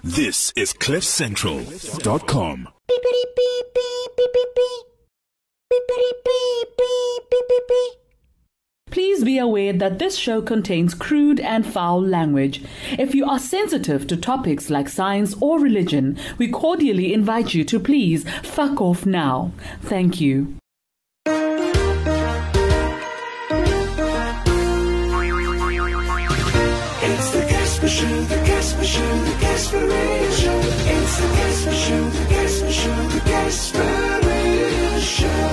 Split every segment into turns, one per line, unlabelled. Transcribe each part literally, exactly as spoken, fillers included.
This is cliff central dot com.
Please be aware that this show contains crude and foul language. If you are sensitive to topics like science or religion, we cordially invite you to please fuck off now. Thank you.
It's the Casper Show, the Casper Show, the Casper Show. It's the Casper Show, the Casper Show, the Casper Show.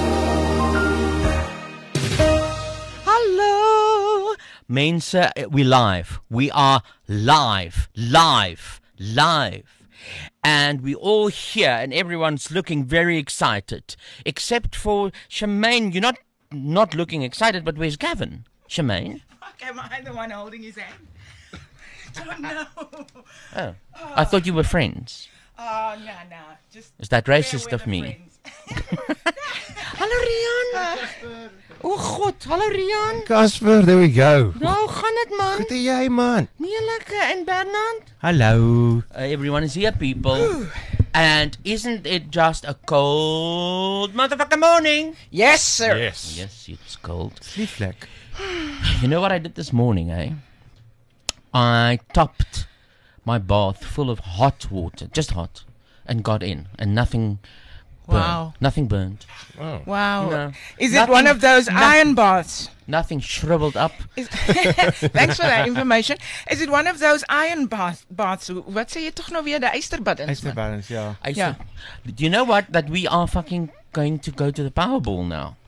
Hallo! Mense, we live. We are live, live, live. And we all here and everyone's looking very excited. Except for Shemaine. You're not not looking excited, but where's Gavin? Shemaine?
Am I the one holding his hand? Don't know.
Oh, I thought you were friends.
Oh, no, no. Just
Is that racist of me? Hallo Rian. Oh God, hallo Rian.
Casper, there we go.
Nou, gaan dit man?
Goed en jy man?
Nee, lekker. En Bernard?
Hallo.
Uh, everyone is here, people. And isn't it just a cold motherfucking morning?
Yes, sir.
Yes.
Yes, it's cold.
Lieflik.
You know what I did this morning, eh? I topped my bath full of hot water, just hot, and got in, and nothing burned.
Wow.
Nothing burned.
Wow.
Wow.
No.
Is it
Nothing-
one of those
nothing-
iron baths?
Nothing shriveled up.
Is, thanks for that information. Is it one of those iron bath, baths? Wat sê jy tog nou weer, the Eysterbuddens?
Is the balance, yeah.
I
Yeah.
said, do you know what? That we are fucking going to go to the Powerball now.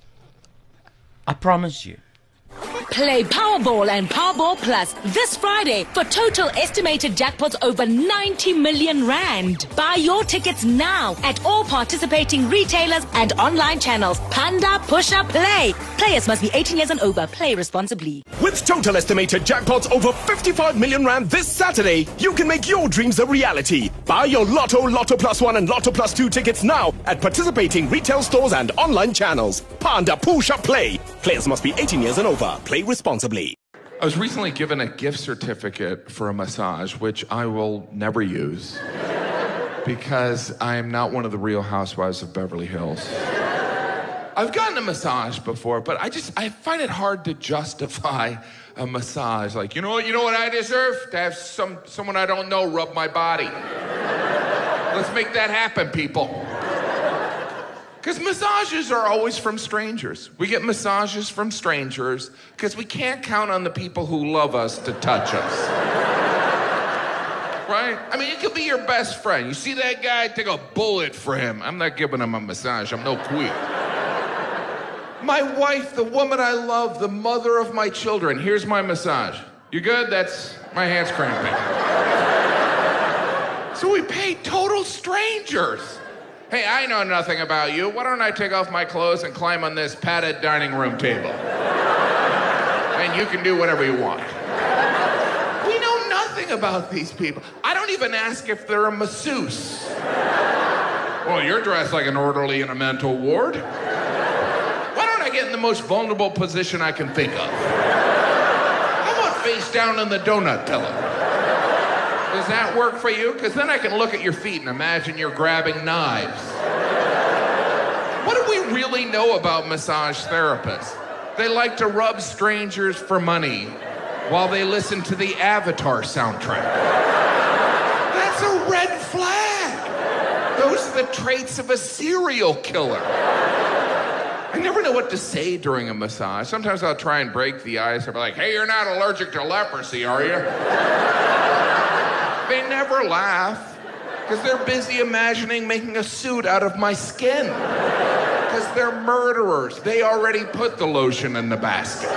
I promise you.
Play Powerball and Powerball Plus this Friday for total estimated jackpots over ninety million rand. Buy your tickets now at all participating retailers and online channels. Panda Pusher Play. Players must be eighteen years and over. Play responsibly.
With total estimated jackpots over fifty-five million rand this Saturday, you can make your dreams a reality. Buy your Lotto, Lotto Plus One and Lotto Plus Two tickets now at participating retail stores and online channels. Panda Pusha Play. Players must be eighteen years and over. Play responsibly.
I was recently given a gift certificate for a massage, which I will never use because I am not one of the Real Housewives of Beverly Hills. I've gotten a massage before, but I just, I find it hard to justify a massage. Like, you know what, you know what I deserve? To have some, someone I don't know rub my body. Let's make that happen, people. Because massages are always from strangers. We get massages from strangers because we can't count on the people who love us to touch us. Right? I mean, it could be your best friend. You see that guy? Take a bullet for him. I'm not giving him a massage. I'm no queen. My wife, the woman I love, the mother of my children. Here's my massage. You good? That's my hand's cramping. So we pay total strangers. Hey, I know nothing about you. Why don't I take off my clothes and climb on this padded dining room table? And you can do whatever you want. We know nothing about these people. I don't even ask if they're a masseuse. Well, you're dressed like an orderly in a mental ward. Why don't I get in the most vulnerable position I can think of? How about face down in the donut pillow? Does that work for you? Because then I can look at your feet and imagine you're grabbing knives. What do we really know about massage therapists? They like to rub strangers for money while they listen to the Avatar soundtrack. That's a red flag. Those are the traits of a serial killer. I never know what to say during a massage. Sometimes I'll try and break the ice. I'll be like, hey, you're not allergic to leprosy, are you? They never laugh because they're busy imagining making a suit out of my skin. Because they're murderers. They already put the lotion in the basket.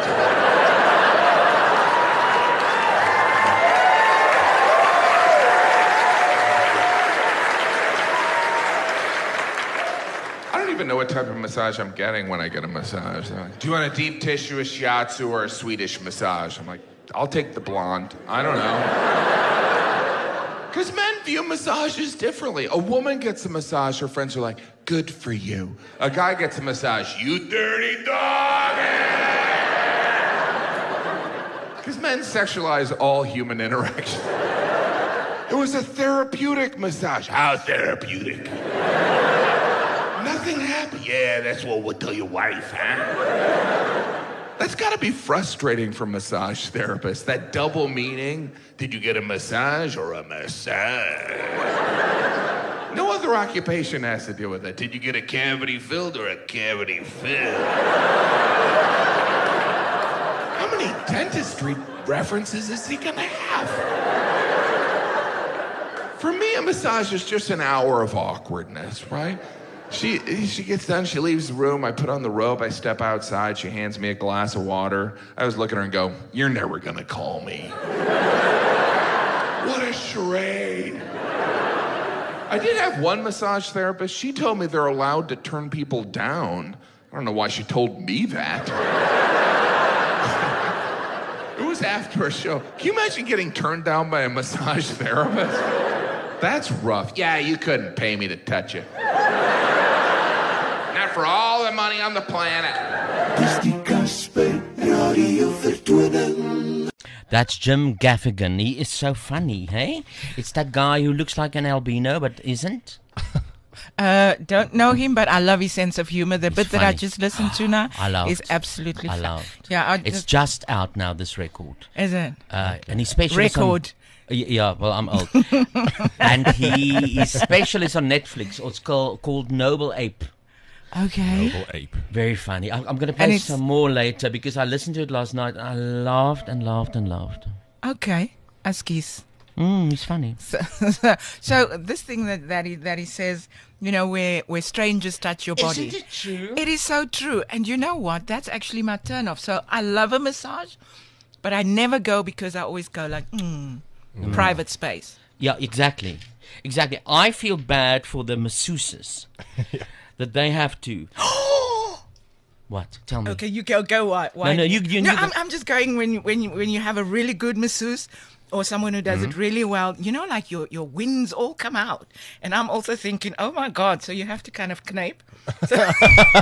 I don't even know what type of massage I'm getting when I get a massage. They're like, do you want a deep tissue, a shiatsu, or a Swedish massage? I'm like, I'll take the blonde. I don't know. Because men view massages differently. A woman gets a massage, her friends are like, good for you. A guy gets a massage, you dirty dog! Because men sexualize all human interaction. It was a therapeutic massage. How therapeutic? Nothing happened. Yeah, that's what we'll tell your wife, huh? That's got to be frustrating for massage therapists. That double meaning. Did you get a massage or a massage? No other occupation has to deal with that. Did you get a cavity filled or a cavity filled? How many dentistry references is he gonna have? For me, a massage is just an hour of awkwardness, right? She she gets done, she leaves the room, I put on the robe, I step outside, she hands me a glass of water. I was looking at her and go, you're never gonna call me. What a charade. I did have one massage therapist, she told me they're allowed to turn people down. I don't know why she told me that. It was after a show. Can you imagine getting turned down by a massage therapist? That's rough. Yeah, you couldn't pay me to touch you. Not for all the money on the planet.
That's Jim Gaffigan. He is so funny, hey? It's that guy who looks like an albino but isn't.
Uh, don't know him, but I love his sense of humor. The
It's
bit that I
funny.
just listened to now
I loved.
is absolutely
I
fun.
loved.
Yeah, I
It's
just,
just out now, this record.
is it?
Uh, and he's specialist
Record.
on... Y- Yeah, well, I'm old. And he is specialist on Netflix. It's called, called Noble Ape.
Okay.
Noble ape.
Very funny. I'm, I'm going to
And
play
it's-
some more later because I listened to it last night and I laughed and laughed and laughed.
Okay. Askies.
Mm, he's funny.
So, so this thing that, that he that he says, you know, where where strangers touch your body.
Isn't it true?
It is so true. And you know what? That's actually my turn off. So I love a massage, but I never go because I always go like, mm, private space.
Yeah, exactly. Exactly. I feel bad for the masseuses that they have to. What? Tell me.
Okay, you go go what? Why?
no, you- you-
no
you-
I'm I'm just going when you, when you, when you have a really good masseuse or someone who does
Mm-hmm.
it really well. You know, like your your wings all come out, and I'm also thinking, oh my god! So you have to kind of knape. So,
Uh,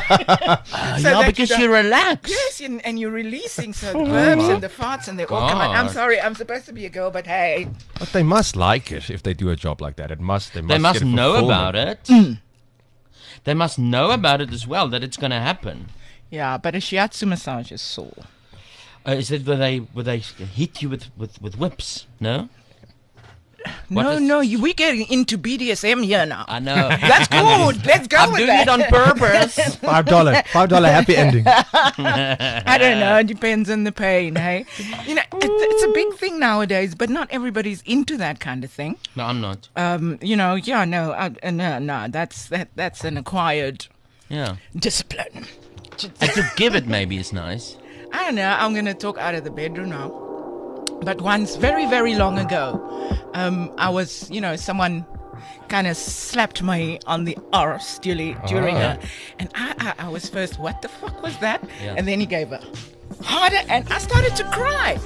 so
yeah,
that
because
don't-
you relax.
Yes, and, and you're releasing so the burps and the farts and they all come out. I'm
God.
sorry, I'm supposed to be a girl, but hey,
But they must like it if they do a job like that. It must. They must,
They must
get a
know
fulfillment.
about it. They must know about it as well, that it's going to happen.
yeah, but a shiatsu massage is sore.
Uh, is it where they where they hit you with, with, with whips? No? What
no,
is-
no, you, we're getting into B D S M here now.
I know.
That's good. Let's go
I'm
with
doing
that.
it on purpose.
Five dollar, five dollar happy ending.
I don't know. It depends on the pain, hey? You know, it, it's a big thing nowadays, but not everybody's into that kind of thing.
No, I'm not.
Um, you know, yeah, no, uh, uh, no, no, that's that, that's an acquired
Yeah.
discipline.
And to give it maybe is nice.
I don't know. I'm going to talk out of the bedroom now. But once, very, very long ago, um, I was, you know, someone kind of slapped me on the arse during, during
Ah.
a, and I, I, I was first, what the fuck was that?
Yeah.
And then he gave a harder, and I started to cry.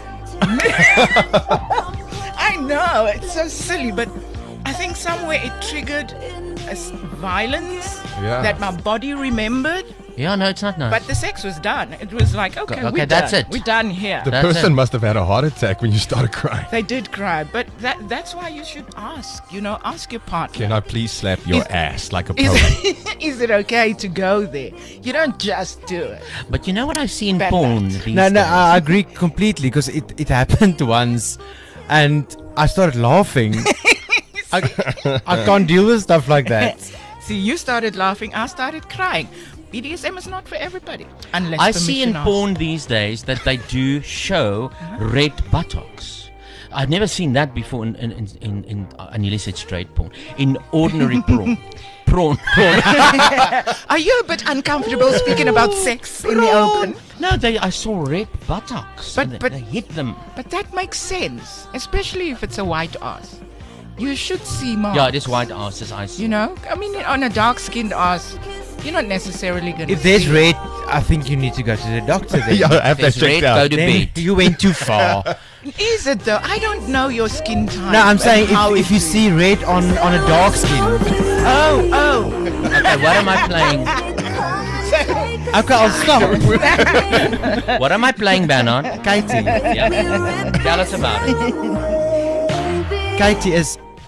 I know, it's so silly, but I think somewhere it triggered a s- violence
Yeah.
that my body remembered.
Yeah, no, it's not nice.
But the sex was done. It was like, okay,
Okay,
we're
that's
done.
it.
We're done here.
The
That's
person
it.
must have had a heart attack when you started crying.
They did cry, but that that's why you should ask, you know, ask your partner.
Can I please slap your
Is-
ass like a
Is,
pro?
is it okay to go there? You don't just do it.
But you know what I see in
Bad
porn
night.
these
No, no,
days?
I agree completely because it, it happened once and I started laughing. I, I can't deal with stuff like that.
See, you started laughing, I started crying. B D S M is not for everybody. Unless
I see in
permission asked.
porn these days that they do show red buttocks. I've never seen that before in in in, in, in uh, I nearly said straight porn. In ordinary prawn. Prawn. Prawn.
Are you a bit uncomfortable speaking about sex in the open?
No, they I saw red buttocks.
But-
and they,
but-
they hit them.
But that makes sense, especially if it's a white ass. You should see more.
Yeah, it is white asses I see.
You know, I mean, on a dark-skinned ass, you're not necessarily going to.
If there's red, I think you need to go to the doctor then.
Yeah, have that
There's red,
checked
go
out.
to
Then
bed.
you went too far.
Is it though? I don't know your skin type.
No, I'm
and
saying
how
if,
it
if you
is.
see red on, on a dark skin.
Oh, oh.
Okay, what am I playing?
Okay, I'll stop.
What am I playing, Bernard?
Katie.
Yeah. Tell us about it.
Katie is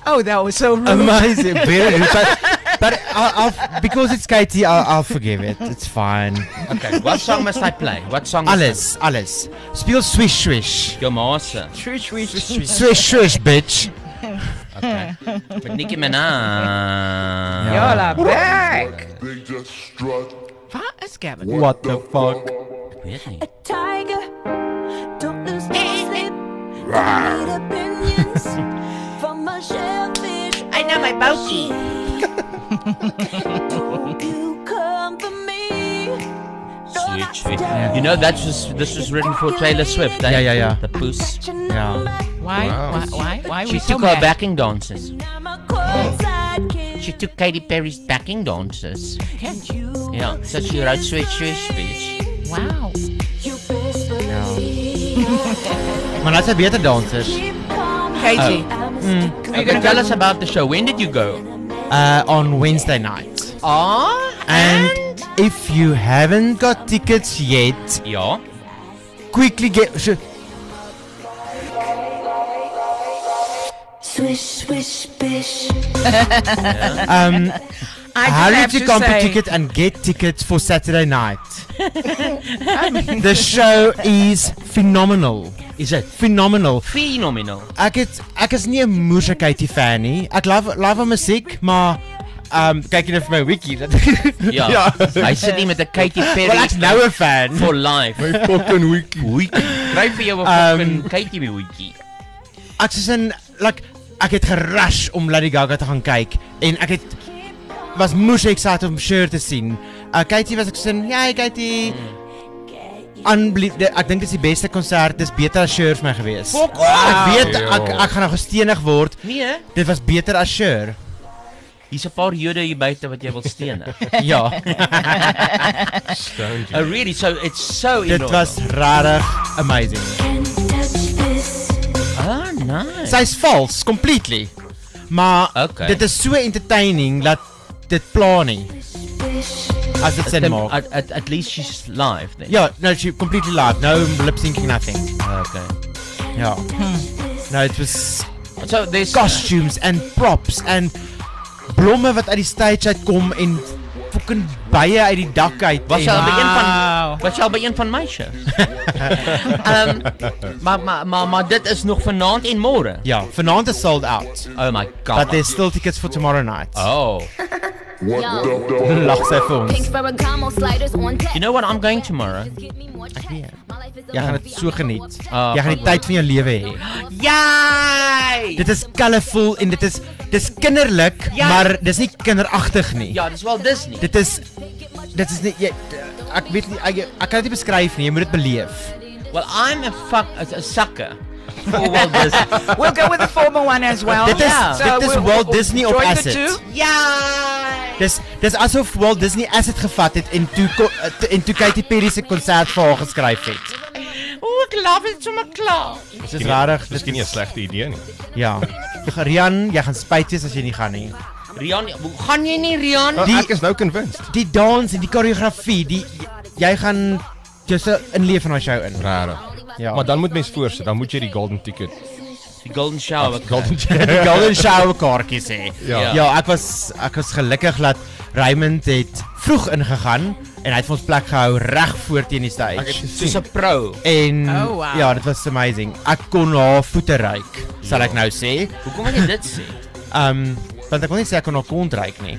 Oh, that was so rude.
Amazing, very rude. But, but I'll, I'll, because it's Katie, I'll, I'll forgive it. It's fine.
Okay, what song must I play? What song? must
Alles, alles. Speel swish swish.
I- Your master.
Swish, swish, swish.
Swish swish, bitch.
Okay. Met Nicki Minaj.
Y'all are back.
They just strut.
Waar is Gavin?
What the fuck?
Ik weet niet.
Tiger, don't lose no sleep. Need opinions from a shellfish.
I know my boatie.
Don't you come for me.
Sweet, sweet. You know that was this was written for Taylor Swift. Eh?
Yeah, yeah, yeah.
The Poos.
Yeah.
Why?
Wow.
Why? Why? Why are
She
we so
took her
mad?
backing dancers.
I'm a cold sidekick.
She took Katy Perry's backing dancers.
And you
Yeah, so she wrote Swish Swish bitch.
Wow.
you best believe.
Maar dat zijn beter dansers.
Katie,
Okay, tell us about the show. When did you go?
Uh, on Wednesday night.
Ah,
And if you haven't got tickets yet,
ja.
quickly get. sh-
Swish, swish, bish.
Um,
I just
hurry
have
to
to
come to
say,
ticket and get tickets for Saturday night.
I mean,
The show is phenomenal.
Is it
Phenomenal.
phenomenal?
Ek het ek is nie 'n Moesha Katie fan nie. Ek love love haar musiek, maar um kyk jy net vir my wiki. Dat
Ja.
Ja.
Hy sit nie met 'n Katy Perry.
Wel ek's nou 'n fan.
For life.
My fucking wiki.
Wiki. Kry vir jou 'n
Um,
fucking Katy by wiki.
Ek sê in like ek het gerush om Lady Gaga te gaan kyk en ek het was moes excited om Cher te sien. Uh, Katie was ek sê, ja, Katie. Unbelievable. Ek dink dit is die beste konsert. Dis beter as Cher vir my gewees.
Fuck
Ek weet
Ja.
ek ek gaan nou gestenig word.
Nee,
Dit was beter as Cher.
hier's 'n paar Jode hier buite wat jy wil steene.
Ja.
Stoned
Oh really? So it's so
Dit
enormous.
was rarig amazing.
Can't touch this.
Ah, nice.
Sy's vals completely. Maar
Okay.
dit is so entertaining dat dit pla nie
Bish.
as dit sin
At,
maak.
at, at, at least she's live then.
Ja, no, she completely live. No lip syncing, nothing.
Okay.
Ja. No, it was
So there's
costumes and props and blomme wat uit die stage uitkom en fucking bye uit die dak uit.
Was jy
en-
al by een van
Wow.
was jy al by een van my shows? um, maar, maar maar maar dit is nog vanaand en môre.
Ja, vanaand is sold out.
Oh my god.
But there's still tickets for tomorrow night.
Oh.
What the dog?
Lag sy vir ons.
Pink Ferragamo sliders on tap.
You know what I'm going tomorrow?
Give me more chat. My life is a
Jy gaan dit so geniet.
Ah,
Jy gaan die tyd van jou lewe hê.
Yay!
Dit is colourful en dit is dis kinderlik,
Ja.
maar dis nie kinderagtig nie.
Ja, dis wel Disney.
Dit is dit is nie jy, ek weet nie ek, ek kan dit nie beskryf nie, jy moet dit beleef.
Well, I'm a fuck a, a sucker for Walt Disney.
We'll go with the former one as well.
Dit is
Ja.
dit is
we'll-
Walt
we'll
Disney op
join the
acid.
two.
Yay!
Dis dis asof Walt Disney acid gevat het en toe ko- te- en toe Katy Perry se konsert vir haar geskryf het.
Oh, ek love it so much klaar.
Dit is rarig.
Dis
Dit
nie 'n
is
slegte idee nie.
ja. Rian, jy gaan spyt wees as jy nie gaan nie.
Rian, hoe gaan jy nie Rian?
Oh,
Die-
ek is nou convinced.
Die dans en die koreografie, die jy gaan just inleef in daai show in.
Rarig.
Ja.
Maar dan moet mens voorsit, dan moet jy die golden ticket.
Die Golden Shower.
Golden
die Golden Shower kaartjies hê.
Ja.
Ja, ek was ek was gelukkig dat Raymond het vroeg ingegaan en hy het vir ons plek gehou reg voor teen die stage.
Ek het
Soos
gesien.
'n pro.
En
Oh, wow.
ja, dit was amazing. Ek kon haar voete ruik, sal ek nou sê.
Hoekom wil jy dit sê?
Um want ek wil nie sê ek kon haar kont ruik nie.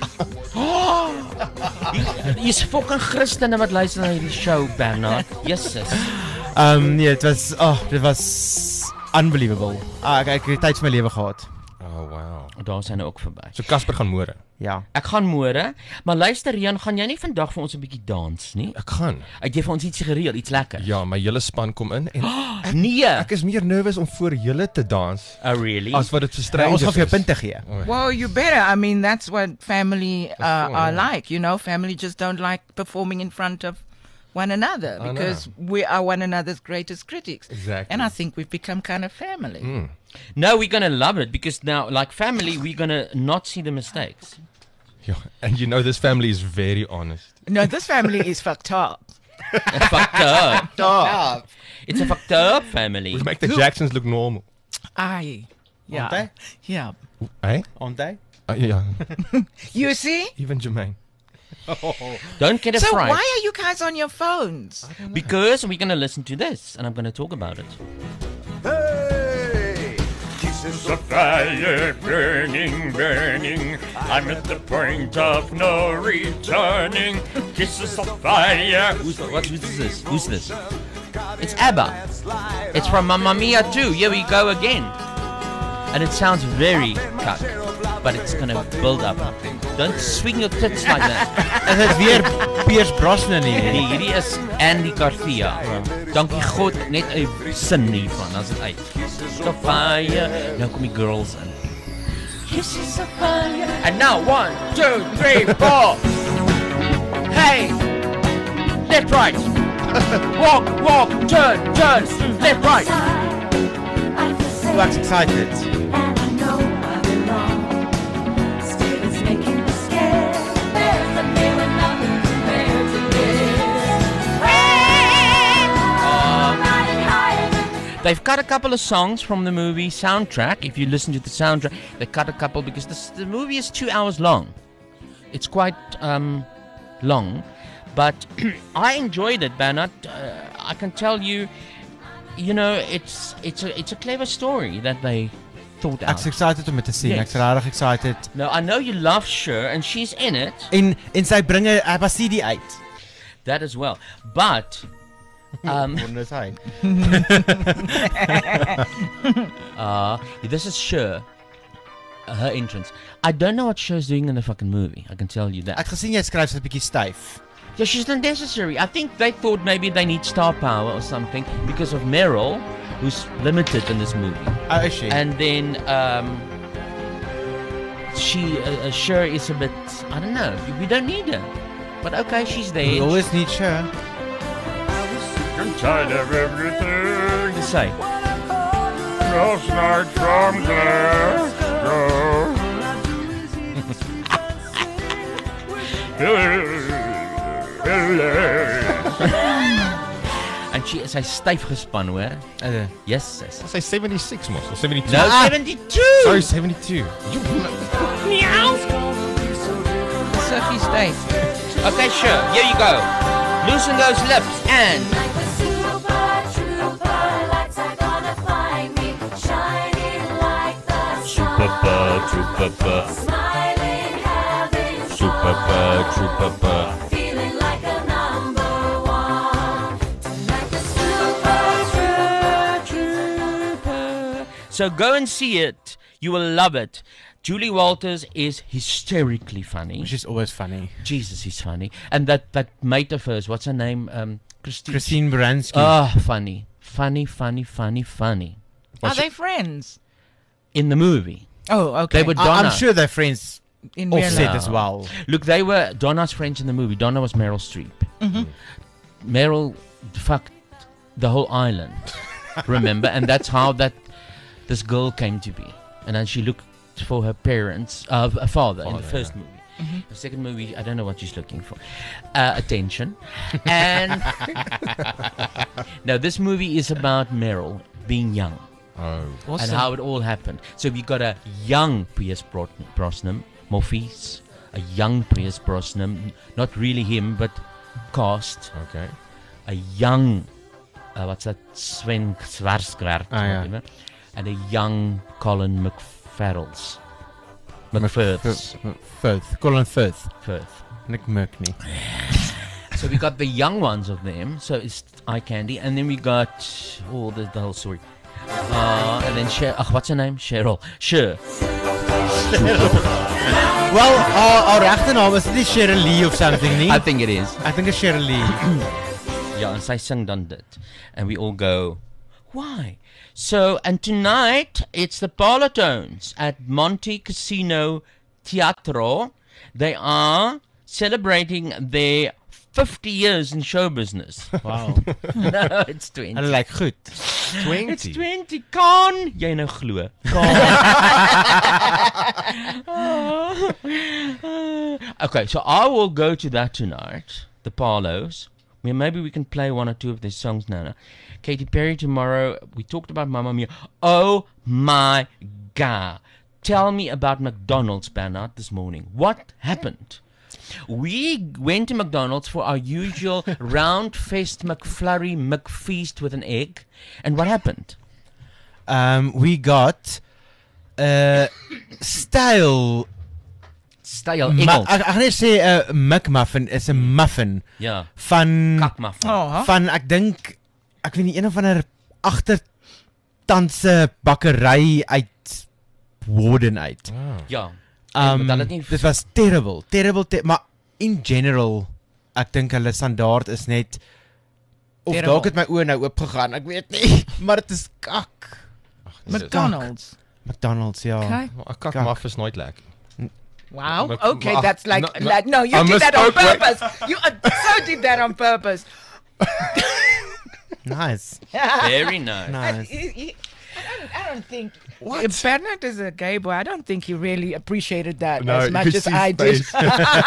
Jy's fucking Christene wat luister na hierdie show, Bernard. Jesus.
Um nee, dit was oh, dit was unbelievable. Ah, ek ek het tyd vir my lewe gehad.
Oh wow.
Daar is hy nou ook verby.
So Casper gaan môre.
Ja.
Ek gaan môre, maar luister Rian, gaan jy nie vandag vir ons 'n bietjie dans nie?
Ek gaan.
Het jy vir ons iets gereël, iets lekker?
Ja, my hele span kom in en
Nee.
ek is meer nervous om voor julle te dans
Oh really?
as wat dit vir
Ja,
strangers
ons gaan vir jou
is.
punte gee.
Well, you better. I mean, that's what family uh,
That's
are
right.
like. You know, family just don't like performing in front of one another
I know.
because we are one another's greatest critics.
Exactly.
And I think we've become kind of family.
Mm.
No, we're gonna love it because now, like family, we're gonna not see the mistakes.
Ja, and you know this family is very honest.
No, this family is fucked up.
Fucked up. It's a fucked up family.
We make the Jacksons look normal.
Aye. Yeah.
Aren't
Yeah.
Hey?
Aren't they?
Uh, yeah.
You see?
Even Jermaine.
Don't get a
So
fright.
why are you guys on your phones?
Because we're going to listen to this, and I'm going to talk about it.
Kisses of fire burning, burning. I'm at the point of no returning. Kisses of fire.
Who's, what, who's this? Who's this? It's ABBA. It's from Mamma Mia too. Here we go again. And it sounds very cuck, but it's going to build up. Don't swing your tits like that.
Is dit weer Pierce Brosnan nie?
Nee, hierdie is Andy Garcia. Dankie God, net 'n sin hiervan, as dit uit. The fire. Nou kom die girls in. Kisses of fire. And now one, two, three, four. Hey, left, right. Walk, walk, turn, turn, left, right.
You are excited.
They've cut a couple of songs from the movie soundtrack. If you listen to the soundtrack, they cut a couple because this, the movie is two hours long. It's quite um, long, but I enjoyed it, Bernard. Uh, I can tell you, you know, it's it's a it's a clever story that they thought out.
Ek's excited om dit te sien.
Yes.
Ek's regtig excited.
No, I know you love Cher, and she's in it.
En en sy bring 'n Abba C D uit.
That as well, but. Um, uh, this is Cher, uh, her entrance. I don't know what Cher's doing in the fucking movie. I can tell you that.
Ek gesien jy skryf sy 'n bietjie styf.
Yeah, she's not necessary. I think they thought maybe they need star power or something because of Meryl, who's limited in this movie.
Oh, is she?
And then um, she, uh, uh, Cher is a bit. I don't know. We don't need her, but okay, she's there.
We always need Cher.
I'm tired of everything.
To say.
Last night from Glasgow.
And she is hy styf gespan, hoor. Uh, yes, yes.
Sy seventy-six mos, of seventy-two.
No,
Ah,
seventy-two.
Sorry, seventy-two.
Meow.
Sophie State.
Okay, sure. Here you go. Loosen those lips and.
Super, super, super, super.
So go and see it. You will love it. Julie Walters is hysterically funny.
She's always funny.
Jesus, he's funny. And that, that mate of hers, what's her name? Um, Christine.
Christine Baranski.
Oh, funny. Funny, funny, funny, funny.
Are they friends?
In the movie.
Oh, okay.
They were
I-
Donna.
I'm sure they're friends
In real
offset
life.
as well.
Look, they were Donna's friends in the movie. Donna was Meryl Streep.
Mhm.
Meryl fucked the whole island, remember? And that's how that this girl came to be. And then she looked for her parents, uh, a father, in the
Father,
first
yeah.
movie. The second movie, I don't know what she's looking for. Uh, attention. And now this movie is about Meryl being young.
Oh.
And how it all happened. So we got a young Pierce Bro- Brosnan, Morpheus, a young Pierce Brosnan, not really him, but cast.
Okay.
A young, uh, what's that, Sven Skarsgård,
Ah, ja.
whatever, and a young Colin McFarrells. McFirths.
Firth. Colin Firth.
Firth.
Nick Merkney.
So we got the young ones of them, so it's eye candy, and then we got, oh, the, the whole story. Uh, and then Cher, ach, what's her name? Cheryl. Cher.
Well, our, our regte naam is dit Cheryl Lee of something, nie?
I think it is.
I think it's Cheryl Lee.
Ja, en sy sing dan dit. And we all go, why? So, and tonight, it's the Parlotones at Monte Casino Teatro. They are celebrating their fifty years in show business.
Wow.
No, it's twenty.
Hulle lyk goed.
twenty.
It's twenty. Kan jy nou glo? Okay, so I will go to that tonight, the Parlos, mean, maybe we can play one or two of their songs now. Katy Perry tomorrow. We talked about Mamma Mia. Oh my God. Tell me about McDonald's, Bernard, this morning. What happened? We went to McDonald's for our usual round fest McFlurry McFeast with an egg. And what happened?
Um, we got uh, style.
Style
Ma-
Engels.
ek ek gaan net sê 'n uh, McMuffin is 'n muffin
Ja.
van
Kakmuffin.
Oh,
van ek dink ek weet nie een of ander agtertandse bakkery uit Warden uit.
Ja.
Um,
En dat het nie
dit was terrible, terrible, te maar in general ek dink hulle standaard is net of
Terrible.
dalk het my oë nou oop gegaan, ek weet nie, maar dit is kak.
McDonald's.
McDonald's, ja.
Okay.
Maar 'n kakmuff is nooit lekker.
Wow.
But-
Okay,
but-
that's like,
no, no,
like no, you
I
did that on
misspoke when-
purpose. You uh, so did that on purpose.
Nice.
Very nice.
Nice.
He- he- I don't, I don't think if Bernard is a gay boy. I don't think he really appreciated that
No,
as
you
much
could
as
see
I did.
face.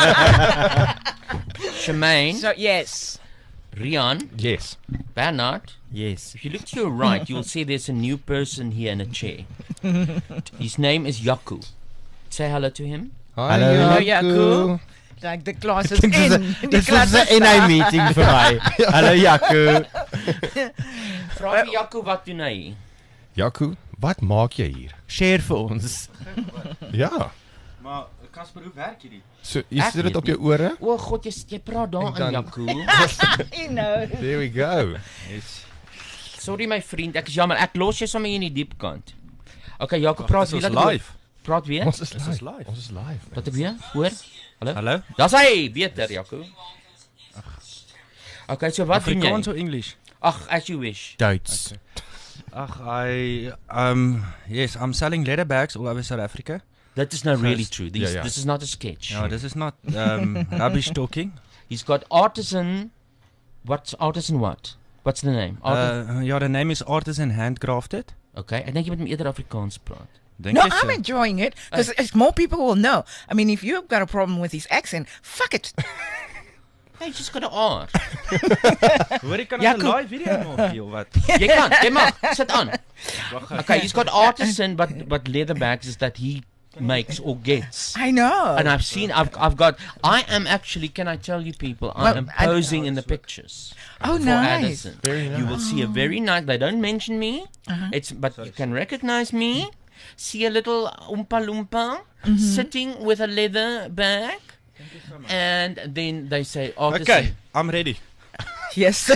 Shemaine,
So yes,
Rian,
Yes.
Bernard.
Yes.
If you look to your right, you'll see there's a new person here in a chair. His name is Yaku. Say hello to him.
Hi,
Hallo,
Yaku. Like the class is
Dit is
in.
'n
Die
dit
klas
is 'n
is
N I
daar.
meeting vir my. Hallo Jaco.
Vra vir Yaku wat doen hy hier?
Jaco, wat maak jy hier?
Share vir ons.
Ja.
Maar Casper, hoe werk hierdie?
So, jy
Ek
sit dit
weet
op jou
nie.
ore?
O god, jy, jy praat daar
En
in
dan-
Yaku.
You know.
There we go.
Yes.
Sorry my vriend, ek is jammer. Ek los jou sommer hier in die diep kant. Okay, Yaku, praat
Is ons
weer. laat ek
live?
hoor. Praat weer.
Ons is
Is ons
live.
live?
Ons is live.
Laat ek weer hoor. Hallo.
Hallo?
Daar's hy, beter Yaku. Okay, so wat doen
Afrikaans
jy?
of English?
Ag, as you wish.
Duits.
Ag, I um yes, I'm selling leather bags all over South Africa.
That is not really
First.
true. These,
Yeah, yeah.
This is not a sketch.
No, this is not um rubbish talking.
He's got artisan. What's artisan what? What's the name? Artisan.
Uh, ja, the name is Artisan Handcrafted.
Okay, ek dink jy moet meer Afrikaans praat.
Dink
No,
jy so?
I'm enjoying it because more people will know. I mean, if you've got a problem with his accent, fuck it.
Hey, just got 'n R.
Hoor jy kan
Ja,
ons 'n
cool.
live video maak hier of wat?
Jy kan, jy mag, sit aan.
Wag,
Okay, he's got artisan, but but leather bags is that he makes or gets.
I know.
And I've seen, I've, I've got, I am actually, can I tell you people, I
Well,
am
I-
posing in the pictures.
Oh,
for
nice.
Addison. You will see a very nice, they don't mention me,
Uh-huh.
it's, but you can recognize me, see a little Oompa Loompa
Mm-hmm.
sitting with a leather bag, and then they say, artisan.
Okay, I'm ready.
Yes.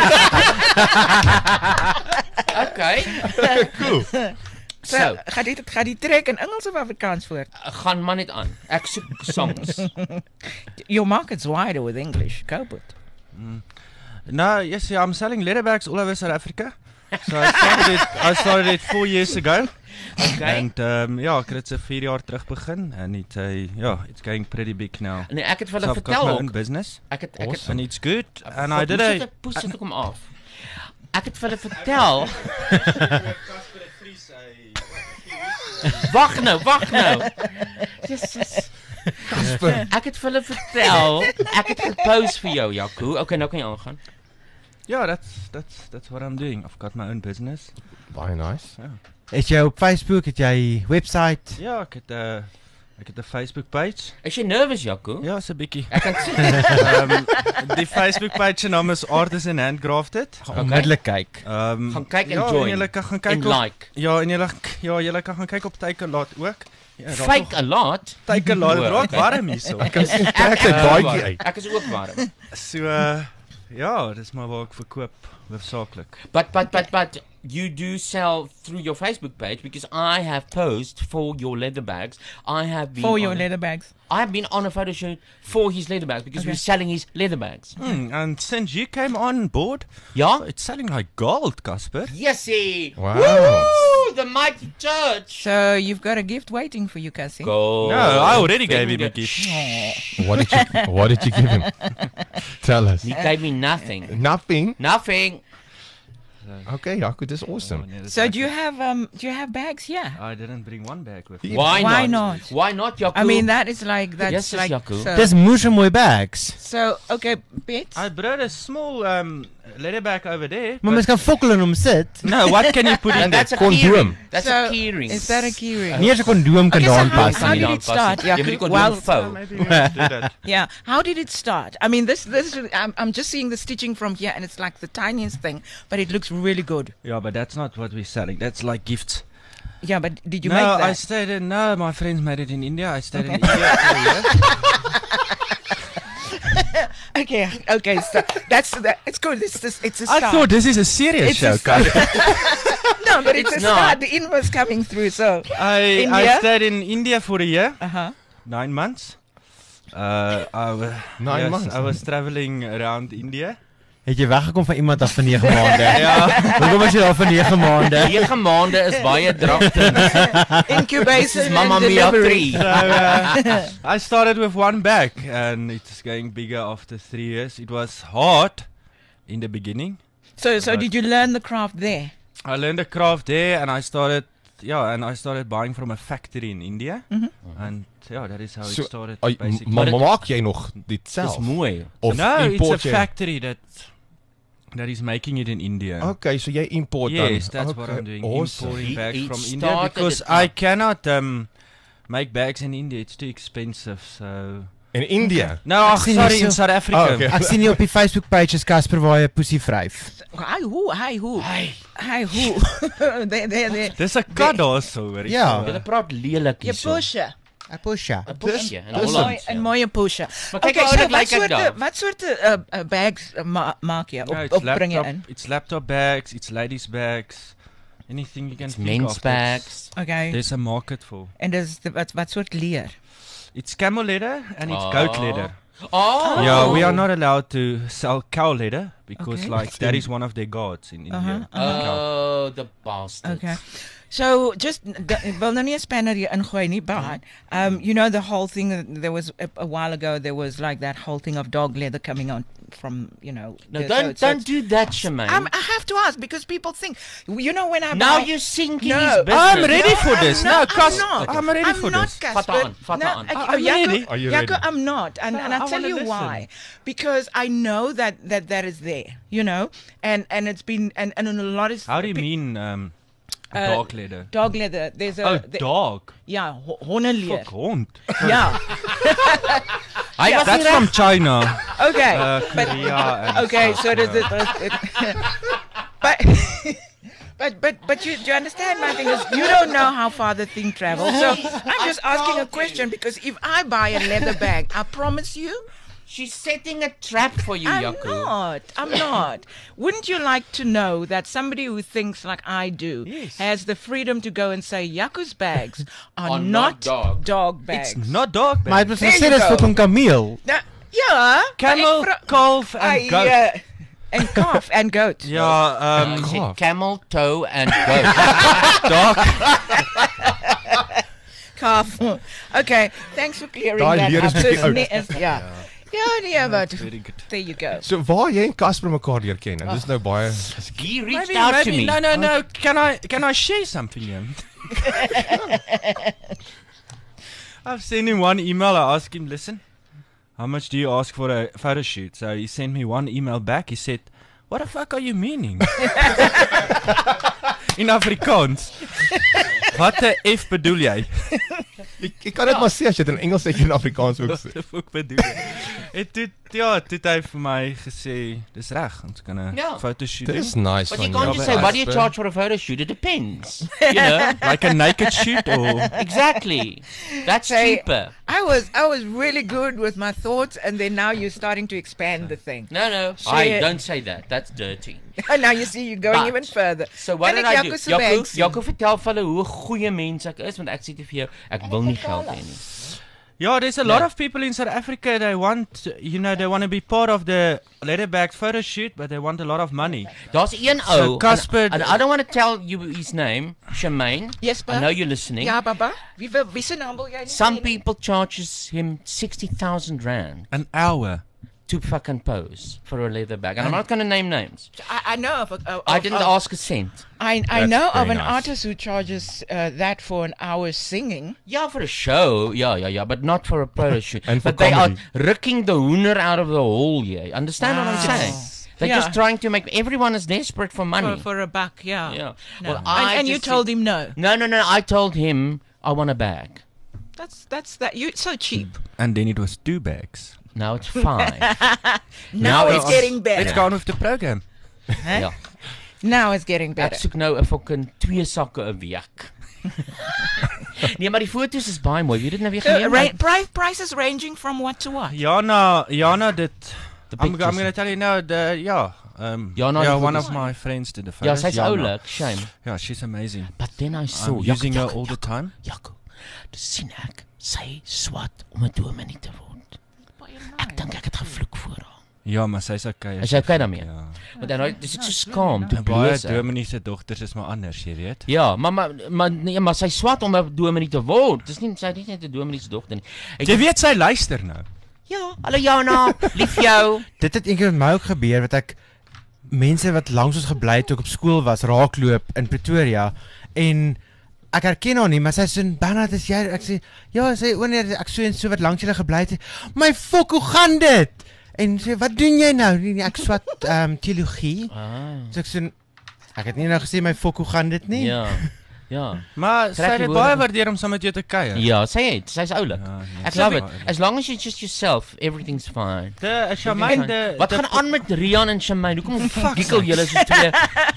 Okay.
Cool.
So,
So,
gaat dit gaat die trek in Engels of Afrikaans voor?
gaan maar net aan. Ek soek songs.
Your market's wider with English. Cope it.
No, yes, yeah, I'm selling leather bags all over South Africa. So I started it, I started it four years ago.
Okay.
And um, ja, ek het dit so vier jaar terug begin and it uh, yeah, it's going pretty big now.
Nee, ek het vir
So
hulle
I've got
vertel
my
ook.
own business
Ek het ek het
and it's good and
God,
I did
hoe
a
sit ek- Hoe sit ek hom af? Ek het vir hulle vertel. Wag nou, wag nou. Jesus. Ek het vir hulle vertel, ek het gepose vir jou, Jaco. Okay, nou kan jy aangaan.
Yeah, that's that's that's what I'm doing. I've got my own business.
Baie nice.
Ja.
Het jy op Facebook, het jy website?
Ja, ek het 'n uh, ek het 'n Facebook page.
Is jy nervous, Jaco?
Ja, so 'n bietjie.
Ek kan sien.
um, die Facebook page se naam is Artisan Handcrafted.
Gaan onmiddellik kyk.
Um,
Gaan kyk en
ja,
join.
En jy kan gaan kyk
En
op
like.
Ja, en jy ja, jy kan gaan kyk op Takealot ook. Ja,
Fake a lot.
Takealot
O,
raak
okay.
warm hierso.
Ek kan sien
Ek-
trek sy
ek-
baadjie uit.
Ek is ook warm.
So uh, ja, dis maar waar ek verkoop hoofsaaklik.
But but but but you do sell through your Facebook page because I have posed for your leather bags. I have been
For your
on-
leather bags.
I have been on a photo shoot for his leather bags because
Okay.
we're selling his leather bags.
Hmm, and since you came on board,
Ja?
it's selling like gold, Casper.
Yesy!
Wow.
Woo! The mighty church!
So you've got a gift waiting for you, Cassie.
Go.
No, I already gave him a
Finger.
gift.
What did you What did you give him? Tell us.
He gave me nothing.
Nothing.
Nothing.
So.
Okay, Jaco, dis awesome.
Oh, nee, dis
So do you
lekker.
have um do you have bags here?
I didn't bring one bag with me.
Why,
Why
not?
not?
Why not, Jaco?
I mean that is like that's
Yes, yes,
like
Jaco.
so,
Dis moeë mooi bags.
so okay, Bits.
I brought a small um, leather bag over there.
Maar
but-
mens kan fokkel in hom sit.
No, what can you put in
And
there?
that's a
Condoom.
keyring. That's
so,
a keyring.
Is that a keyring?
Nie eens 'n kondoom kan
Okay, so
daarin
how,
pas
how
nie.
did it start?
Ja,
Jaco?
maar die kondoom
Well,
vou.
Maybe we should do that.
yeah. How did it start? I mean, this this I'm I'm just seeing the stitching from here, and it's like the tiniest thing, but it looks really good.
Yeah, but that's not what we're selling. That's like gifts.
Yeah, but did you
no,
make that?
I stayed in. No, my friends made it in India. I stayed in
Okay.
India for a year.
okay, okay. So that's that. It's good. It's this. It's a
I
start.
thought this is a serious
It's
show.
a start. no, but it's,
It's
a
not.
start. The in was coming through. So
I
India?
I stayed in India for a year,
uh huh.
nine months. Uh, I was
Nine
yes,
months?
I was traveling around India.
Het jy weggekom van iemand af vir nege maande?
Ja.
Hoekom was jy daar vir nege maande?
nege maande is baie dragtend.
Incubation
Mamma
and
Mia
delivery.
three.
So, uh, I started with one bag, and it's going bigger after three years. It was hard in the beginning.
So so
But-
did you learn the craft there?
I learned the craft there, and I started, yeah, and I started buying from a factory in India,
Mhm.
and yeah, that is how
So,
it started.
ai,
Basically.
maar maak jy nog dit
Dis
self?
mooi.
Of
no, it's a
import jy?
factory that that is making it in India.
Okay, so jy import dan.
Yes, that's what
Okay,
I'm doing.
Awesome.
Importing
He-
bags
he
from India
started
because
it
I
up.
cannot um, make bags in India. It's too expensive. So
In India?
no, oh,
Ek sien
sorry,
hierso-
in South Africa.
Oh, okay.
Ek sien hier op die Facebook pages Casper waar hy poesie vryf.
Hi who? Hi who? Hi. Hi who? there there there.
There's a cut also. Very
Ja.
Julle praat lelik
Je
hierso.
pushe.
'n Pusha.
'n Pusje in
dis-
Holland.
Een mooie pushe.
Maar kyk
Okay,
hoe
so
oulik
wat
lyk ek
soorte
daar.
wat soorte uh, uh, bags uh, ma maak jy?
No,
Op,
it's
op bring jy
laptop.
in?
It's laptop bags. It's ladies bags. Anything you can
It's
think
men's
of.
bags.
Okay.
There's a market for.
En dis de- wat wat soort leer?
It's camel leather and it's
Oh.
goat leather.
Oh.
Yeah, we are not allowed to sell cow leather because,
Okay.
like, that is one of their gods in
Uh-huh,
India.
uh-huh.
Cow.
Oh, the bastards.
Okay. So just d- ek wil nou nie 'n spanner hier ingooi nie, but um you know the whole thing uh, there was a, a while ago there was like that whole thing of dog leather coming out from, you know.
No,
the- so
don't
it's- so
don't
it's-
do that, Shemaine.
Um, I have to ask because people think, you know, when I
Now
buy,
you're sinking
no,
his business.
I'm ready
no,
for
I'm
this.
not,
No,
I'm
Cas-
not.
I'm ready
I'm
for
not,
this.
Casper.
Vat aan, vat
no,
aan.
I-
I'm
Jaco-
ready.
Are you
Jaco,
ready?
I'm not, and,
No,
and I'll
I
tell
wanna
you
listen.
why. Because I know that that that is there, you know, and and it's been and and a lot of
How do you
pe-
mean um,
Uh,
dog leather?
dog leather. There's a
Oh,
the-
dog.
yeah, ho- hondenleer.
Fuck, hond.
Yeah.
Hy was
That's
nie
from
reg.
China.
Okay.
Uh,
but
Korea and
okay,
stuff,
so does
yeah.
it, it but but but but you do you understand my thing is you don't know how far the thing travels. So I'm just asking a question because if I buy a leather bag, I promise you
She's setting a trap for you,
I'm
Jaco.
not. I'm not. Wouldn't you like to know that somebody who thinks like I do
Yes.
has the freedom to go and say Jaco's bags are,
Are
not,
not dog.
dog bags?
It's not dog.
Maar hy
bags.
het mos
There
gesê
you
dis
go.
vir 'n kameel.
Nou, ja,
Camel,
maar ek vra-
calf and
I,
goat.
uh, and calf and goat.
Yeah, um,
Uh, she said
Calf.
camel, toe and goat.
dog.
Calf. Okay, thanks for clearing
Daai
that
leer
up.
is
So
bietjie
it's
oud.
ne- is- ja. Ja, nee, but
Very good.
there you go.
So waar jy en Casper mekaar leer ken. En dis nou baie
He reached
Maybe,
out
maybe,
to me.
no, no, no. Can I, can I share something here? I've sent him one email. I asked him, listen, how much do you ask for a photo shoot? So he sent me one email back. He said, what the fuck are you meaning? In Afrikaans. Wat 'n F bedoel jy?
Ek, ek kan dit maar sê as jy dit in Engels sê en Afrikaans ook
Wat
sê.
die fuck bedoel jy? En toe ja, toe het hy vir my gesê, dis reg, ons kan 'n
Ja.
fotoshoot
Dit is
doen.
nice
But
van
you
jou.
can't just
but
say, what do you
Casper.
charge for a photo shoot? It depends. You know?
Like a naked shoot or
Exactly. That's
Say-
cheaper.
I was I was really good with my thoughts, and then now you're starting to expand the thing.
No, no.
Say
I
it.
don't say that. That's dirty.
And now you see you're going
But-
even further.
So what
Kan
did
ek
I do?
Jaco se
Jaco,
bag sien?
Jaco vertel vir hulle hoe 'n goeie mens ek is want ek sê te vir jou ek wil nie geld hê nie.
Yeah, there's a lot
Yeah.
of people in South Africa. They want, you know, they want to be part of the Leatherback photo shoot, but they want a lot of money.
Daar's een
So
ou.
Casper,
and, and I don't want to tell you his name, Shemaine.
Yes,
I know you're listening.
Ja, baba. Wie wie se naam wil jy nie
Some
sê nie?
people charges him sixty thousand rand
an hour.
to fucking pose for a leather bag. And I'm not going to name names.
I, I know of a. Of,
I didn't
of,
ask a cent.
I I
That's
know of
very
an
nice.
artist who charges uh, that for an hour singing.
Yeah, for a show. Yeah, yeah, yeah, but not for a photo shoot.
And for
but they are
comedy.
ricking the hooner out of the hole here. Understand what I'm
Wow.
saying? They're
Yeah.
just trying to make everyone is desperate for money.
For, for a buck, yeah.
Yeah.
No.
Well,
and,
I
and you
just
told
said-
him no.
No, no, no. I told him I want a bag.
That's that's that. You so cheap.
And then it was two bags.
Now it's five.
Now it's getting better.
Let's go on with the program.
Huh?
Ja.
Now it's getting
Ek
better.
soek nou 'n fucking twee sakke 'n week. Nee, maar die foto's is baie mooi. Wie het dit nou weer
So,
geneem?
ra- pri- prices ranging from what to what?
Jana, Jana did.
The
I'm, I'm
pictures.
going to tell you now. The yeah, um,
Jana
yeah,
did
one
photos.
of my friends did the
Ja,
photos.
sy's
Jana.
oulik, shame.
Yeah, she's amazing.
But then I saw
I'm
Jaco,
using her
Jaco,
all the
Jaco,
time.
Jaco. Dis sien ek. Sy swat om 'n dominee te word. Ek dink ek het gevloek voor haar.
Ja, maar sy's okay.
Is jy okay daarmee?
Ja.
Want dan dis ek so skaam toe
Baie
bloos. ek.
dominee se dogters is maar anders, jy weet.
Ja, maar maar maar nee, maar sy swat om 'n dominee te word. Dis nie sy is nie net 'n dominee se dogter nie. Ek-
Jy weet sy luister nou.
Ja, hallo Jana, lief jou.
Dit het eendag met my ook gebeur wat ek mense wat langs ons gebly het toe ek op skool was raakloop in Pretoria en ek herken haar nie, maar sy sê Bernard, is jy? Ek sê ja, sy wanneer ek so en so wat langs julle gebly het. My fok, hoe gaan dit? En sy wat doen jy nou? Nee, nee, ek swat ehm um, teologie.
Ah.
So ek sê ek het nie nou gesê my fok, hoe gaan dit nie?
Ja. Ja.
Maar sy
Trek
het
die
dit
woorde.
baie waardeer om saam met jou te kuier.
Ja, sy het, sy's oulik.
Ja, nee,
Ek
sy
love
is
it.
oulik.
As long as you're just yourself, everything's fine.
De Charmaine, de
Wat
de-
gaan aan met Rian en Charmaine? Hoekom gikkel julle so twee?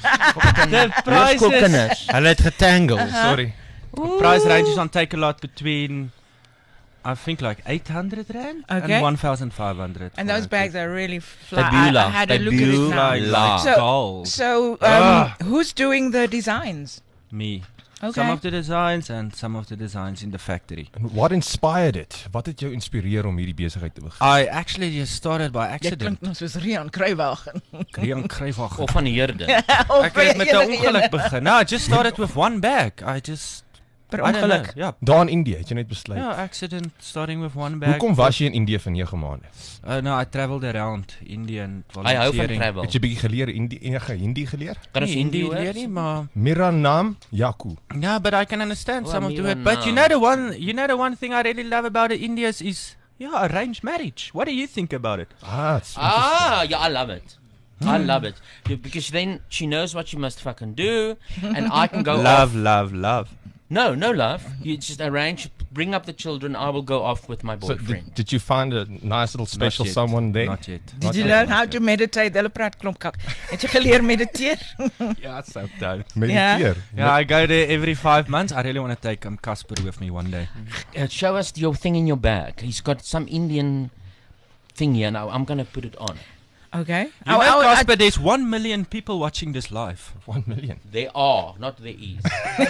The prices.
Hulle het getangle,
Uh-huh.
sorry.
The price ranges on Take a Lot between I think like eight hundred rand
Okay.
and one thousand five hundred.
And those bags are really fly.
They
I, I
beulah.
had
They
a look at it now.
Like, like
So,
gold.
so um,
Ah.
who's doing the designs?
Me.
Okay.
Some of the designs and some of the designs in the factory.
And what inspired it? Wat het jou inspireer om hierdie besigheid te begin?
I actually just started by
Jy
accident.
klink nog soos Rian Kruiwagen.
Rian Kruiwagen.
Of van die Heerde.
Of
Ek het met 'n
enige
ongeluk
ene.
begin. No, I just started with one bag. I just
Per
I don't know.
ongeluk.
Ja.
Daar in Indië het jy net besluit.
Ja, accident starting with one bag.
Hoekom was jy in Indië vir nege maande?
Uh, no, I traveled around India and
Hy hou van
volunteering.
travel.
Het jy bietjie geleer Hindi enige Hindi geleer?
Kan ons
Nie
Hindi
Hindi
hoor?
leer nie, maar
Miranam Yaku.
yeah, but I can understand
Oh,
some of the
Mira,
word. But you
no.
know the one, you know the one thing I really love about the Indians is yeah, arranged marriage. What do you think about it?
Ah, it's
Ah, yeah, I love it. I love it. Because then she knows what she must fucking do and I can go
love,
off.
love, love.
No, no love. You just arrange, bring up the children, I will go off with my
So
boyfriend.
did, did you find a nice little special
yet.
someone there?
Not yet.
Did you learn how to meditate? Hulle praat klomp kak. Het jy geleer mediteer?
Yeah, so dope.
Mediteer.
Yeah, I go there every five months. I really want to take um, Casper with me one day.
Uh, show us your thing in your bag. He's got some Indian thing here now. I'm going to put it on.
Okay.
You
Oh,
know,
oh, I-
Casper, there's one million people watching this live.
One million.
There are, not there is.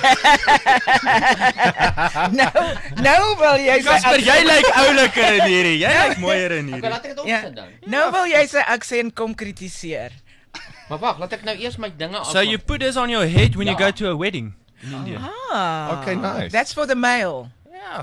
Nou, nou wil jy sê
Casper, jy lyk ouliker in hierdie. Jy lyk mooier in
Okay,
hierdie.
laat ek dit
Ja.
opsit dan.
Nou wil jy sy aksent kom kritiseer.
Maar wag, laat ek nou eers my dinge af.
So you put this on your head when you
Ja.
go to a wedding in India.
Ah.
Okay, nice.
That's for the male.
Ja.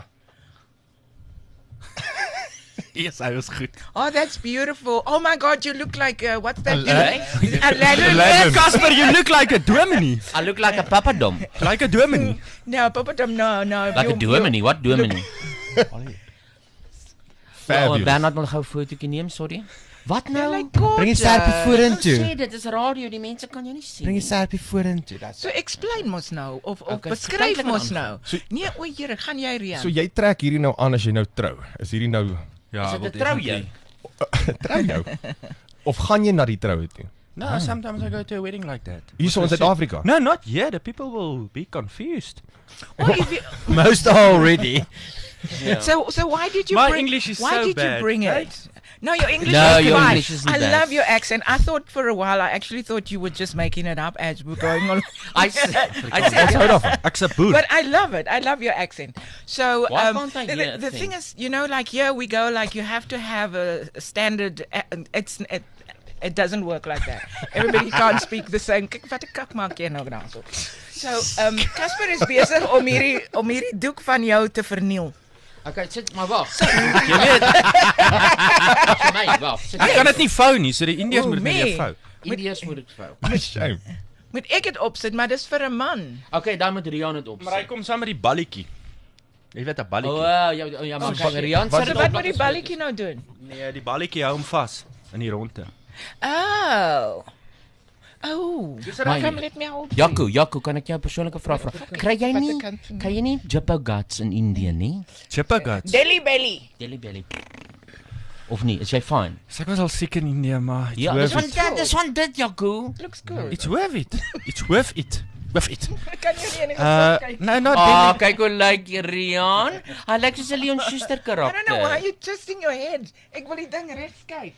Yes, I was goed.
Oh, that's beautiful. Oh my God, you look like uh, what's that?
Aladdin.
Aladdin.
Aladdin.
Casper, you look like a dominee.
I look like a papadom.
Like a dominee.
No, Papa, no, no.
Like a
you-
dominee. Wat dominee? Oh,
Fabulous.
Bernard wil gou 'n fotootjie neem, sorry. Wat nou?
Like gorgeous.
Bring die serpie
Sê
vorentoe.
dit is radio, die mense kan jou nie sien.
Bring die serpie vorentoe. That's
So explain mos nou of of
Okay,
beskryf
verduidelik
mos
dan.
nou.
So-
Nee, o Here, gaan jy Rian?
So jy trek hierdie nou aan as jy nou trou. Is hierdie nou
Ja,
Is dit 'n trou jy?
trou jou? Of gaan jy na die troue toe?
No, sometimes I go to a wedding like that.
Hier so in
What I
Suid-Afrika.
said. No, not yet. The people will be confused.
Oh, if you,
most already.
so so why did you
My
bring
English is
why
so
did you
bad,
bring
right?
it? No, your English
No,
is
your
fine.
English isn't
I
bad.
love your accent. I thought for a while I actually thought you were just making it up as we're going on.
I said, I
Wat hou
said,
daarvan?
Ek's 'n boer.
But I love it. I love your accent. So
Why
um,
can't I
the,
hear a
the
thing?
thing is, you know, like here we go. Like you have to have a, a standard. Uh, it's it, it doesn't work like that. Everybody can't speak the same. Kyk wat 'n kak maak jy nou daarso. So um, Casper is besig om hierdie om hierdie doek van jou te verniel.
Okay, sit maar wag.
Jy weet,
Vir my, wag. sit
ek
jy.
kan dit nie vou nie, so die Indiërs
Oh,
moet dit
me.
meer vou.
Indiërs moet dit vou.
My shame.
Moet ek dit opsit, maar dis vir 'n man.
Okay, dan moet Rian dit opsit.
Maar hy kom saam met die balletjie. Jy weet 'n
O,
balletjie.
uh, ja, ja, ja, maar
Oh,
kyk,
shit.
Rian
Wat-
sit
So
dit
wat
op.
moet die balletjie nou doen?
Nee, die balletjie hou hom vas in die ronde.
Oh. Oh.
Maar-
Kom let me help.
Jaco, Jaco, kan ek jou 'n persoonlike vraag vra? Kry jy
Wat
nie
ek kan doen.
kan jy nie Jippo guts in Indië nie?
Chipper guts.
Delhi belly.
Jelly belly. Of nie, is jy fine?
So ek was al siek in Indië, maar it's
Ja,
worth
dis van
it.
dit, dis van dit, Jaco.
Looks good.
It's worth it. It's worth it. Worth it.
Kan jy nie enige
Uh,
kyk?
no, not
Ah,
Delhi.
kyk hoe lyk jy, Rian. Hy lyk soos 'n Leon Schuster
I don't know why
karakter.
you twisting your head. Ek wil die ding reg skuif.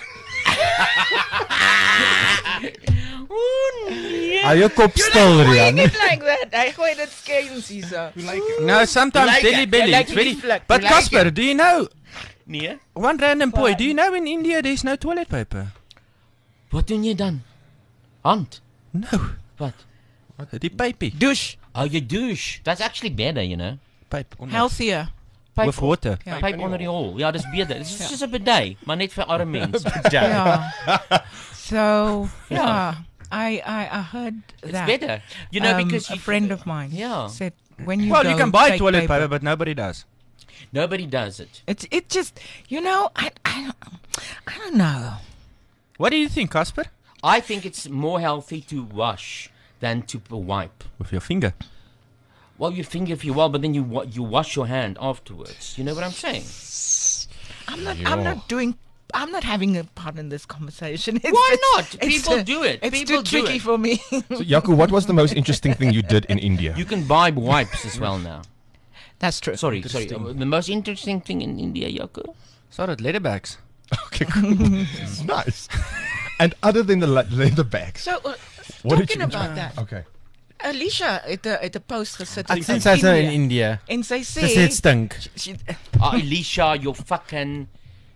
Ooh, nee.
Hou jou kop stil,
Why
Rian.
it like that? Hy gooi dit skeins hierso.
No, sometimes
Like
Delhi
it.
belly.
You like
It's
it,
very.
you like-
But
you like
Casper, do you know?
Nee.
One random boy. Do you know in India there's no toilet paper?
Wat doen jy dan? Hand.
No.
Wat?
Die pypie.
Douche.
Oh, you douche. That's actually better, you know.
Pyp onder.
Healthier.
Pyp,
With water.
Ja.
pyp onder die hol. Ja, dis beter. Dis soos 'n bidet, maar net vir arme mense.
Yeah. So,
Yeah.
yeah. I, I, I heard
It's
that.
better. You know,
Um,
because
a
you-
friend of mine
Yeah.
said when you
Well,
go
you can buy
take
toilet
paper,
paper, but nobody does.
Nobody does it.
It's it just you know I I I don't know.
What do you think, Casper?
I think it's more healthy to wash than to p- wipe.
With your finger.
Well, you finger if you will, but then you wa- you wash your hand afterwards. You know what I'm saying?
I'm not I'm not doing I'm not having a part in this conversation. It's,
Why
it's-
not?
it's
People
too-
do it.
It's
People
too
do
tricky
it.
for me.
So, Jaco, what was the most interesting thing you did in India?
You can buy wipes as well now.
That's true.
Sorry, sorry. uh, The most interesting thing in India, Jaco?
Sorry, leather bags.
Okay, cool. Nice. And other than the le- leather bags,
So uh,
what did
talking
you
about that.
Okay.
Alicia het 'n het 'n post gesit
Ek sien sy's nou in India.
En sy sê
Sy sê dit stink.
she,
Ah, Elisha, you're fucking...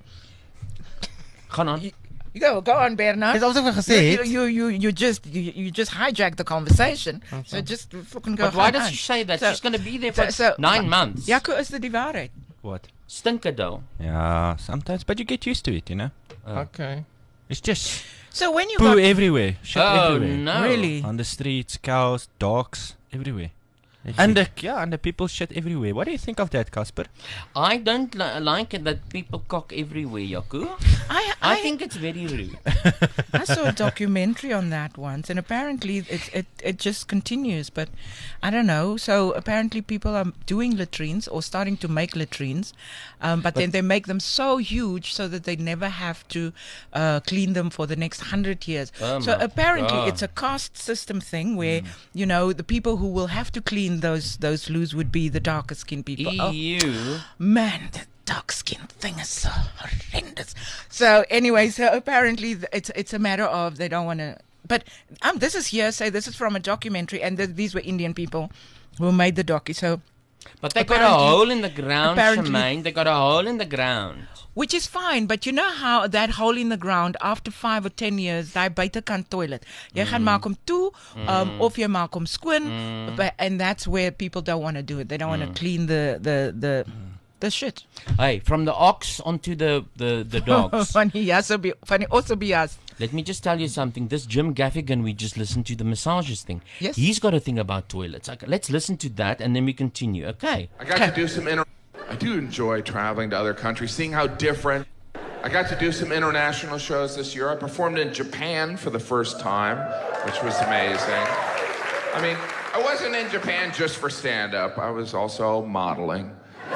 Gaan aan.
You go, go on, Bernard.
Dis alsof ek gesê
you,
het.
you, you, you just you, you just hijacked the conversation. So just fucking go.
But why
on.
does she say that?
So-
She's going to be there
so-
for
so-
nine months.
Jaco, is dit die waarheid?
What?
Stinkadel.
Yeah, sometimes, but you get used to it, you know.
Okay.
It's just
So when you
poo
got
everywhere, shit
Oh,
everywhere.
no.
really
On the streets, cows, dogs, everywhere. And the, yeah, and the people shit everywhere. What do you think of that, Casper?
I don't li- like it that people cock everywhere, Jaco.
I
I
I,
think it's very rude.
I saw a documentary on that once, and apparently it it it just continues. But I don't know. So apparently people are doing latrines or starting to make latrines, um, but, then they make them so huge so that they never have to uh, clean them for the next hundred years.
Oh
so
my
apparently
God.
it's a caste system thing where you know the people who will have to clean those those loos would be the darker skinned people. Oh,
Ew.
man, the dark skin thing is so horrendous. So anyway, so apparently th- it's it's a matter of they don't want to. But um, this is hearsay. This is from a documentary, and th- these were Indian people who made the docu. So,
But they got a
Apparently-
hole in the ground,
apparently-
Shemaine. They got a hole in the ground.
which is fine, but you know how that hole in the ground after five or ten years, daai buitekant toilet, jy gaan maak hom toe, um, of jy maak hom skoon, but, and that's where people don't want to do it. They don't want to clean the the the the shit.
Hey, from the ox onto the, the, the dogs.
Van die jasse be- van die osse bejas.
Let me just tell you something. This Jim Gaffigan we just listened to, the massages thing.
Yes.
He's got a thing about toilets. Okay, let's listen to that and then we continue. Okay.
I got to do some inter- I do enjoy traveling to other countries, seeing how different. I got to do some international shows this year. I performed in Japan for the first time, which was amazing. I mean, I wasn't in Japan just for stand-up. I was also modeling.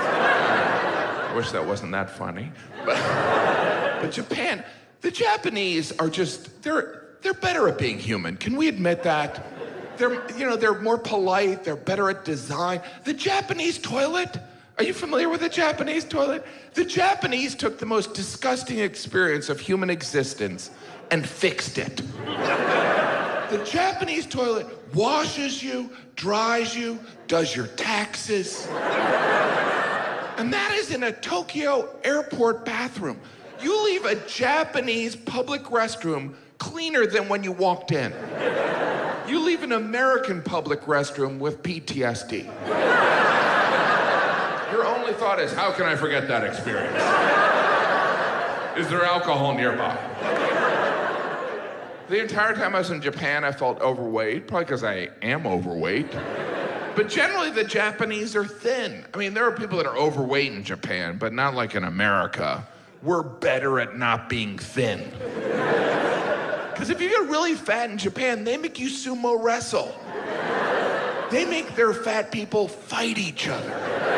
I wish that wasn't that funny. But, but Japan, the Japanese are just, they're, they're better at being human. Can we admit that? They're, you know, they're more polite. They're better at design. The Japanese toilet, are you familiar with the Japanese toilet? The Japanese took the most disgusting experience of human existence and fixed it. The Japanese toilet washes you, dries you, does your taxes. And that is in a Tokyo airport bathroom. You leave a Japanese public restroom cleaner than when you walked in. You leave an American public restroom with P T S D. Your only thought is, how can I forget that experience? Is there alcohol nearby? The entire time I was in Japan, I felt overweight, probably because I am overweight. But generally, the Japanese are thin. I mean, there are people that are overweight in Japan, but not like in America. We're better at not being thin. Because if you get really fat in Japan, they make you sumo wrestle. They make their fat people fight each other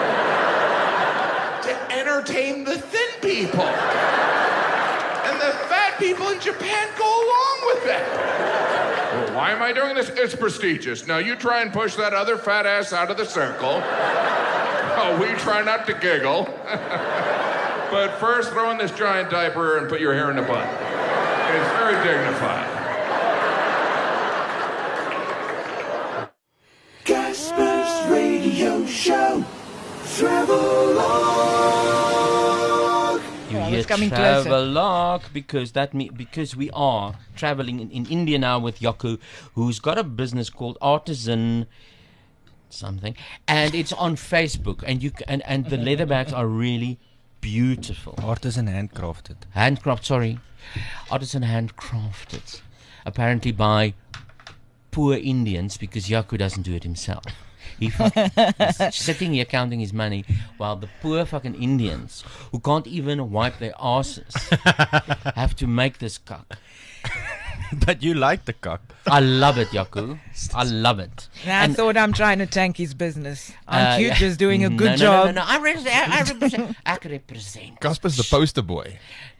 to entertain the thin people. And the fat people in Japan go along with it. Well, why am I doing this? It's prestigious. Now you try and push that other fat ass out of the circle. Oh, we try not to giggle. But first, throw in this giant diaper and put your hair in a bun. It's very dignified.
Casper's Radio Show. Travel-log.
You
Well,
hear
it's coming closer.
travel-log because that me because we are traveling in, in India now with Yaku, who's got a business called Artisan something, and it's on Facebook, and you c- and and the leather bags are really beautiful.
Artisan handcrafted.
Handcraft, sorry, artisan handcrafted, apparently by poor Indians because Yaku doesn't do it himself. He fuck, he's sitting here counting his money while the poor fucking Indians who can't even wipe their asses have to make this cock.
But you like the cock.
I love it, Yaku. I love it.
Nah, I
And-
thought I'm trying to tank his business. Aren't
Uh,
you
yeah.
just doing a
No,
good
no,
job?
No, no, no. I represent. I represent. I represent.
Casper's the poster boy.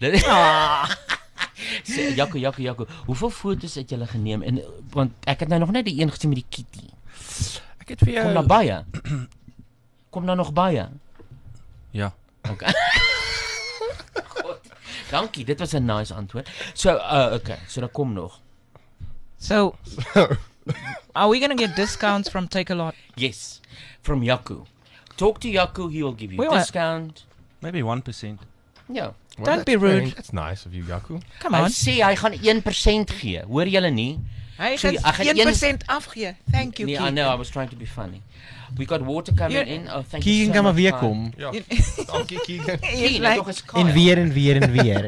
So, Jaco, Jaco, Jaco, hoeveel foto's het julle geneem? En, want ek het nou nog net die een gesien met die kitty.
Ek het vir jou
Kom daar baie. Kom daar nog baie.
Ja.
Okay. God, dankie, dit was 'n nice antwoord. So, uh, okay, so dan kom nog.
So, are we going to get discounts from Take A Lot?
Yes, from Yaku. Talk to Yaku, he will give you
We
a
want-
discount.
Maybe one percent.
Ja.
Well,
Don't
that's
be rude.
very- That's nice of you, Yaku.
Come
Hy
on.
sê hy gaan one percent gee. Hoor julle nie?
Hy
So,
gaan
hy gaan
one
een-
percent afgee. Thank you,
Nee, I
Keegan.
know, I was trying to be funny. We got water coming
You're-
in. Oh, thank
Keegan
you so
kan maar
much,
weer
Kai.
kom.
Ja.
You-
Dankie, Keegan.
Keegan,
like-
toch is Kyle.
En weer en weer en weer.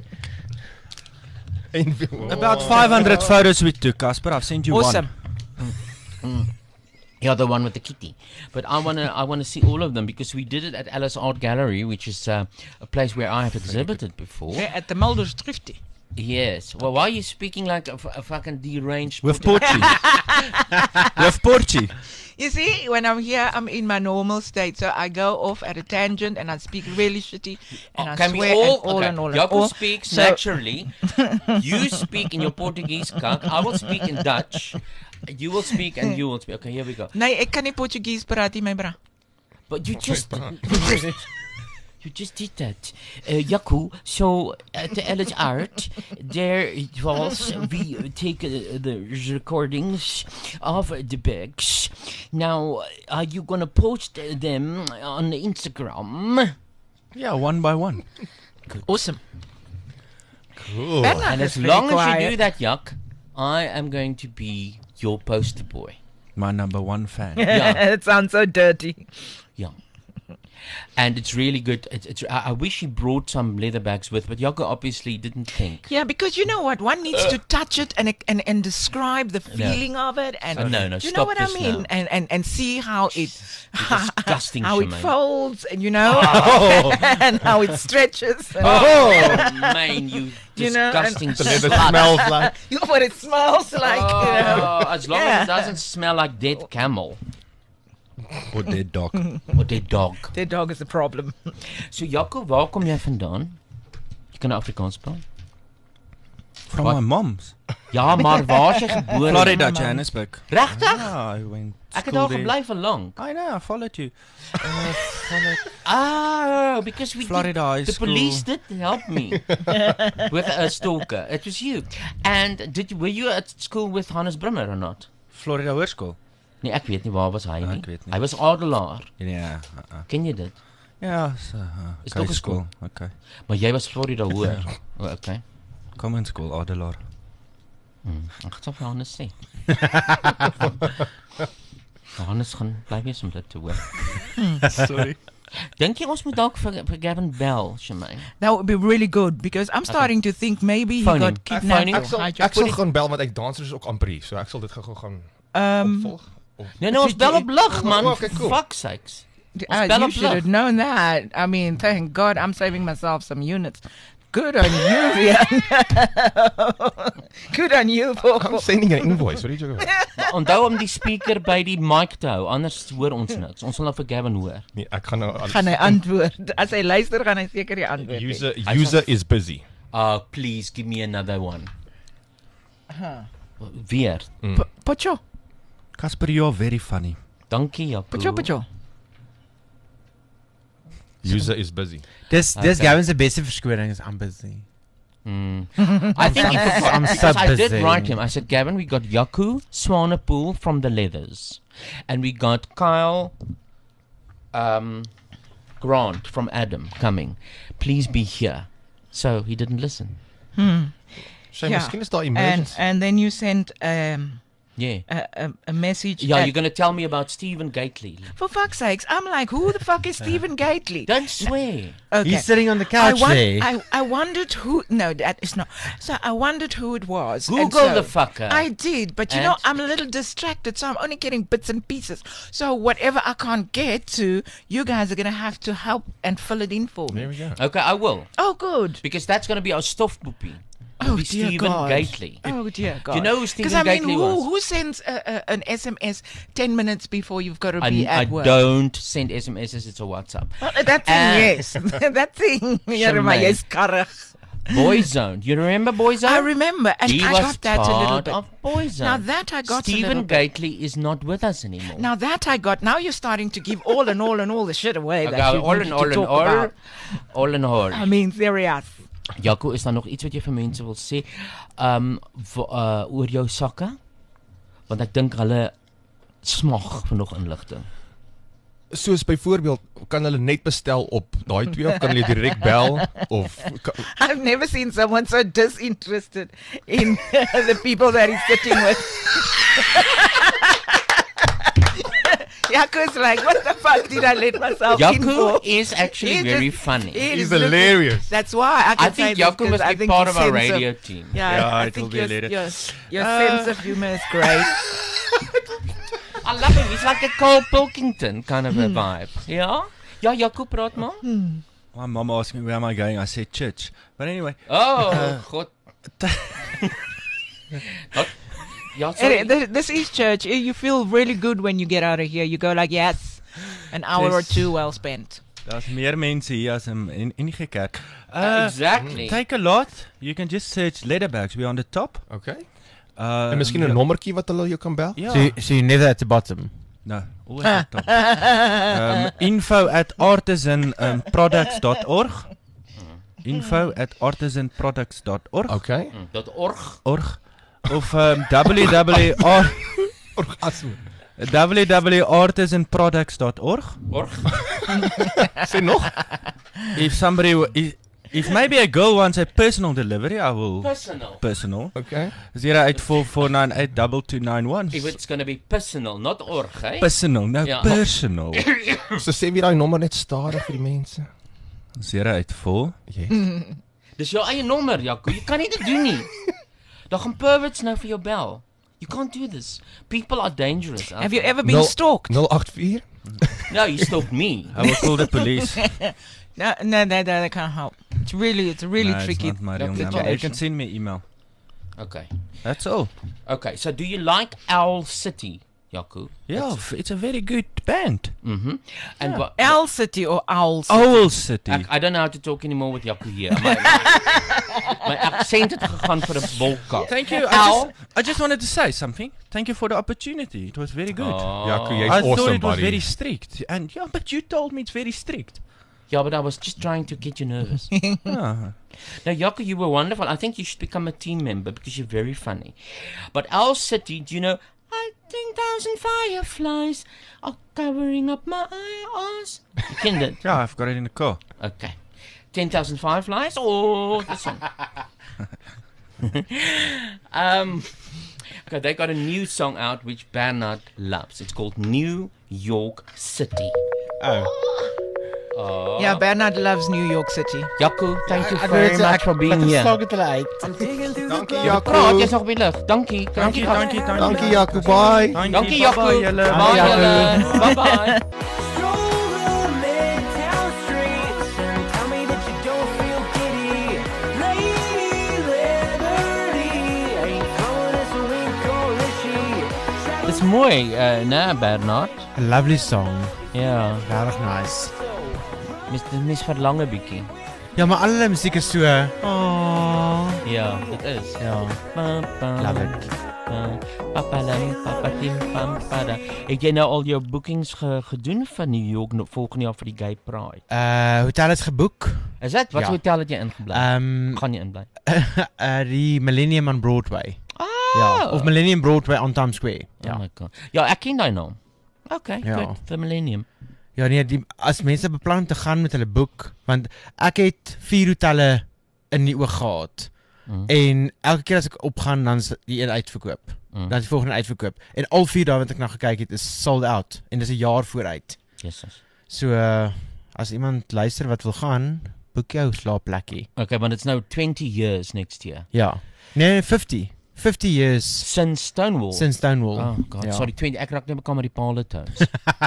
En weer-
About five hundred photos we took, Casper. I've sent you
Awesome.
one.
Yeah, the one with the kitty. But I wanna, I wanna see all of them because we did it at Alice Art Gallery, which is uh, a place where I have exhibited before.
Yeah, at the Mulder's Thrifty.
Yes. Well, why are you speaking like a, f- a fucking deranged?
With
Portu-
Porchi. With Porchi.
You see, when I'm here, I'm in my normal state. So I go off at a tangent and I speak really shitty. And
Oh,
I
can we
swear
all?
and all
okay.
and all and
Jaco
all.
speaks
So-
naturally. You speak in your Portuguese kak. I will speak in Dutch. You will speak and you will speak. Okay, here we go.
Nee, ek kan nie Portugees praat nie, my bra.
But you just, you just, you just did that. Uh, Jaco, so at the Alice Art, there it was, we take uh, the recordings of the bags. Now, are you going to post them on Instagram?
Yeah, one by one.
Awesome.
Cool.
Bernard
And
is
as
very
long as you
quiet.
do that, Jac, I am going to be your poster boy.
My number one fan.
Yeah.
It sounds so dirty.
Yeah. And it's really good. It's, it's, I, I wish he brought some leather bags with, but Jaco obviously didn't think.
Yeah, because you know what? One needs to touch it and and, and describe the feeling of it, and
Uh, no, no,
do you
stop
know what I
this
mean?
now.
And, and and see how it
disgusting,
how it
Shemaine.
folds, and you know, and how it stretches. And
Oh, man, you
You know, and-
disgusting
The leather
slut.
smells like.
you know what it smells like.
Oh,
you know?
as long
Yeah.
as it doesn't smell like dead camel
Or dead dog.
or dead dog.
Their dog is the problem.
So, Jaco, waar kom jy vandaan? Jy kan Afrikaans praat.
From
What?
my mom's.
Ja, maar waar is jy gebore?
Florida, Johannesburg.
Regtig?
Yeah, I went.
Ek het
school
daar
there.
gebly vir lank.
I know, I followed you.
Oh, because we
Florida
did,
High
the
School.
police did help me with a stalker. It was you. And did you, were you at school with Hannes Brimmer or not?
Florida Hoërskool.
Nee, ek weet nie waar was hy nie.
Ek weet nie.
Hy was adelaar.
Ja. Uh, uh.
Ken jy dit?
Ja, so, uh,
Is
okay,
toch een school?
Okay.
Maar jy was Florida hoër. Oh, okay.
Common school, Adelaar.
Hmm. Ek sal vir Hannes sê. Hannes gaan bly wees om dit te hoor.
Sorry.
Dink jy ons moet dalk vir, vir Gavin bel, Shemaine?
That would be really good because I'm starting to think maybe he
Phone
got
him.
kidnapped.
Ek
or
sal
hijacked.
ek sal gaan bel want ek dansers is ook amper hier, so ek sal dit gou-gou gaan
Um,
opvolg. Of,
Nee, nee, ons bel op lig, man.
Oh, okay, cool.
Fuck sakes.
uh,
bel
you
op
should
lig.
have known that. I mean, thank God I'm saving myself some units. Good on you, Rian. Good on you. For,
I'm sending an invoice. What are you talking about?
Maar onthou om die speaker by die mic te hou, anders hoor ons niks. Ons wil nou vir Gavin hoor.
Nee, ek gaan nou alles
gaan hy antwoord. As hy luister, gaan hy seker die antwoord gee.
User user is busy.
Uh please give me another one.
Huh.
Weer.
Mm.
P- Pocho.
Casper, you're very funny.
Dankie, Jaco.
Pocho, Pocho.
User is busy.
Dis dis
Okay.
Gavin se beste verskoning is I'm busy.
Mm. I think he forgot
I'm
because
so
I did
busy.
write him. I said, Gavin, we got Yaku Swanepoel from the Leathers, and we got Kyle um, Grant from Adam coming. Please be here. So he didn't listen.
Hmm.
Sy
Yeah.
miskien is daar
And,
emergency.
and then you sent um,
Yeah.
a, a, a message.
Yeah,
at-
you're going to tell me about Stephen Gately.
For fuck's sakes, I'm like, who the fuck is Stephen Gately?
Don't swear.
Okay.
He's sitting on the
I,
couch
won-
there.
I, I wondered who. No, that is not. So I wondered who it was. and
Google
so
the fucker.
I did, but you know,
And?
I'm a little distracted, so I'm only getting bits and pieces. So whatever I can't get to, you guys are gonna have to help and fill it in for me.
There we go.
Okay, I will.
Oh, good.
Because that's going to be our stofboepie.
Oh,
Be
dear
Stephen
God.
Gately.
Oh dear God!
Do you know who Stephen
I mean,
Gately
who,
was?
who sends a, a, an S M S ten minutes before you've got to
I,
be
I
at work?
don't send S M Ses, it's a WhatsApp.
Well, that thing,
Uh,
yes, that thing. Here, my
Shemaine.
yes, karrig.
Boyzone. You remember Boyzone?
I remember, and
he
I
was
got that a little
part
bit.
of Boyzone.
Now that I got a
Stephen
little bit.
Gately is not with us anymore.
Now that I got, now you're starting to give all and all and all the shit away
Okay,
that you
all
wanted
and
to
all and
talk
all,
about.
all and all.
I mean, serious.
Jaco, is daar nog iets wat jy vir mense wil sê? Um v- uh oor jou sakke? Want ek dink hulle smag vir nog inligting.
Soos byvoorbeeld, kan hulle net bestel op daai twee of kan hulle direk bel of kan,
I've never seen someone so disinterested in the people that he's sitting with. Jaco's like, what the fuck did I let myself in
Jaco
for?
is actually
He
very
just-
funny.
he
He's
is looking-
hilarious.
That's why I can
I think
say this
Jaco
'cause
must
I
be
think
part
his
of our
sense
radio team.
Yeah,
Yeah,
I
it
think
will be
your,
later.
your, your
Uh,
sense of humor is great.
I love him. He's like a Cole Pilkington kind of a vibe. Ja? Ja, Jaco, praat maar.
My mom asked me where am I going. I said church. But anyway.
Oh,
uh,
God. Wat? Ja,
And
sorry.
it- th- this is church. You feel really good when you get out of here. You go like, yes, an hour or
Dis-
two well spent.
Daar's meer mense hier as in in enige kerk.
Uh, exactly.
Take a lot. You can just search Leatherbags. We're on the top.
okay.
Uh,
En miskien 'n
ja.
nommertjie wat hulle jou kan bel?
Ja.
So, you- so you're never at the bottom.
No, always at the top. um, info at artisan products dot org. Info at artisan products dot org.
Okay.
Mm, Dat org.
Org. Of um, www
Orgasme.
www artisan products dot org.
Org.
Sê nog.
If somebody w- if, if maybe a girl wants a personal delivery, I will
Personal.
personal.
Okay.
zero eight four four nine eight two two nine one.
If it's going to be personal, not org, eh?
Personal, no
Ja.
personal.
So sê weer daai nommer net stadig vir die mense.
zero eight four.
Yes.
Dis jou eie nommer, Jaco. Jy kan nie dit doen nie. Daar gaan perverts nou vir jou bel. You can't do this. People are dangerous. out
Have you
there.
ever been stalked?
nul agt vier
No, you stalked me.
I will call the police.
No, no, no, no, I can't help. It's really, it's a really
no,
tricky
It's not my real number. You
situation.
can send me email.
Okay.
That's all.
Okay, so do you like Owl City, Jaco?
Yeah, f- it's a very good band.
Mm-hmm. And
Yeah.
what?
Owl City or Owl City?
Owl City.
Ek, I don't know how to talk anymore with Jaco here. My, my accent het gegaan vir 'n bolkap.
Thank you. I
Owl.
just, I just wanted to say something. Thank you for the opportunity. It was very good.
Oh.
Jaco, jy's
I thought
awesome,
it was
buddy.
very strict. And yeah, but you told me it's very strict.
Yeah, but I was just trying to get you nervous.
Ah.
Now, Jaco, you were wonderful. I think you should become a team member because you're very funny. But Owl City, do you know? I ten thousand fireflies are covering up my eyes. You ken dit?
Yeah, I've got it in the car.
Okay. ten thousand fireflies or this one? um, okay, they got a new song out which Bernard loves. It's called New York City.
Oh.
Oh.
Yeah, Bernard loves New York City.
Jaco, thank you
Ek
very
weet,
much
ek-
for being
ek
here.
verstaan dit hulle uit.
Dankie
Ja, praat, jy's nog op die lug. Dankie.
Dankie, dankie, dankie.
Dankie Jaco, bye.
Dankie Jaco.
Bye, julle.
Bye julle. Bye bye. Dis mooi, uh, né, Bernard?
A lovely song.
Ja.
Regtig nice.
Mis mis verlang 'n bietjie.
Ja, maar al hulle musiek is so. Oh.
Ja, dit is.
Ja. Love it.
Papalam, papatim, pampada. Ek jy nou al jou bookings ge, gedoen van New York no, volgende jaar vir die Gay Pride?
Uh hotel is geboek.
Is dit? Wat
Ja.
hotel het jy ingebly?
Um
Gaan jy inbly?
uh die Millennium on Broadway.
Ah.
Ja, of Millennium Broadway on Times Square.
Ja.
Ja.
Oh my god. Ja, ek ken daai naam. Okay,
Ja.
good. The Millennium.
Ja nee, die as mense beplan om te gaan met hulle boek, want ek het vier hotelle in die oog gehad.
Mm.
En elke keer as ek opgaan dan is die een uitverkoop.
Mm.
Dan is die volgende uitverkoop. En al vier dae wat ek na gekyk het is sold out en dis 'n jaar vooruit.
Jesus.
So uh, as iemand luister wat wil gaan, boek jou slaapplekkie.
Okay, want it's now twenty years next year.
Ja. Nee, nee fifty. fifty years
since Stonewall.
Since Stonewall.
Oh god,
ja.
sorry, twenty ek raak net mekaar met die Paula Tones.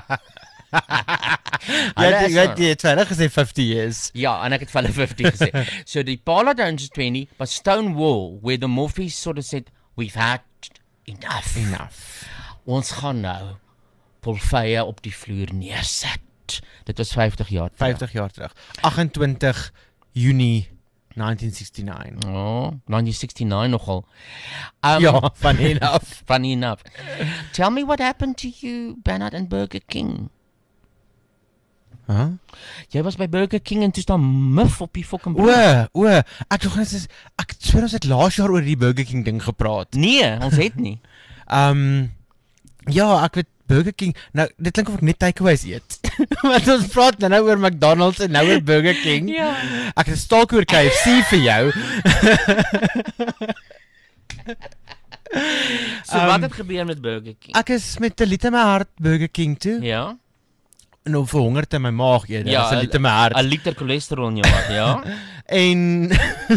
Ja, jy weet jy het hulle gesê fifty years.
Ja, en ek het vir hulle fifty gesê. So die Paula Tones is twenty, but Stonewall where the Morphees sort of said we've had enough.
Enough.
Ons gaan nou Paul Feye op die vloer neerset. Dit was fifty jaar terug.
fifty jaar terug. agt-en-twintig Junie nineteen sixty-nine.
Oh, nineteen sixty-nine nogal. Um,
ja, funny enough.
Funny enough. Tell me what happened to you, Bernard and Burger King.
Huh?
Jy was by Burger King en toe staan mif op die fucking
O, o, ek dink ons is ek sweer ons het laas jaar oor die Burger King ding gepraat.
Nee, ons het nie.
um ja, ek weet Burger King. Nou, dit klink of ek net takeaways eet. Want ons praat nou oor McDonald's en nou oor Burger King.
Ja.
Ek het 'n stalk oor K F C vir jou.
So um, wat het gebeur met Burger King?
Ek is met 'n lied in my hart Burger King toe.
Ja.
En nou verhongerd in my maag eerder,
Ja,
as 'n lied in my hart.
'n liter cholesterol in jou maag, ja.
En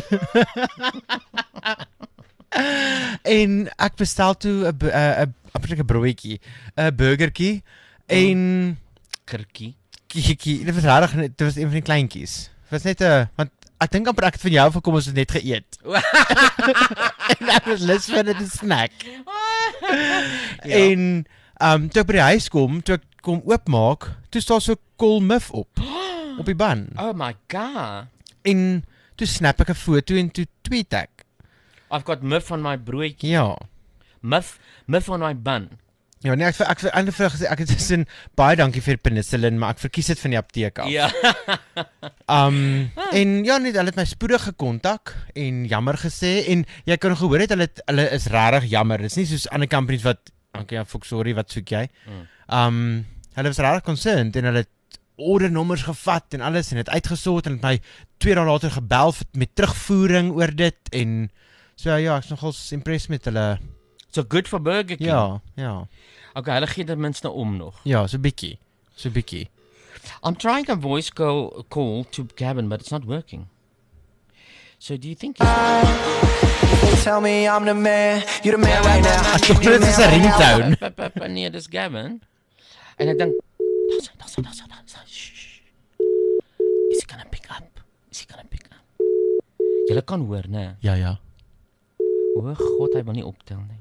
en ek bestel toe 'n 'n 'n broodjie, 'n burgertjie en
kirkie.
Kiekie, dit was regtig dit was een van die kleintjies. Dit was net 'n want ek dink amper ek het van jou van kom ons het net geëet. En ek was lus vir 'n snack. Ja. En um toe ek by die huis kom, toe ek kom oopmaak, toe staan so koolmif op op die ban.
Oh my god.
En toe snap ek 'n foto en toe tweet ek.
I've got muff on my broodjie.
Ja.
Muff, muff on my bun.
Ja, nee, ek ek ek eintlik vir gesê ek het sin baie dankie vir penicillin, maar ek verkies dit van die apteek af.
Ja.
um en ja, net hulle het my spoedig gekontak en jammer gesê en jy kan gehoor het hulle hulle is regtig jammer. Dit is nie soos ander companies wat okay, ja, fuck sorry, wat soek jy?
Mm.
Um hulle was regtig concerned en hulle het ordernommers gevat en alles en het uitgesort en het my twee dae later gebel met terugvoering oor dit en so ja, ek is nogal impressed met hulle.
So good for Burger King.
Ja, ja.
Okay, hulle gee dit minstens om nog.
Ja, so bietjie. So bietjie.
I'm trying a voice call, call to Gavin, but it's not working. So do you think he's...
They tell me I'm the man, you're the man right now.
Ek dink dit is 'n ringtone.
Nee, dis Gavin. En ek dink, daar's daar's daar's daar's. Is he gonna pick up? Is he gonna pick up? Julle kan hoor, né?
Ja, ja.
O god, hy wil nie optel nie.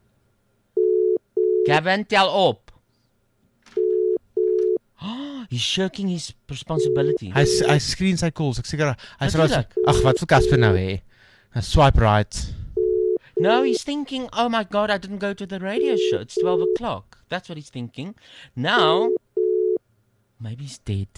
Gavin, tel op. Oh, he's shirking his responsibility.
Hy hy screen sy calls. Ek seker hy's
Natuurlijk.
Ag, wat vir Casper nou hê? Swipe right.
No, he's thinking, oh my god, I didn't go to the radio show. It's twelve o'clock. That's what he's thinking. Now, maybe he's dead.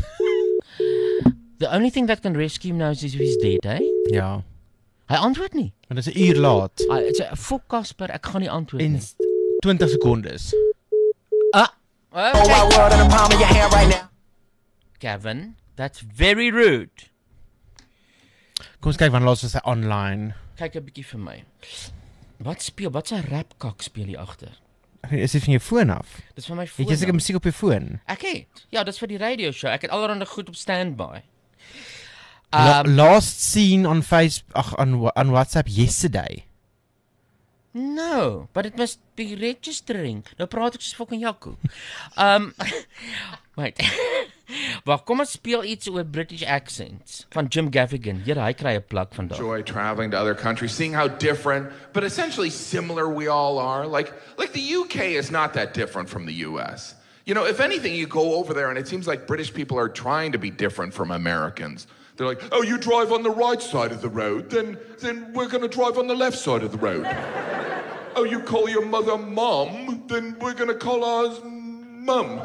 The only thing that can rescue him now is if he's dead, eh?
Ja.
Hy antwoord nie.
En dit is 'n uur laat.
Hy sê, "Fok Casper, ek gaan nie antwoord
En
nie."
twintig sekondes.
Ah.
Oh, my world in the palm of your hand right now.
Gavin, that's very rude.
Kom ons kyk wanneer laas was hy online.
Kyk 'n bietjie vir my. Wat speel? Wat 'n rapkak speel hier agter?
Is dit van jou foon af?
Dis van my
Het
foon.
jy seker
af.
musiek op jou foon?
Ek het. Ja, dis vir die radio show. Ek het allerhande goed op standby.
La-
Um,
last seen on Facebook, ag, on, wa- on WhatsApp yesterday.
No, but it must be registering. Nou praat ek soos fucking Jaco. Um wait. Wag, kom ons speel iets oor British accents van Jim Gaffigan. Here, hy kry 'n plak vandag.
Enjoy traveling to other countries, seeing how different, but essentially similar we all are. Like, like the U K is not that different from the U S. You know, if anything, you go over there and it seems like British people are trying to be different from Americans. They're like, oh, you drive on the right side of the road, then, then we're going to drive on the left side of the road. Oh, you call your mother mom, then we're going to call ours mum.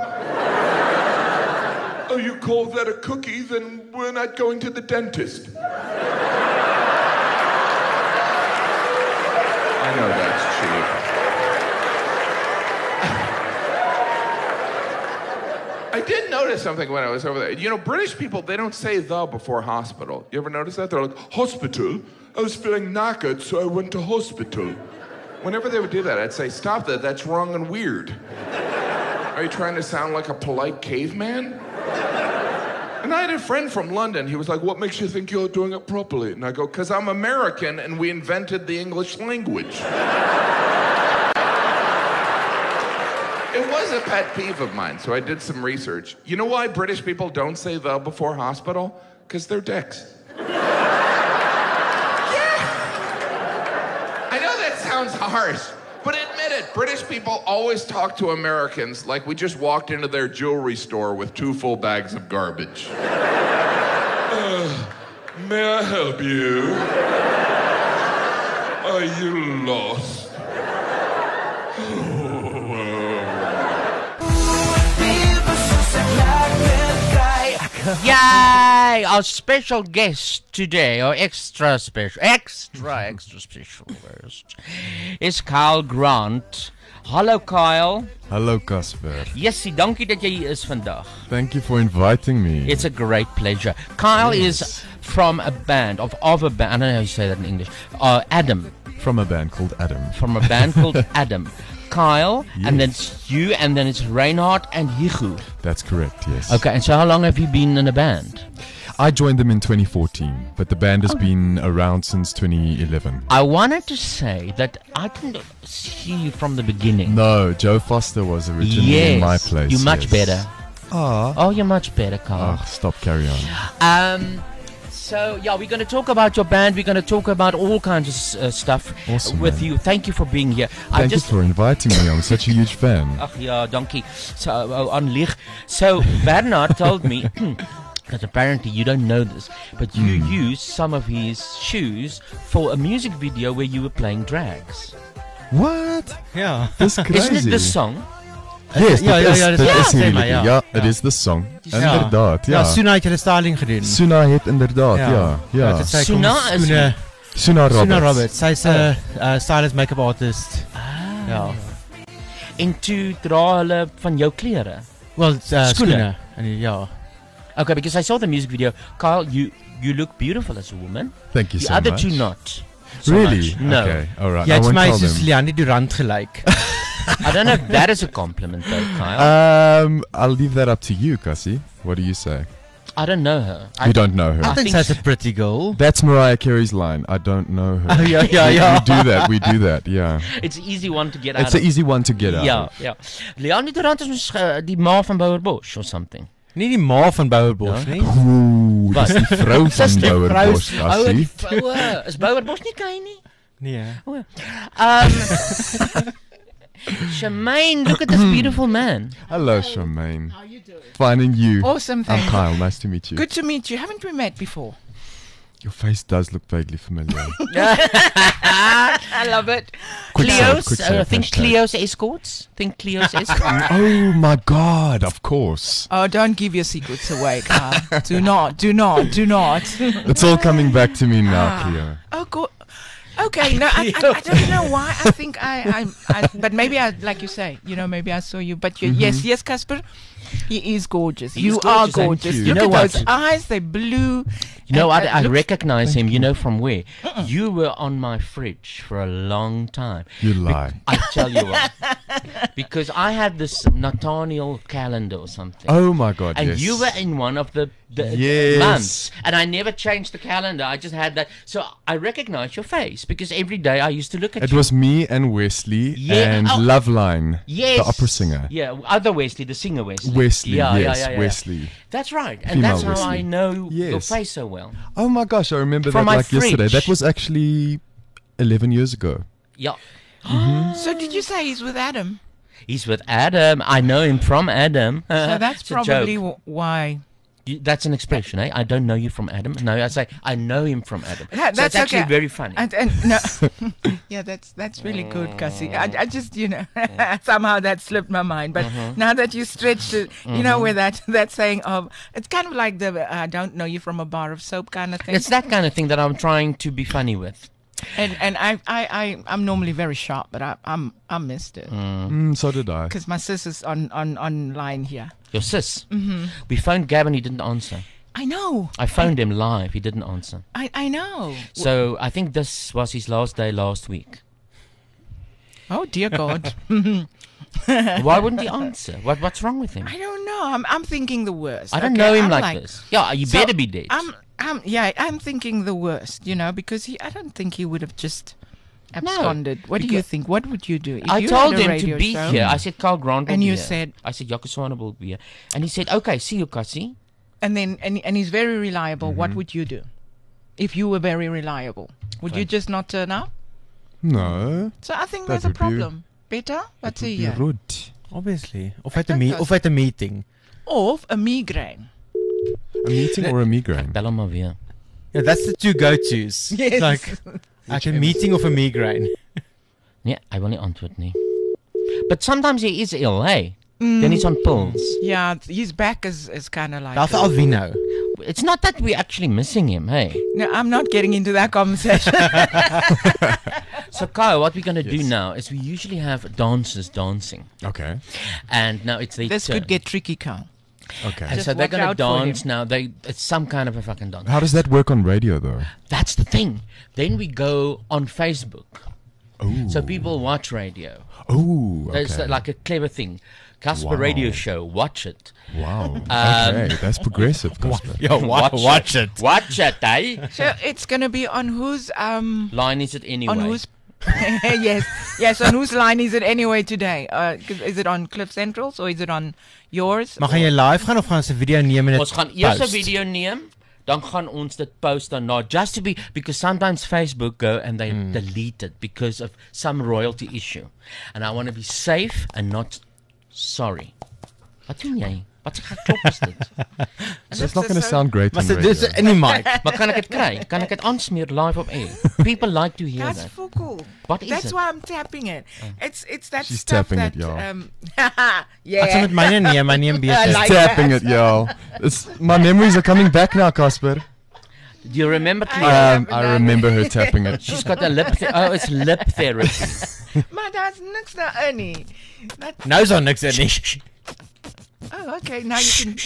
Oh, you call that a cookie, then we're not going to the dentist. I know that's cheap. I did notice something when I was over there. You know, British people, they don't say the before hospital. You ever notice that? They're like, hospital? I was feeling knackered, so I went to hospital. Whenever they would do that, I'd say, stop that, that's wrong and weird. Are you trying to sound like a polite caveman? And I had a friend from London. He was like, what makes you think you're doing it properly? And I go, because I'm American and we invented the English language. It was a pet peeve of mine, so I did some research. You know why British people don't say the before hospital? Because they're dicks. Yeah! I know that sounds harsh, but admit it, British people always talk to Americans like we just walked into their jewelry store with two full bags of garbage. Uh, may I help you? Are you lost?
Yay! Our special guest today, or extra special, extra, extra special guest, is Kyle Grant. Hallo Kyle.
Hallo Casper.
Jessie, dankie dat jy hier is vandag.
Thank you for inviting me.
It's a great pleasure. Kyle
Yes.
is from a band, of, of a band, I don't know how you say that in English, uh, Adam.
From a band called Adam.
From a band called Adam. Kyle,
Yes.
and then it's you, and then it's Reinhard and Higu.
That's correct, yes.
Okay, and so how long have you been in a band?
I joined them in twenty fourteen, but the band has been around since twenty eleven.
I wanted to say that I didn't see you from the beginning.
No, Joe Foster was originally
yes,
in my place.
You're much
yes.
better.
Ah.
Oh, you're much better, Kyle.
Oh, stop, carry on.
Um, so yeah, we're going to talk about your band. We're going to talk about all kinds of uh, stuff
Awesome,
with
man.
you. Thank you for being here.
Thank you for inviting me. I'm such a huge fan.
Ach ja, dankie. So uh, on Lich. So Bernard told me that apparently you don't know this, but you
Mm.
used some of his shoes for a music video where you were playing drags.
What?
Ja.
That's crazy.
Isn't it the song?
Yes,
Ja,
dit
ja,
is,
ja, dis
dit
ja,
is
sê
hierdie
maar,
liedjie.
ja.
Ja, dit
Ja.
is the song.
Ja.
Inderdaad, ja.
Ja, Suna het hulle styling gedoen.
Suna het inderdaad, ja. Ja,
Ja, dit sy kom
Suna is
skoene-
Suna Roberts.
Suna Roberts. Sy's 'n uh, stylist make-up artist. Ja.
En toe dra hulle van jou klere.
Wel, uh,
Skoene.
skoene. En ja.
Okay, because I saw the music video. Kyle, you you look beautiful as a woman.
Thank you
the
so
other
much.
two not. So
Really?
much. No.
Okay, all right.
Jy
I
het
won't
my
tell
soos
them.
Leanne Durant gelyk.
I don't know if that is a compliment though, Kyle.
Um, I'll leave that up to you, Cassie. What do you say?
I don't know her. I
You don't know her.
I think sy's 'n pretty girl.
That's Mariah Carey's line. I don't know her.
Oh, ja, ja,
we,
ja.
we do that. We do that. Yeah.
It's an easy one to get out
It's an
of.
easy one to get out
Ja,
of.
ja. Leanne Durant is mos uh, die ma van Bouwer Bosch or something.
Nie die ma van Bouwer Bosch
Ja.
nie.
Ooh, dis die vrou van
Dis die
Bouwer
vrou-
Bosch,
Oh,
Cassie.
die vroue. Is Bouwer Bosch nie klein nie?
Nee.
Oh, ja. Um, Shemaine, look at this beautiful man.
Hello, Charmaine. How you doing? Fine, and you?
Awesome,
I'm
thank
Kyle. Nice to meet you.
Good to meet you. Haven't we met before?
Your face does look vaguely familiar.
I love it.
Quick save,
Cleo's,
quick
uh,
save,
think
hashtag.
Cleo's escorts? Think Cleo's escorts?
Oh my God! Of course.
Oh, don't give your secrets away, Carl. do not, do not, do not.
It's all coming back to me now,
Ah.
Cleo.
Oh, good. Okay, no, I, I, I don't know why. I think I, I, I, but maybe I, like you say, you know, maybe I saw you. But you,
Mhm.
yes, yes, Casper, he is gorgeous.
He
you
is
are
gorgeous, thank
gorgeous.
you.
Look
You know
at
what?
those eyes; they blue.
You know what?
and, uh,
I
looks-
recognize him. You know from where? You were on my fridge for a long time.
You lie.
I tell you what. because I had this Nathaniel calendar or something.
Oh my God!
And
yes.
you were in one of the, the
Yes.
months, and I never changed the calendar. I just had that, so I recognized your face because every day I used to look at
It
you.
was me and Wesley
Yeah,
and
oh,
Loveline,
Yes,
the opera singer.
Yeah, other Wesley, the singer Wesley.
Wesley,
yeah,
yes,
yeah, yeah, yeah.
Wesley.
That's right, and
Female
that's how
Wesley.
I know your
Yes.
face so well.
Oh my gosh, I remember
From
that
my
like yesterday.
fridge.
That was actually eleven years ago.
Yeah.
So did you say he's with Adam?
He's with Adam. I know him from Adam.
So that's
It's a
probably
joke.
w- why.
You, that's an expression, eh? I don't know you from Adam. No, I say I know him from Adam.
That-
so it's actually
okay.
very funny.
And, and no, yeah, that's that's really good, Cassie. I, I just you know somehow that slipped my mind. But
Mhm.
now that you stretched it, you know
Mhm.
where that that saying of it's kind of like the uh, I don't know you from a bar of soap kind of thing.
It's that kind of thing that I'm trying to be funny with.
And and I I I I'm normally very sharp, but I I'm I missed it
Mm, so did I.
because my sis is on on online here.
Your sis.
Mhm.
We phoned Gavin. He didn't answer.
I know.
I phoned him live. He didn't answer.
I I know.
So I think this was his last day last week.
Oh dear God.
Why wouldn't he answer? What What's wrong with him?
I don't know. I'm I'm thinking the worst.
I don't
okay?
know him
I'm
like, this. Yeah, you
So,
better be dead.
I'm I'm yeah. I'm thinking the worst. You know, because he. I don't think he would have just absconded. what do you
because-
think? What would you do? If
I
you
told
had a
him to
radio
be
show?
here. I said Carl Grant will
And
be
you
here.
said-
I said Jaco Swana will be here. And he said, okay, see you, Cassie.
And then and and he's very reliable. What would you do? If you were very reliable, would you
Fine.
just not turn up?
No.
So I think
That
there's a
would be-
problem. Better? What's
would
a
be
year?
rude.
Obviously. Of at 'n
dink
me
dat-
of at 'n meeting.
Of a migraine.
A meeting or a migraine?
Bel hom maar weer.
Yeah, that's the two go-tos.
Yes.
Like at a meeting of a migraine.
Nee, hy wil nie antwoord nie. But sometimes he is ill, hey? Then he's on pills.
Yeah, his back is is kind of like.
Daar vir Alvino.
It's not that we're actually missing him, hey?
No, I'm not getting into that conversation.
So, Kyle, what we're going to do now is we usually have dancers dancing.
Okay.
And now it's their
This
turn.
could get tricky, Kyle.
Okay.
And
Just
so they're
watch
going to
out for
dance
him.
now. They It's some kind of a fucking dance.
How does that work on radio though?
That's the thing. Then we go on Facebook.
Ooh.
So people watch radio.
Ooh.
There's
Okay.
uh, like a clever thing. Casper
Wow.
Radio Show. Watch it.
Wow.
Um,
okay, that's progressive, Casper.
Yo, wa- watch it.
Watch it, eh?
So it's gonna be on whose um
Line is it anyway?
on whose yes yes on whose line is it anyway today? Uh, 'cause is it on Cliff Central's or is it on yours?
Maar gaan jy live gaan of gaan ons 'n video neem en dit
Ons gaan eers 'n
post?
video neem, dan gaan ons dit post daarna, just to be, because sometimes Facebook go and they
Hmm.
delete it because of some royalty issue. And I want to be safe and not sorry. Wat doen jy? Wat se geklop is dit?
That's not going to sound great
Maar
on
dit
radio.
is in die mic.
Maar kan ek dit kry? Kan ek dit aansmeer live op air? People like to hear
That's
that.
for cool.
What is
That's
it?
why I'm tapping it. It's it's that
She's
stuff
tapping
that
it, y'all.
um
Ek
yeah.
sal met myne neem, my neem
I
beter.
like
Tapping
that.
it, yo. It's, my memories are coming back now, Casper.
Do you remember Cleo?
Um, I remember her tapping it.
She's got a lip th- oh, it's lip therapy.
Maar daar's niks daarin nie. Dat
Nou is daar niks in nie.
Oh, okay. Now you can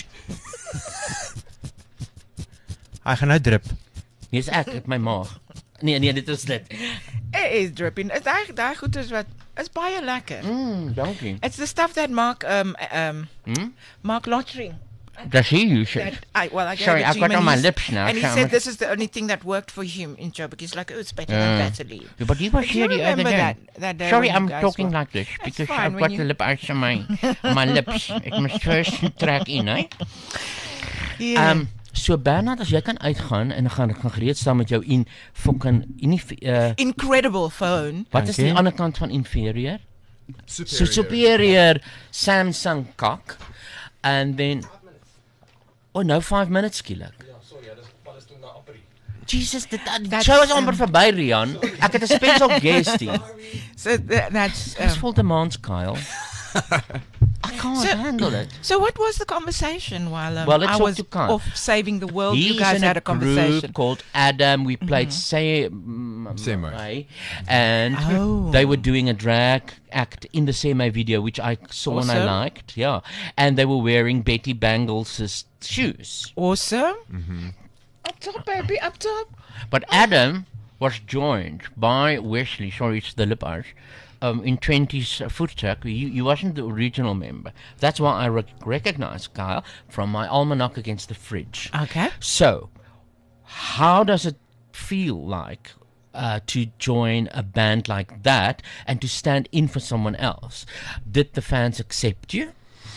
Hy gaan nou drip.
Dis ek uit my maag. Nee, nee, dit is dit.
It is dripping. Is daai daai goed is wat is baie lekker.
Mm, dankie.
It's the stuff that Mark um um
Hmm?
Mark Lottering.
Dis hier you should.
That I well I gave
Sorry,
it to
I've
him
got
and
on my
he's-
lips now,
And he
so
said
much-
this is the only thing that worked for him in Joburg. He's like, oh, it's better
Uh,
than Vaseline.
But he was
Do
here
you
the other
remember
day.
that- that day
Sorry,
when you
I'm
guys
talking
were-
like this
That's
because
fine,
I've
when
got
you-
the lip out of my my lips. Ek moet first trek in, hè?
Yeah.
Um so Bernard, as jy kan uitgaan en dan gaan ek gaan gereed staan met jou in fucking in uh
Incredible phone.
wat is die
Dankie.
ander kant van inferior?
Superior.
So superior Samsung kak. And then oh no, five minutes skielik. Jesus, dit die
That's,
show is amper
um,
verby, Rian. Ek het 'n special guest hier.
So th- that's
Dis
um,
vol demands, Kyle. I can't
So-
handle it.
So what was the conversation while um,
Well, let's
I
talk
was
to Kyle.
off saving the world?
He's
you guys
in
had
a,
a conversation.
group called Adam. We played mm-hmm.
Semi.
Semi, and
Oh.
they were doing a drag act in the Semi video, which I saw and I
Awesome.
liked. Yeah, and they were wearing Betty Bangles' shoes.
Awesome.
Mm-hmm.
Up top, baby, up top.
But Adam was joined by Wesley, sorry, it's the Lippers, um, in twenties uh, Voetstuk. You, you wasn't the original member. That's why I rec- recognize Kyle from my almanac against the fridge.
Okay.
So, how does it feel like uh, to join a band like that and to stand in for someone else? Did the fans accept you?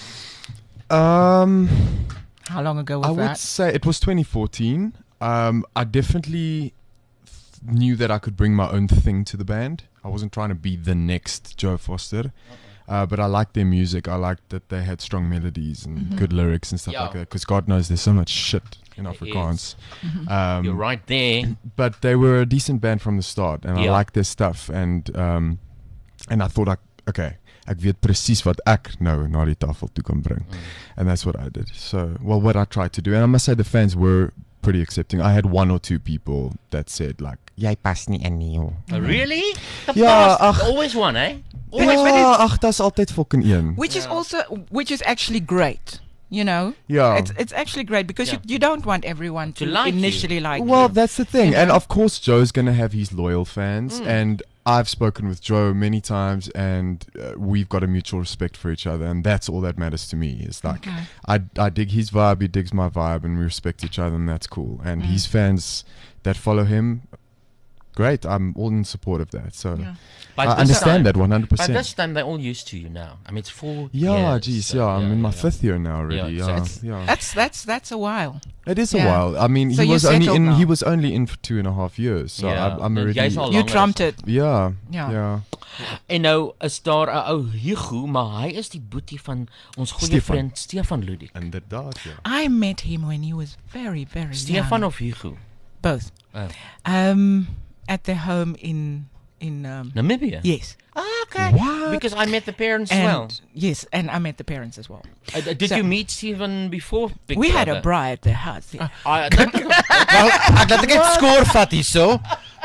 Um,
How long ago was
I
that?
would say it was twenty fourteen. Um, I definitely th- knew that I could bring my own thing to the band. I wasn't trying to be the next Joe Foster. Okay. Uh, but I liked their music. I liked that they had strong melodies and
Mm-hmm.
good lyrics and stuff
Yeah.
like that. Because God knows there's so much shit in
There
Afrikaans.
Mhm.
Um,
You're right there.
But they were a decent band from the start, and I
Yeah.
liked their stuff. And um, and I thought, I, okay, ek weet presies wat ek nou na die tafel toe kan bring.
Mm.
And that's what I did. So, well, what I tried to do. And I must say the fans were pretty accepting. I had one or two people that said like, "Jy pas nie in nie." Or,
Oh, really? The
Ja,
past,
ag-
always one, eh? Always
ja, ag, daar's altyd fucking een.
Which is also, which is actually great. You know,
Yeah.
it's it's actually great because
Yeah.
you, you don't want everyone to,
To like you.
initially like
Well,
you.
that's the thing.
You
And
know?
of course, Joe's going to have his loyal fans.
Mm.
And I've spoken with Joe many times, and uh, we've got a mutual respect for each other. And that's all that matters to me. It's like,
Okay.
I, I dig his vibe, he digs my vibe, and we respect each other, and that's cool. And
Mm.
his fans that follow him, great. I'm all in support of that. So
Yeah.
By
I
this
understand
time-
that one hundred
By
percent.
this time, they're all used to you now. I mean, it's four
Yeah,
years.
geez,
so
yeah. I'm in my
yeah.
fifth year now already.
Yeah, so
Yeah,
it's-
yeah.
That's that's that's a while.
It is a
Yeah.
while. I mean,
So
he
you're
was only
settled
in.
now.
He was only in for two and a half years. So
Yeah.
I'm, I'm
En
already.
jy's al
You
langer
trumped
as-
it.
Yeah,
Ja.
yeah.
En nou is daar 'n ou Hugo, maar hy is die boetie van ons goeie
Stefan.
vriend Stefan Ludik.
Inderdaad, ja.
I met him when he was very very
Stefan
young.
of Hugo?
Both.
Oh.
Um, at their home in in um,
Namibia?
Yes.
Ah, okay.
What?
Because I met the parents as
And
well.
yes, and I met the parents as well.
Uh, uh, did
So-
you meet Stephen before Big
we had
Brother?
a braai at their house. Yeah.
I, that,
Wel, ek laat ek net skoor vat hierso.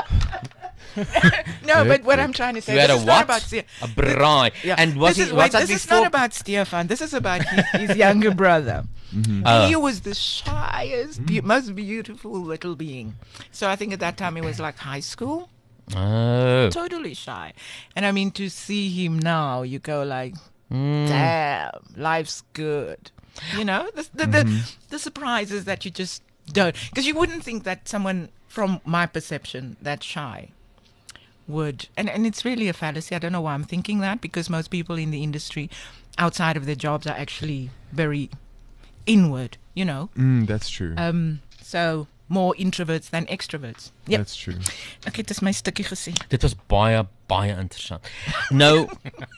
No, but what I'm trying to say,
you had
this
a
is
what?
not about Ste-
a braai.
Yeah.
And was
this
he,
is,
was
wait,
that
this is
before?
not about Stefan. This is about his, his younger brother.
Oh.
He was the shyest, be- most beautiful little being. So I think at that time he was like high school,
Oh.
totally shy. And I mean, to see him now, you go like,
Mm.
damn, life's good. You know, the the, the, the surprises that you just don't, because you wouldn't think that someone, from my perception, that shy would, and, and it's really a fallacy. I don't know why I'm thinking that, because most people in the industry outside of their jobs are actually very inward, you know.
Mm, that's true.
Um, so more introverts than extroverts. Yep.
That's true.
Okay, dit is my stukkie gesê.
Dit was baie baie interessant. Nou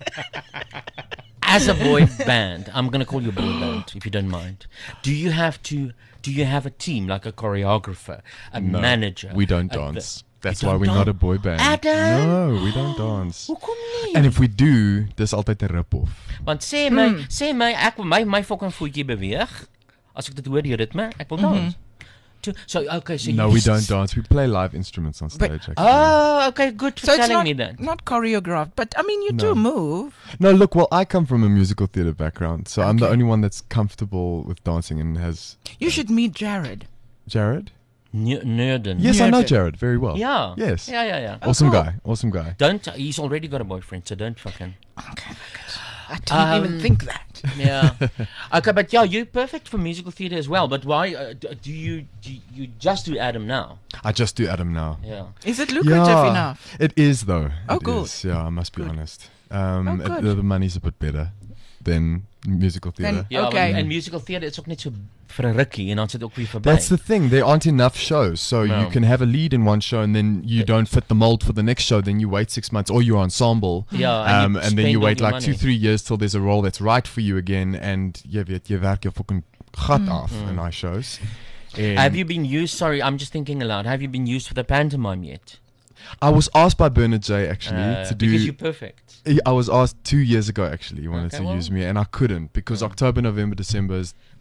as a boy band, I'm going to call you a boy band if you don't mind. Do you have to do you have a team like a choreographer, a
No,
manager?
we don't
a-
dance.
You
That's
don't
why we're not a
dance?
boy band.
Adam?
No, we don't dance.
Hoekom nie?
And if we do, dis altyd 'n rip-off.
Want sê my,
Hmm.
sê my ek wil my my fucking voetjie beweeg. As ek dit hoor die ritme, ek wil dans. To, so okay, so
No,
you
we
s-
don't dance. We play live instruments on stage. actually.
Oh, okay, good for
So it's
telling
not,
me that.
not choreographed, but I mean, you
No.
do move.
No, look, well, I come from a musical theatre background, so I'm the
Okay.
only one that's comfortable with dancing and has
You should meet Jared.
Jared.
Ne- Nerden.
Yes, I know
Jared.
Jared very well.
Yeah.
Yes.
Yeah, yeah, yeah.
Awesome
cool.
guy. Awesome guy.
Don't. He's already got a boyfriend, so don't fucking.
Okay, I didn't even
Um,
think that.
Yeah. Okay, but yeah, you're perfect for musical theatre as well. But why uh, d- do you do you just do Adam now?
I just do Adam now.
Yeah.
Is it lucrative
Yeah,
enough?
It is though.
Oh,
It
good.
is. Yeah, I must be
Good.
honest. Um,
Oh,
it-
good.
the, the money's a bit better than musical
Then-
theatre.
Ja,
Okay.
want- en musical theatre is ook net so vir 'n rukkie en dan sit ook weer verby.
That's the thing. There aren't enough shows, so
No.
you can have a lead in one show, and then you don't fit the mold for the next show. Then you wait six months, or your ensemble,
Ja, en
um,
jy
and then you
spend
wait
all your
like two,
money.
three years till there's a role that's right for you again, and jy weet, jy werk jou fucking gat af in our shows. En
Have you been used? Sorry, I'm just thinking aloud. Have you been used for the pantomime yet?
I was asked by Bernard J actually
Uh,
to do.
because you're perfect.
Yeah, I was asked two years ago actually. He wanted
Okay,
to
well-
use me, and I couldn't because
Oh.
October, November, December is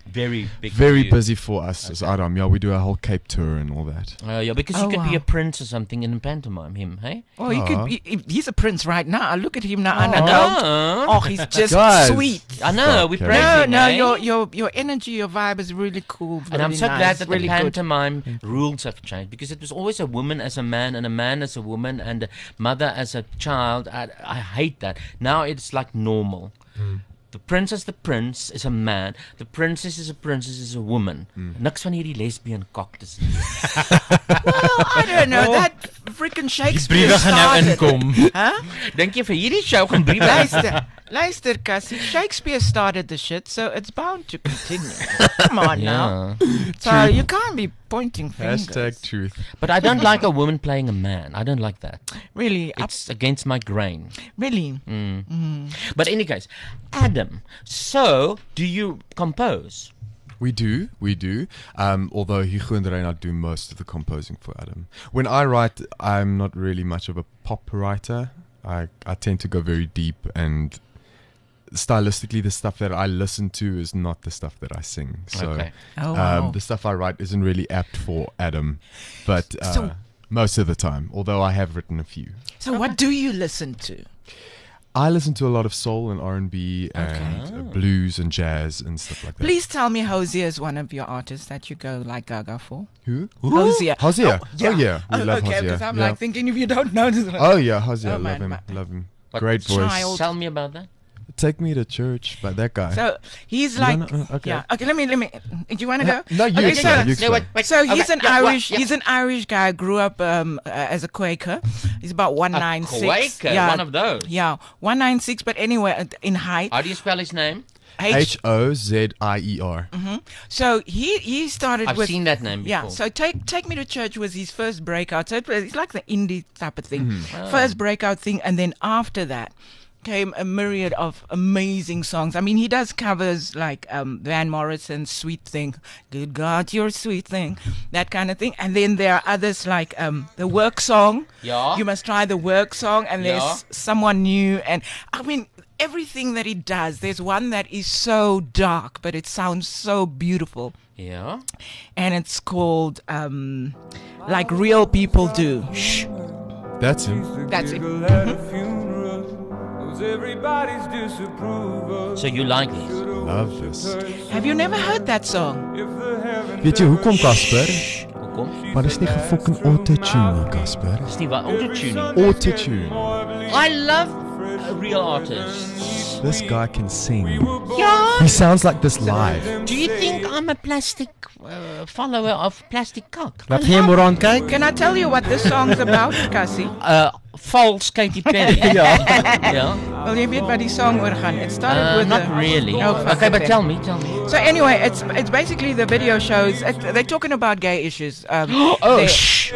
Very big.
Very
for you.
busy for us as Adam. Yeah, we do a whole Cape tour and all that.
Uh, yeah, because
Oh,
you could be
wow.
a prince or something in a pantomime. Him, hey?
Oh, he
Aw.
could. Be, he- he's a prince right now. I look at him now, and I
Oh.
know. Oh, he's just
Guys.
sweet.
I know.
Stop,
We're
Karen.
praising.
No, no,
eh?
your your your energy, your vibe is really cool.
And I'm
very
so
nice,
glad that
really
the
good.
pantomime rules have changed, because it was always a woman as a man and a man as a woman and a mother as a child. I, I hate that. Now it's like normal. The princess, the prince is a man. The princess is a princess is a woman. Niks van hierdie lesbian cactus.
Well, I don't know. That freaking Shakespeare
briewe gaan nou
started.
inkom.
Huh?
Dink jy vir hierdie show gaan briewe?
Luister, luister, Cassie. Shakespeare started the shit, so it's bound to continue. Come on now.
Yeah.
So you can't be pointing fingers.
Hashtag truth.
But I don't like a woman playing a man. I don't like that.
Really, up,
It's against my grain.
really.
Mm.
Mm.
But in any case, Adam, so do you compose?
We do, we do. Um, although Hugo and Reina do most of the composing for Adam. When I write, I'm not really much of a pop writer. I, I tend to go very deep, and stylistically, the stuff that I listen to is not the stuff that I sing. So
Okay.
Oh, wow.
um, the stuff I write isn't really apt for Adam, but uh,
So-
most of the time, although I have written a few.
So what do you listen to?
I listen to a lot of soul and R and B and uh, blues and jazz and stuff like that.
Please tell me Hosier is one of your artists that you go like gaga for.
Who?
Hosier.
Hosier.
Oh,
Oh, yeah. We
Oh,
love
okay,
Hosier.
because I'm
Yeah.
like thinking if you don't know this.
Oh yeah, Hosier.
Oh,
love
man,
him.
man.
Love him.
What
Great voice.
child.
Tell me about that.
Take Me to Church by that guy.
So he's
You
like,
wanna- uh, okay.
yeah. Okay, let me, let me. Do you want to go?
No, you
okay,
explain,
so,
you explain.
No, wait, wait.
So he's
Okay,
an
yeah, what?
Irish.
Yeah.
He's an Irish guy. Grew up um, uh, as a Quaker. He's about one nine six.
Quaker,
Yeah,
one of those.
Yeah, one nine six. But anyway, uh, in height.
How do you spell his name?
H O Z I E R.
Mhm. So he he started
I've
with.
seen that name
Yeah.
before.
So take take me to church was his first breakout. So it was, it's like the indie type of thing.
Oh.
First breakout thing, and then after that came a myriad of amazing songs. I mean, he does covers like um, Van Morrison's "Sweet Thing," "Good God, You're a Sweet Thing," that kind of thing. And then there are others like um, the Work Song.
Yeah.
You must try the Work Song, and
Yeah.
there's Someone New, and I mean. Everything that he does, there's one that is so dark, but it sounds so beautiful.
Yeah.
And it's called um, Like Real People Do. Shh.
That's him.
That's it.
So you like this?
Love this.
Have you never heard that song?
Weet jy hoekom, Casper?
Hoekom?
Maar dis nie gefucking autotune nie, Casper.
Dis nie wat autotune.
Autotune.
I love uh, real artists.
This guy can sing.
Yeah.
He sounds like this live.
Do you think I'm a plastic uh, follower of Plastic Cock?
Laat jy maar aan kyk.
Can I tell you what this song's about, Cassie?
Uh, false Katy Perry.
Yeah.
Yeah.
Well, you weet wat die song oor gaan. It started
Uh,
with
not
the,
really.
Oh, fuck
Okay,
it
but
then.
tell me, tell me.
So anyway, it's it's basically the video shows. It, they're talking about gay issues. Um,
Oh,
they-
shh.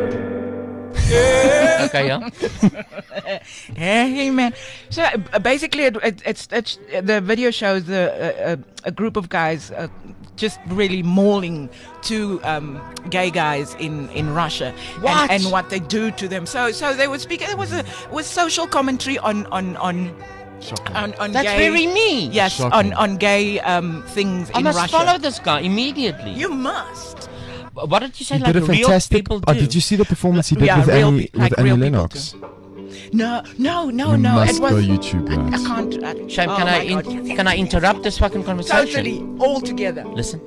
Okay, yeah.
Hey man. So uh, basically, it, it, it's it's the video shows the uh, uh, a group of guys uh, just really mauling two um, gay guys in in Russia
What?
And, and what they do to them. So so they were speaking. It was a was social commentary on on on. On, on
That's
gay,
very mean.
Yes,
Shocking.
on on gay um, things
I
in
must
Russia.
follow this guy immediately.
You must.
What did you say?
He
Like
did a
real
fantastic.
people
Oh,
do?
did you see the performance he did
Yeah,
with
real
Annie,
pe- like
with Annie
real people
Lennox?
No, no, no,
You
no.
must
it was.
go YouTube
I, I
that.
can't. I,
Shame,
oh
can
my
I in,
God.
can I interrupt this fucking conversation?
Totally, all together.
Listen.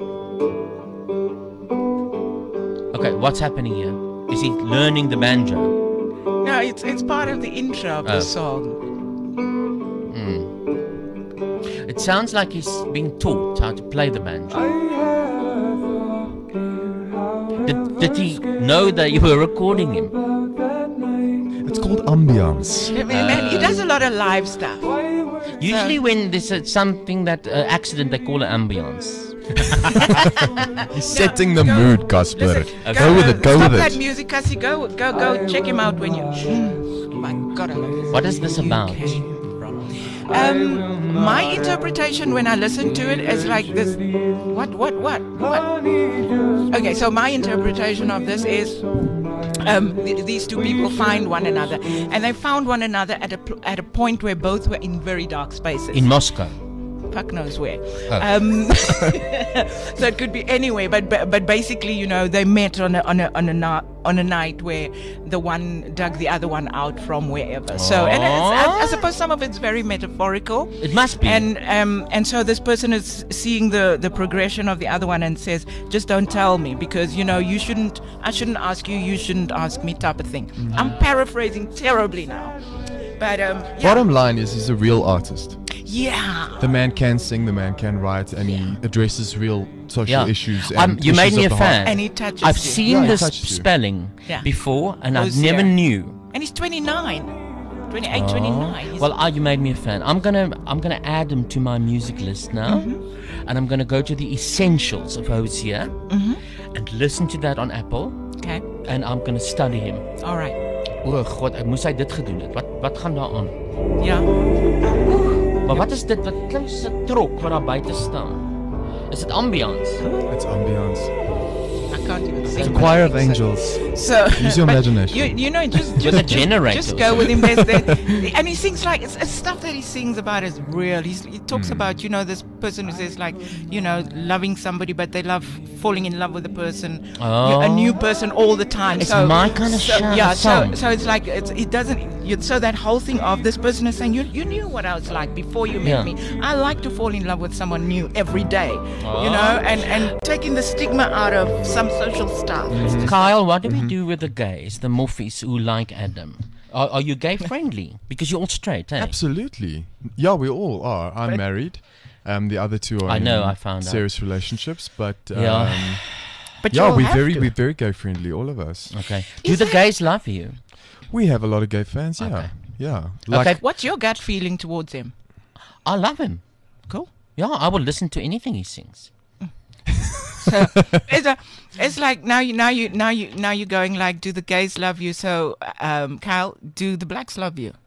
Okay, what's happening here? Is he learning the banjo?
No, it's it's part of the intro of
Oh.
the song.
It sounds like he's being taught how to play the banjo. Did, did he know that you were recording him?
It's called ambiance.
I mean, man, he does a lot of live stuff.
Usually when there's a, something that uh, accident, they call it ambience.
He's setting the mood, Casper.
Listen,
Go with it. Go
Stop
with
that
it.
music, Cassie. Go, go, go. Check him out when you. Oh my God, I love this.
What is this about?
Um, my interpretation when I listen to it is like this. What, what, what, what? Okay, so my interpretation of this is um, th- these two people find one another, and they found one another at a pl- at a point where both were in very dark spaces.
In Moscow.
fuck knows where.
Oh.
Um, so it could be anywhere, but, but but basically, you know, they met on a on a on a na- on a night where the one dug the other one out from wherever. So, and it's, I, I suppose some of it's very metaphorical.
It must be.
And um and so this person is seeing the the progression of the other one and says, just don't tell me, because you know you shouldn't. I shouldn't ask you. You shouldn't ask me, type of thing.
Mm-hmm.
I'm paraphrasing terribly now, but um. Yeah.
Bottom line is, he's a real artist.
Yeah.
The man can sing, the man can write, and he addresses real social
Yeah.
issues.
Um,
And
you made
issues
me a
of the heart.
fan.
And he touches
I've
you.
seen
Yeah, he
this
touches you.
spelling
Yeah.
before, and I
Goes
never
there.
knew.
And he's twenty-nine. twenty-eight, twenty-nine. He's-
Well, uh, you made me a fan. I'm gonna I'm gonna add him to my music list now,
Mm-hmm.
and I'm gonna go to the essentials of Hosea
Mhm.
and listen to that on Apple.
Okay.
And I'm gonna study him.
All right.
O God, ek moes hy dit gedoen het. Wat wat gaan daar aan?
Ja.
Maar wat is dit? Wat klink soos 'n trok wat daar buite staan? Is dit ambiance?
It's ambiance.
I can't even sing.
It's a
but
choir
I
of
think so.
angels.
So
Use your
but
imagination.
You, you know, just
With
just,
a
just,
generator
just
or
go with him. There's,
something.
there, and he sings like it's, it's stuff that he sings about is real. He's, he talks
Mm.
about, you know, this person who says like, you know, loving somebody, but they love falling in love with a person,
Oh.
a new person all the time.
It's
so
my kind of
so,
sh-
yeah.
song.
So so it's like it's, it doesn't. You, so that whole thing of this person is saying, you you knew what I was like before you met
Yeah.
me. I like to fall in love with someone new every day.
Oh.
You know, and and taking the stigma out of some social stuff.
Mm-hmm. Kyle, what do we do with the gays, the moffies who like Adam? Are, are you gay friendly? Because you're all straight, eh?
Absolutely. Yeah, we all are. I'm
But-
married. Um, the other two are
I know,
in
I found out.
serious relationships, but um,
Yeah.
But
yeah,
you'll
we're
have
very
to.
we're very gay friendly, all of us.
Okay. Do
Is
the
that-
gays love you?
We have a lot of gay fans. Yeah,
Okay.
yeah. Like
Okay.
What's your gut feeling towards him?
I love him.
Cool.
Yeah, I will listen to anything he sings.
So it's, a, it's like now you now you now you now you're going like, do the gays love you? So um, Kyle, do the blacks love you?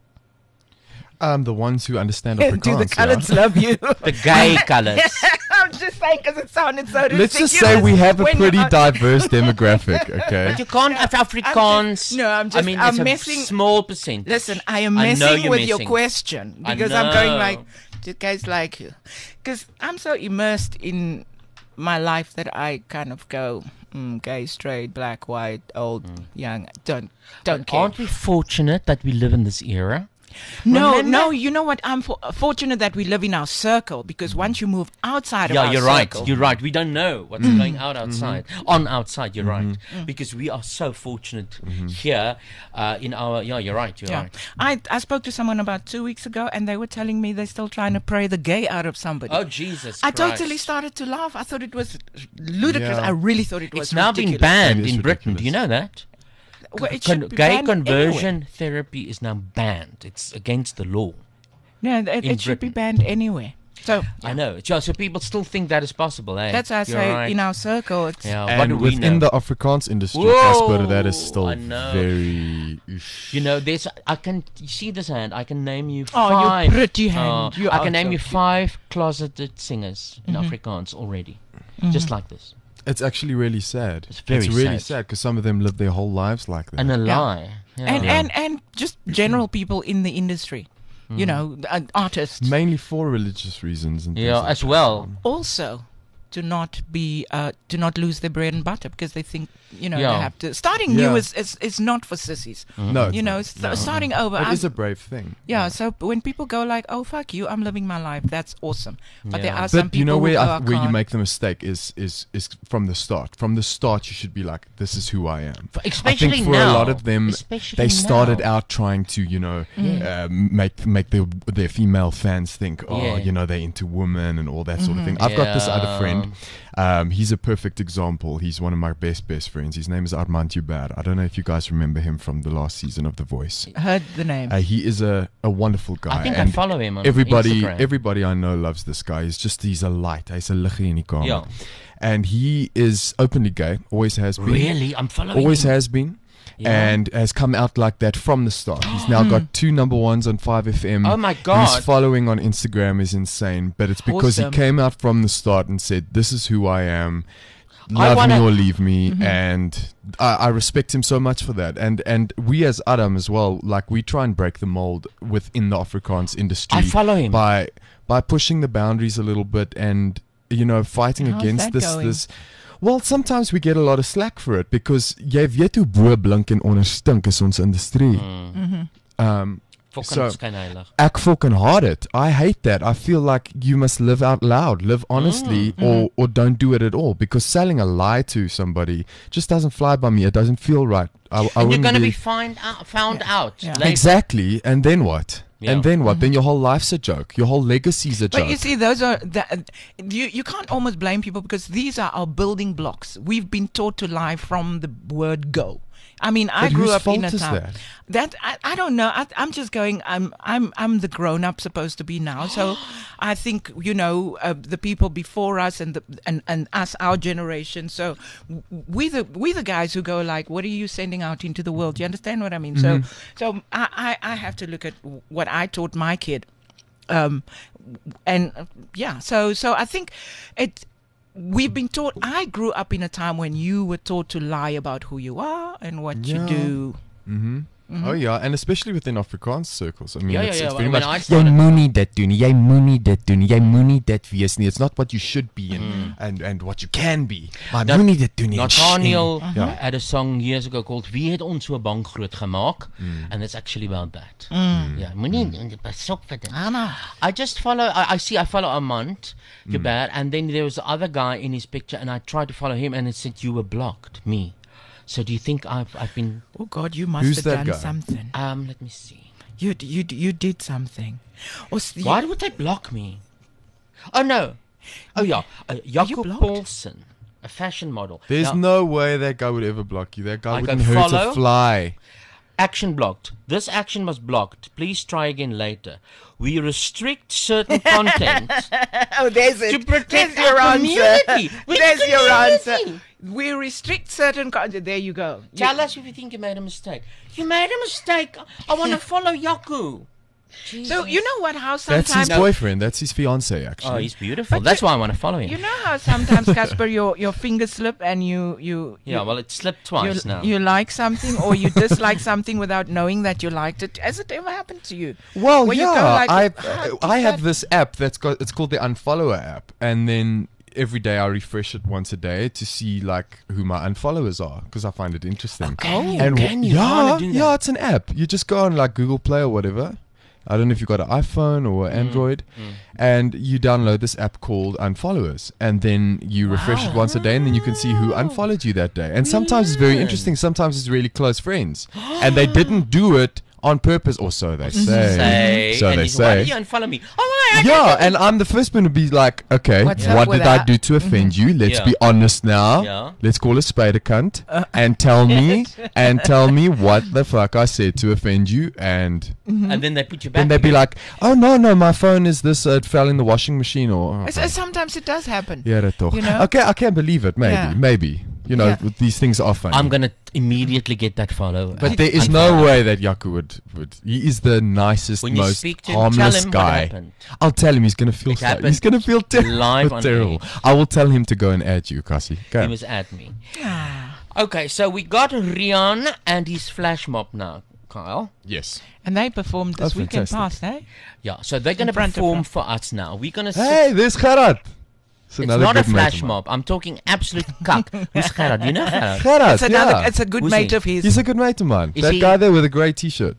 um, the ones who understand
do
Afrikaans.
the colours
yeah.
love you?
The gay colours.
I'm just saying because it sounded so
Let's just
ridiculous
say we have a
when
pretty
you-
diverse demographic. Okay.
But you can't have Afrikaans.
no, I'm
I
just-
mean,
I'm
it's a
messing-
small percentage.
Listen, I am
I know
messing
you're
with your
messing.
question
I
because I'm going
know.
like, do guys like you? Because I'm so immersed in my life that I kind of go, mm, gay, straight, black, white, old, young. Don't don't care.
Aren't we fortunate that we live in this era?
No,
Remember?
no, you know what? I'm for- fortunate that we live in our circle, because once you move outside of
Yeah,
our
you're
circle,
right. You're right. We don't know what's
Mm.
going out outside. On outside, you're right.
Mm.
Because we are so fortunate here uh, in our. Yeah, you're right. You're
Yeah.
right.
I, I spoke to someone about two weeks ago, and they were telling me they're still trying to pray the gay out of somebody.
Oh, Jesus
I
Christ.
totally started to laugh. I thought it was ludicrous.
Yeah.
I really thought it was
It's now been
ridiculous.
banned
It is
in Britain. Do you know that?
Well, it
Con-
should be
gay
banned
conversion
anywhere.
therapy is now banned. It's against the law.
No, it,
in
it should be
Britain.
banned anywhere. So
I know. So, so people still think that is possible, eh?
that's why I
You're
say
right.
in our circle, it's
Yeah, what
And
do we
within
know?
the Afrikaans industry,
Whoa,
Casper, that is still
I know.
very.
You know, there's. I can you see this hand. I can name you
Oh, your
five.
pretty hand.
uh,
You
I
are
can name
so
you
cute.
five closeted singers in
Mhm.
Afrikaans already,
Mhm.
just like this.
It's actually really sad.
It's very
really
sad.
sad because some of them live their whole lives like that.
And a
Yeah.
lie. Yeah.
and, and and just general people in the industry, you
Mm.
know, uh, artists.
Mainly for religious reasons and things
Yeah,
like
as
that.
well.
Also, to not be, uh, to not lose their bread and butter because they think, you know,
Yeah.
they have to. Starting
Yeah.
new is, is is not for sissies.
No, it's
you know,
not.
st-
No.
starting over.
It
I'm-
is a brave thing.
Yeah, so when people go like, "Oh fuck you, I'm living my life," that's awesome. But there are some
But
people
you know where
who
I,
go, "I
where you
can't."
make the mistake is is is from the start. From the start, you should be like, "This is who I am." I
especially
think for
now.
a lot of them,
Especially
they started
now.
out trying to, you know,
Yeah.
uh, make make their their female fans think, "Oh,
Yeah.
you know, they're into women and all that sort of
Mhm.
thing." I've got this other
Yeah.
friend. Um, he's a perfect example. He's one of my best best friends. His name is Armand Hubert. I don't know if you guys remember him from the last season of The Voice.
Heard the name.
Uh, he is a, a wonderful guy.
I think I
and
follow him on
everybody,
Instagram.
everybody I know loves this guy. He's just he's a light. He's a liggie in die kamer.
Yeah.
And he is openly gay. Always has been.
Really? I'm following
Always
him.
has been.
Yeah.
And has come out like that from the start. He's now got two number ones on five F M.
Oh my God.
His following on Instagram is insane. But it's because
Awesome.
he came out from the start and said, "This is who I am." love
wanna-
me or leave me,
Mhm.
and I, I respect him so much for that. And and we as Adam as well, like we try and break the mold within the Afrikaans industry.
I follow him.
by by pushing the boundaries a little bit, and you know, fighting
How's
against
that
this
going?
this. Well, sometimes we get a lot of slack for it because jy weet hoe bo blink en onder stink is ons industrie.
Mhm.
Um,
Fucking
so
skynheilig.
ek fucking hate it. I hate that. I feel like you must live out loud, live honestly,
Mm.
or or don't do it at all. Because selling a lie to somebody just doesn't fly by me. It doesn't feel right. I, I
And you're
wouldn't
going to
be,
be find out, found out. later.
exactly. And then what?
Yeah.
And then what? Then your whole life's a joke. Your whole legacy's a
But
joke.
you see, those are the, you. You can't almost blame people because these are our building blocks. We've been taught to lie from the word go. I mean, I
But
grew
whose
up in
fault
a
is
town
that?
that I, I don't know. I, I'm just going. I'm I'm I'm the grown up supposed to be now. So I think you know uh, the people before us and the and, and us, our generation. So w- we the we the guys who go like, what are you sending out into the world? You understand what I mean?
Mhm.
So so I, I I have to look at what I taught my kid. Um, and uh, yeah, so so I think it. We've been taught. I grew up in a time when you were taught to lie about who you are and what you
Yeah.
do.
Mm-hmm.
Mhm.
Oh yeah, and especially within Afrikaans circles. I mean,
Yeah,
it's,
yeah,
it's
yeah,
very
when
much
I
jy
started-
moenie dit doen, jy moenie dit doen, jy moenie dit wees nie. It's not what you should be and
Mm.
and, and what you can be. Maar
Dat-
moenie dit doen nie.
Nathaniel
Shame. Yeah.
had a song years ago called Wie het ons so bang groot gemaak?
Mm.
And it's actually about that.
Mm.
Yeah, moenie pas op vir dit. I just follow I, I see I follow Amant, you're
Mm.
bad, and then there was the other guy in his picture and I tried to follow him and it said you were blocked, me. So do you think I've I've been
Oh God, you must
Who's
have
that
done
guy?
something.
Um let me see.
You d- you d- you did something. Or s- you-
Why would they block me? Oh no. Oh yeah, uh, Jacob
blocked?
Paulson, a fashion model.
There's
Now,
no way that guy would ever block you. That guy
I
wouldn't
can
hurt
follow.
a fly.
Action blocked. This action was blocked. Please try again later. We restrict certain content
oh, there's it.
to protect
There's your
our
answer.
community. We're
There's your
community.
answer. We restrict certain content. There you go.
Tell
You-
us if you think you made a mistake. You made a mistake. I want to follow Yaku.
So you know what? How
That's
sometimes
his boyfriend. That's his fiance, actually.
Oh, he's beautiful.
But
That's
you-
why I want to follow him.
you know how sometimes Casper, your your fingers slip and you you
yeah,
you,
well, it slipped twice
you,
now.
you like something or you dislike something without knowing that you liked it. Has it ever happened to you?
Well,
Where you
yeah,
go like,
I
"How
I
did
have
that-"
this app that's got it's called the Unfollower app, and then every day I refresh it once a day to see like who my unfollowers are because I find it interesting.
can you?
And
Can you? I
Yeah,
wanna do
yeah,
that.
it's an app. You just go on like Google Play or whatever. I don't know if you got an iPhone or
Mm,
Android, and you download this app called Unfollowers, and then you refresh it once a day, and then you can see who unfollowed you that day. And sometimes it's very interesting. Sometimes it's really close friends, and they didn't do it on purpose, or so they say.
Say,
So
and
they
he's, why
say.
do you unfollow me? Oh, I, I
Yeah, and I'm the first one to be like, okay,
What's up
what
with
did I
that?
do to offend you? Let's
Yeah.
be honest now.
Yeah.
Let's call a spade a cunt and tell me and tell me what the fuck I said to offend you, and
and then they put you back.
then they'd be
again.
like, oh no no, my phone is this. Uh, it fell in the washing machine, or oh,
It's- uh, sometimes it does happen.
yeah, that toch.
You know?
Okay, I can't believe it. Maybe,
Yeah.
maybe. You know,
Yeah.
with these things are funny.
I'm gonna immediately get that follow.
But
and
there is
unfollow.
no way that Yaku would, would. He is the nicest,
When you
most
speak to him, tell
harmless
him what
guy.
happened.
I'll tell him he's gonna feel
It
sad.
happened
He's gonna feel ter-
live on
terrible.
air.
I will tell him to go and add you, Kasi. Go.
He was at me. Okay, so we got Rian and his flash mob now, Kyle.
Yes.
And they performed this
Oh,
weekend
fantastic.
past, eh?
Yeah, so they're going to
front of
perform
her.
for us now. We're going to
Hey, there's Gerard.
It's not a
good mate
flash
of mine.
mob. I'm talking absolute cuck. Who's Gerard? You know Gerard?
Gerard,
It's another.
yeah.
It's a good
Who's
mate
he?
of his.
He's a good mate of mine.
Is
that
he-
guy there with a grey t-shirt.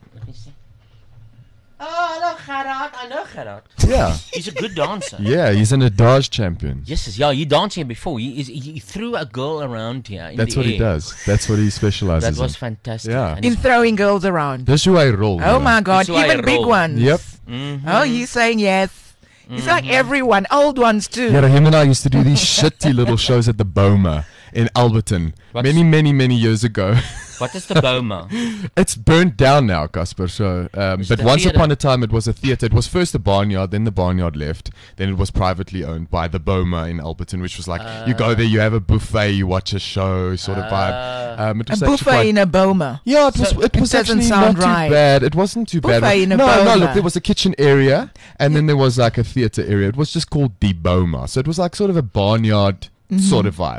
Oh, hello Gerard. I know Gerard.
Yeah.
He's a good dancer.
Yeah, he's an Adage champion.
Yes, yes, yeah, you danced here before. He, is, he threw a girl around here. In
That's
the
what he
air.
does. That's what he specializes
That was
in.
fantastic.
Yeah.
And
in
he's-
throwing girls around.
That's who I roll.
Oh
yeah.
my God!
That's why I
Even big
roll.
ones.
Yep.
Mhm.
Oh, he's saying yes. It's like
Mm-hmm.
everyone, old ones too.
Yeah, him and I used to do these shitty little shows at the Boma in Alberton
What's-
many, many, many years ago.
What is the Boma?
It's burnt down now, Casper. So, um,
Is
but
it a
once
theatre?
upon a time, it was a theatre. It was first a barnyard, then the barnyard left. Then it was privately owned by the Boma in Alberton, which was like you go there, you have a buffet, you watch a show, sort of vibe. Um, it
A
was actually
buffet
quite-
in a Boma.
Yeah, it was.
So-
it
It
was
doesn't
actually
sound
not
right.
too bad. It wasn't too bad.
Buffet in a
no, no.
Boma.
Look, there was a kitchen area, and then there was like a theatre area. It was just called the Boma, so it was like sort of a barnyard
Mm-hmm.
sort of vibe.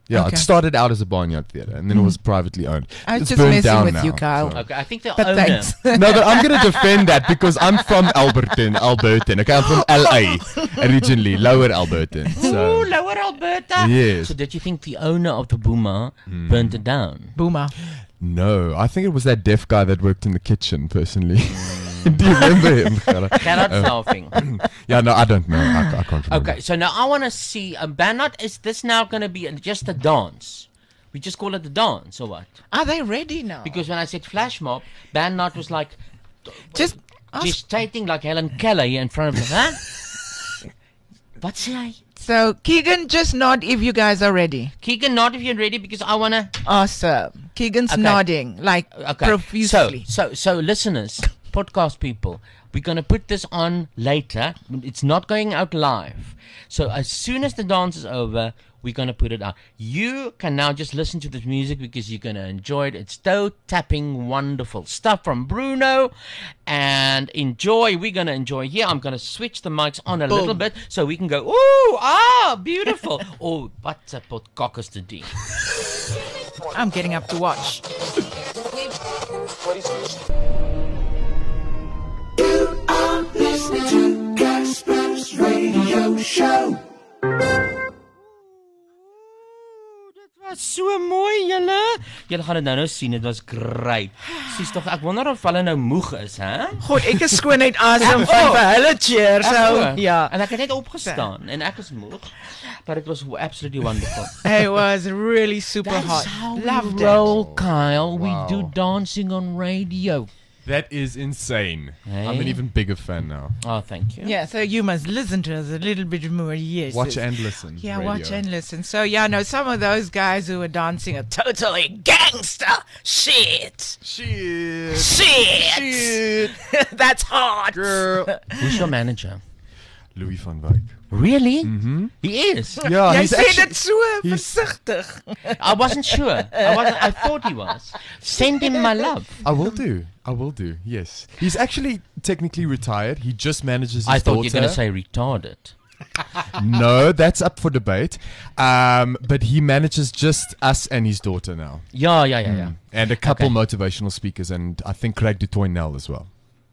Yeah,
Okay.
it started out as a barnyard theatre, and then it was privately owned.
I was
It's
just
burned
messing
down
with
now,
you, Kyle.
so-
Okay, I think the
But
owner.
thanks.
No, but I'm going to defend that because I'm from Alberton, Alberton. Okay, I'm from L A originally, Lower Alberton.
Ooh,
So
Lower Alberta.
Yes.
So did you think the owner of the Boomer
Hmm.
burnt it down?
Boomer.
no, I think it was that deaf guy that worked in the kitchen. Personally, do you remember him?
Carrot
Uh,
laughing.
Yeah, no, I don't know. I, I can't remember.
Okay, so now I want to see a Bannot. Is this now going to be just a dance? We just call it a dance or what?
Are they ready now?
Because when I said flash mob, Bannot was like
Just ask-
gestating like Helen Keller here in front of them. Huh? What say I?
So Keegan, just nod if you guys are ready.
Keegan, nod if you're ready because I want to.
Awesome. Keegan's
Okay.
nodding like
Okay.
profusely.
So, so, so, listeners, podcast people, we're going to put this on later. It's not going out live. So, as soon as the dance is over, we're going to put it out. You can now just listen to this music because you're going to enjoy it. It's toe tapping, wonderful stuff from Bruno. And enjoy. We're going to enjoy here. I'm going to switch the mics on a
Boom.
little bit so we can go, ooh, ah, beautiful. Oh, wat 'n potkakkers te doen.
I'm getting up to watch.
You are listening to Casper's Radio Show.
Was so mooi julle. Julle gaan dit nou nou sien, dit was great. Sies tog, ek wonder of hulle nou moeg is, hè?
God, ek is skoonheid asem van vir hulle cheer. So, ja.
En ek het net opgestaan en ek is moeg. But it was absolutely wonderful.
It was really super
That's
hot.
how
Loved
we
it.
roll, Kyle.
Wow.
We do dancing on radio.
That is insane.
Hey?
I'm an even bigger fan now.
Oh, thank you.
Yeah, so you must listen to us a little bit more. Yes.
Watch and listen.
Yeah,
radio.
watch and listen. So yeah, no, some of those guys who were dancing are totally gangster shit.
Shit.
Shit. That's hot.
Girl.
Who's your manager?
Louis van Wyk.
Really?
Mm-hmm.
He is.
Yeah,
Jy
he's
sê
actually,
dit so versigtig.
I wasn't sure. I wasn't. I thought he was. Send him my love.
I will do. I will do. Yes. He's actually technically retired. He just manages his
I thought
daughter.
you were going to say retarded.
No, that's up for debate. Um, but he manages just us and his daughter now.
Yeah, yeah, yeah, yeah.
Mm. And a couple
Okay.
motivational speakers, and I think Craig du Tournel as well.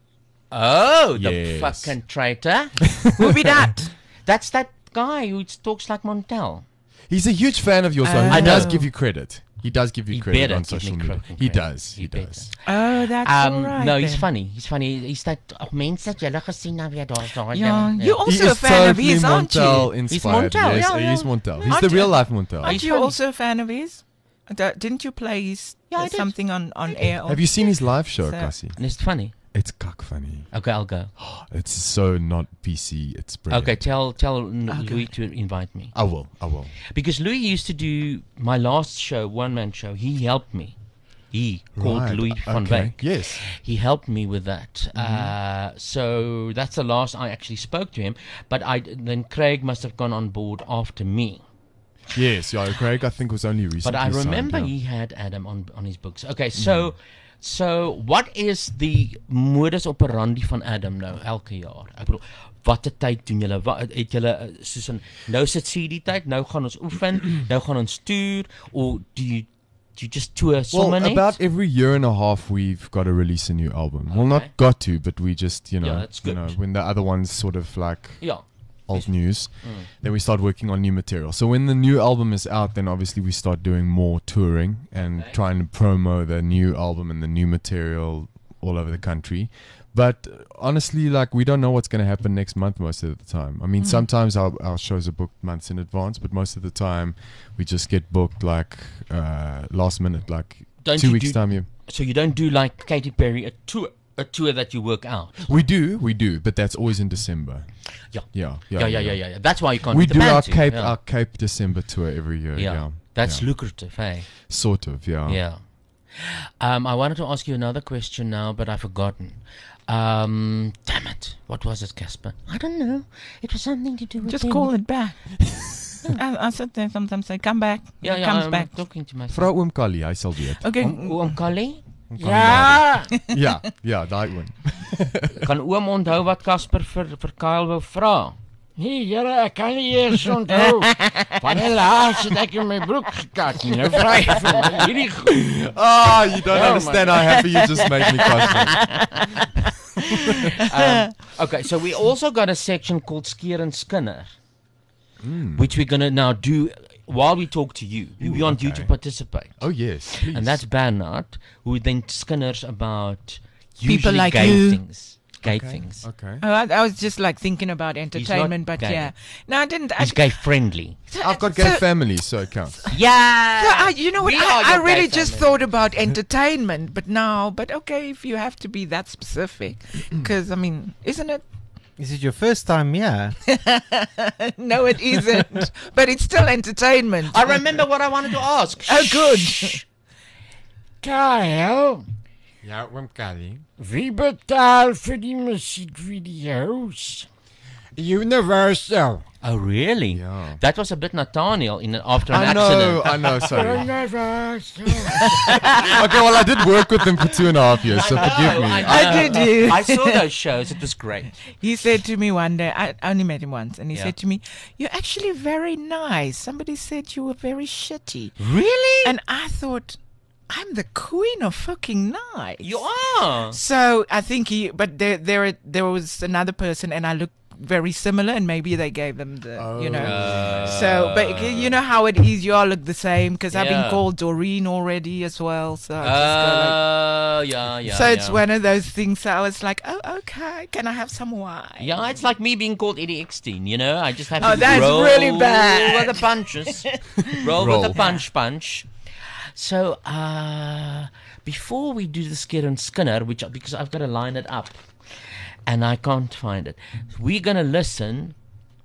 Oh, the
Yes.
fucking traitor.
Who be that?
That's that guy who talks like Montel.
He's a huge fan of yours, so he
I
does
know.
give you credit. He does give you
He
credit
better
on
give me
social media.
credit.
He does. He,
He better.
does.
Oh, that's
Um,
all right.
no, he's
then.
funny. He's funny. He's that oh, mense dat julle gesien het weer daar daar.
Yeah,
Yeah.
you also
he
a
is
fan of
totally
his, aren't
Montel
you?
inspired.
Montel,
yes,
yeah,
he
yeah.
is Montel. He's
Aren't
the
you-
real life Montel.
Aren't
He's
you
funny.
also a fan of his? Uh, Didn't you play his
Yeah, I
uh,
did.
something on on air?
Have you seen his live show,
So-
Cassie?
And it's funny.
It's cock funny.
Okay, I'll go.
It's so not P C. It's brilliant.
Okay, tell tell N-
Okay.
Louis to invite me.
I will. I will.
Because Louis used to do my last show, one man show. He helped me. He called
Right,
Louis van
okay.
Wyk.
Yes.
He helped me with that. Uh, so that's the last I actually spoke to him. But I then Craig must have gone on board after me.
Yes. Yeah. Craig, I think was only recently.
But I
signed,
remember
yeah.
he had Adam on on his books. Okay, so so what is the modus operandi van Adam nou elke jaar? Ek bedoel, watter tyd doen julle? Wat het julle uh, soos in nou sit C D tyd, nou gaan ons oefen, nou gaan ons toer, or do you do you just tour
Well,
sommer net?
about every year and a half, we've got to release a new album. Well,
Okay.
not got to, but we just, you know,
Yeah, that's
you know,
good.
when the other ones sort of like
Ja.
old news,
Mm.
then we start working on new material. So when the new album is out, then obviously we start doing more touring and
Okay.
trying to promo the new album and the new material all over the country. But uh, honestly, like, we don't know what's going to happen next month most of the time. I mean,
Mm.
sometimes our, our shows are booked months in advance, but most of the time we just get booked like uh, last minute, like
Don't
two
you
weeks
do-
time. You
So you don't do like Katy Perry a tour, a tour that you work out.
we do, we do, but that's always in December.
Yeah.
Yeah,
Yeah, yeah, yeah, yeah. yeah. That's why you can't.
We
with the
do
band
our
too,
Cape,
yeah.
our Cape December tour every year.
Yeah.
Yeah,
That's
yeah.
lucrative, hey.
Sort of, yeah.
Yeah. Um, I wanted to ask you another question now, but I've forgotten. Um, damn it. What was it, Casper? I don't know. It was something to do with
Just
him.
call it back. I, I sit there sometimes say, come back.
Yeah,
It
yeah,
comes
I'm
back.
talking to myself.
Vra oom Kali, hy sal weet.
Okay.
Oom, oom Kali?
Oom Kali
Ja!
Ja, ja, daai een.
Kan oom onthou wat Casper vir, vir Kyle wou vra?
Nee, jare, ek kan nie eers onthou. Wanneer laas het ek in my broek gekat? Nou vra jy vir my hierdie goed.
Ah, you don't
Oh,
understand
my-
how happy you just made me, Cosmo.
um, okay, so we also got a section called Skeer and Skinner,
Mm.
which we're going to now do while we talk to you. We
Ooh,
want you to
okay.
participate.
Oh, yes, please.
And that's Bernard, who then Skinners about
People
usually
like
gay
you.
things. Gay
Okay,
things.
Okay.
Oh, I, I was just like thinking about entertainment, but
gay.
yeah. No, I didn't. I,
He's gay friendly.
I've got gay family, so it counts.
Yeah.
So, I, you know what?
We are
I, I
your
really
gay
just
family.
thought about entertainment, but now, but okay, if you have to be that specific, because I mean, isn't it?
Is it your first time here?
No, it isn't. But it's still entertainment.
I remember what I wanted to ask.
Oh, good.
Kyle,
Ja, oom Callie.
wie betaal vir die musiekvideo's?
Universal.
Oh, really?
Yeah.
That was a bit Nathaniel in after an
I know,
accident.
I know, sorry.
Universal.
Okay, well, I did work with them for two and a half years, so
I
forgive
know,
me.
I know.
I did you.
I saw those shows. It was great.
He said to me one day, I only met him once, and he
Yeah.
said to me, "You're actually very nice. Somebody said you were very shitty."
Really?
And I thought, I'm the queen of fucking nice.
You are.
So I think he, but there, there, there was another person, and I looked very similar, and maybe they gave them the, you know.
Oh.
So, but you know how it is. You all look the same because I've been
Yeah.
called Doreen already as well. So I just go like,
Oh, yeah, yeah.
so it's
yeah.
one of those things. So I was like, oh, okay. Can I have some wine?
Yeah, it's like me being called Eddie Eckstein, you know? I just have
Oh,
to
that's
roll
really bad.
with the punches. roll,
Roll.
with the punch punch. So, uh, before we do the Skeer and Skinner, which because I've got to line it up, and I can't find it, we're going to listen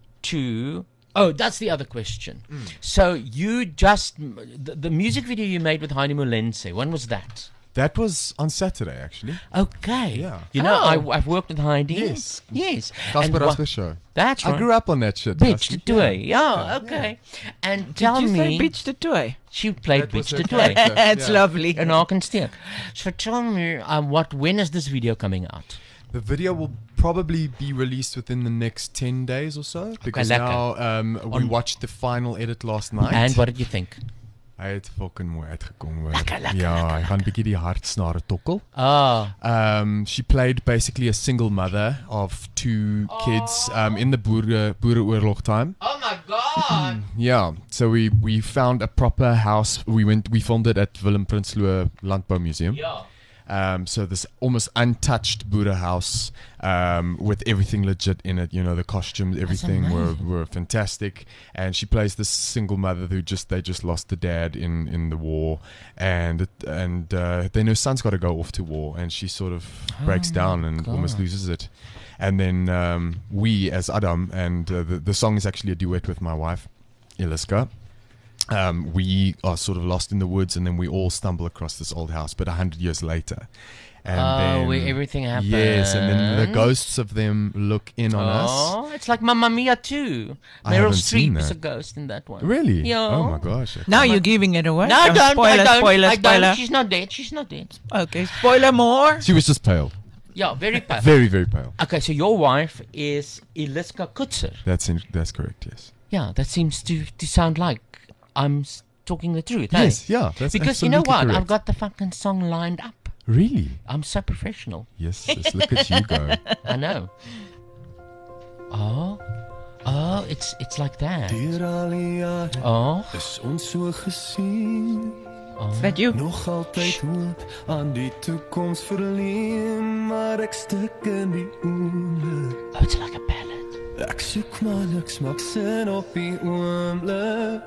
to... Oh, that's the other question. So you just... The, the music video you made with Heidi Molense, when was that?
That was on Saturday, actually.
Okay.
Yeah.
You know,
Oh.
I, I've worked with Heidi.
Yes.
Yes.
Casper
And wha-
Rasmus show.
That's right.
I grew up on that shit.
Beach
Casper.
to Toy. Yeah, okay. And tell
Did you
me...
say Beach to Toy?
She played
That was
Beach
her
to Toy.
character.
It's
Yeah.
lovely.
In Arkensteek. So tell me, um, what? When is this video coming out?
The video will probably be released within the next ten days or so. Because
lekker.
now um, we
On-
watched the final edit last night.
And what did you think?
Hy het fucking mooi uitgekom hoor.
Lekker, lekker,
Ja, hy gaan bietjie die hartsnare tokkel.
Ah,
Um, she played basically a single mother of two kids um, in the Boere Boereoorlog time.
oh my God!
Yeah, so we we found a proper house. We went we filmed it at Willem Prinsloo Landbou Museum.
Yeah.
Um, so this almost untouched Buddha house um, with everything legit in it. You know, the costumes, everything were, were fantastic. And she plays this single mother who just they just lost the dad in, in the war, and it, and uh, then her son's got to go off to war, and she sort of breaks down and almost loses it. And then um, we as Adam, and uh, the the song is actually a duet with my wife, Iliska. Um, we are sort of lost in the woods, and then we all stumble across this old house, but a hundred years later. And
Oh,
then,
where everything
Yes, and then the
happened.
ghosts of them look in on us.
Oh, it's like Mamma Mia too.
I
Meryl
haven't seen
Streep is a
that.
ghost in that one.
Really?
Yeah.
Oh my gosh. I
Now
can't-
you're giving it away.
No, I
Oh,
don't.
Spoiler,
I don't.
spoiler,
I
spoiler.
don't. She's not dead. She's not dead.
Okay, spoiler more.
She was just pale.
Yeah, very pale.
Very, very pale.
Okay, so your wife is Iliska Kutzer.
That's in, that's correct. Yes.
Yeah, that seems to, to sound like I'm s- talking the truth.
Yes.
eh?
Yeah. That's
Because you know
absolutely
what?
correct.
I've got the fucking song lined up.
Really?
I'm so professional.
Yes. Sis, look at you go.
I know. Oh, oh, it's it's like that.
Deur al die jare
Oh,
is ons so gesien.
Is that you?
Nog altyd hoop aan die toekoms verleen, maar ek stik in die oomblik.
oh, it's like a ballad.
Ek soek maar niks maak sin op die oomblik.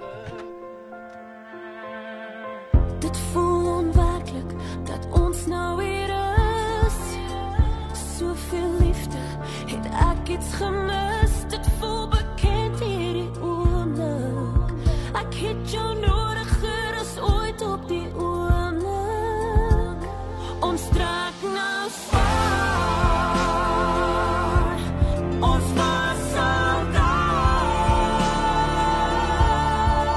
Dit voel onwerklik dat ons nou weer is. Soveel liefde het ek iets gemis. Dit voel bekend hierdie oomblik. Ek het jou nodiger as ooit op die oomblik. Ons trek nou swaar. Ons was al daar.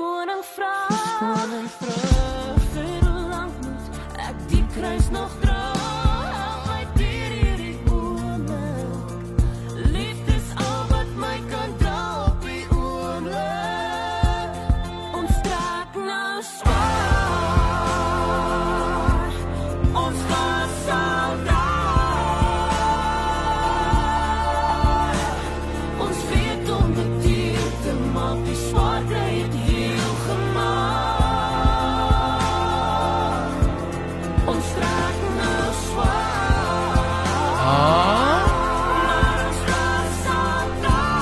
koning vra, koning vra, vir hoe lank moet ek die kruis nog dra? Help my deur hierdie oomblik. Liefde is al wat my kan dra op die oomblik. Ons trek nou swaar, ons gaan saam daar. Ons weet om dit deur te maak, die swaar kry het heel gemaak. Ons trek nou swaar, maar ons gaan saam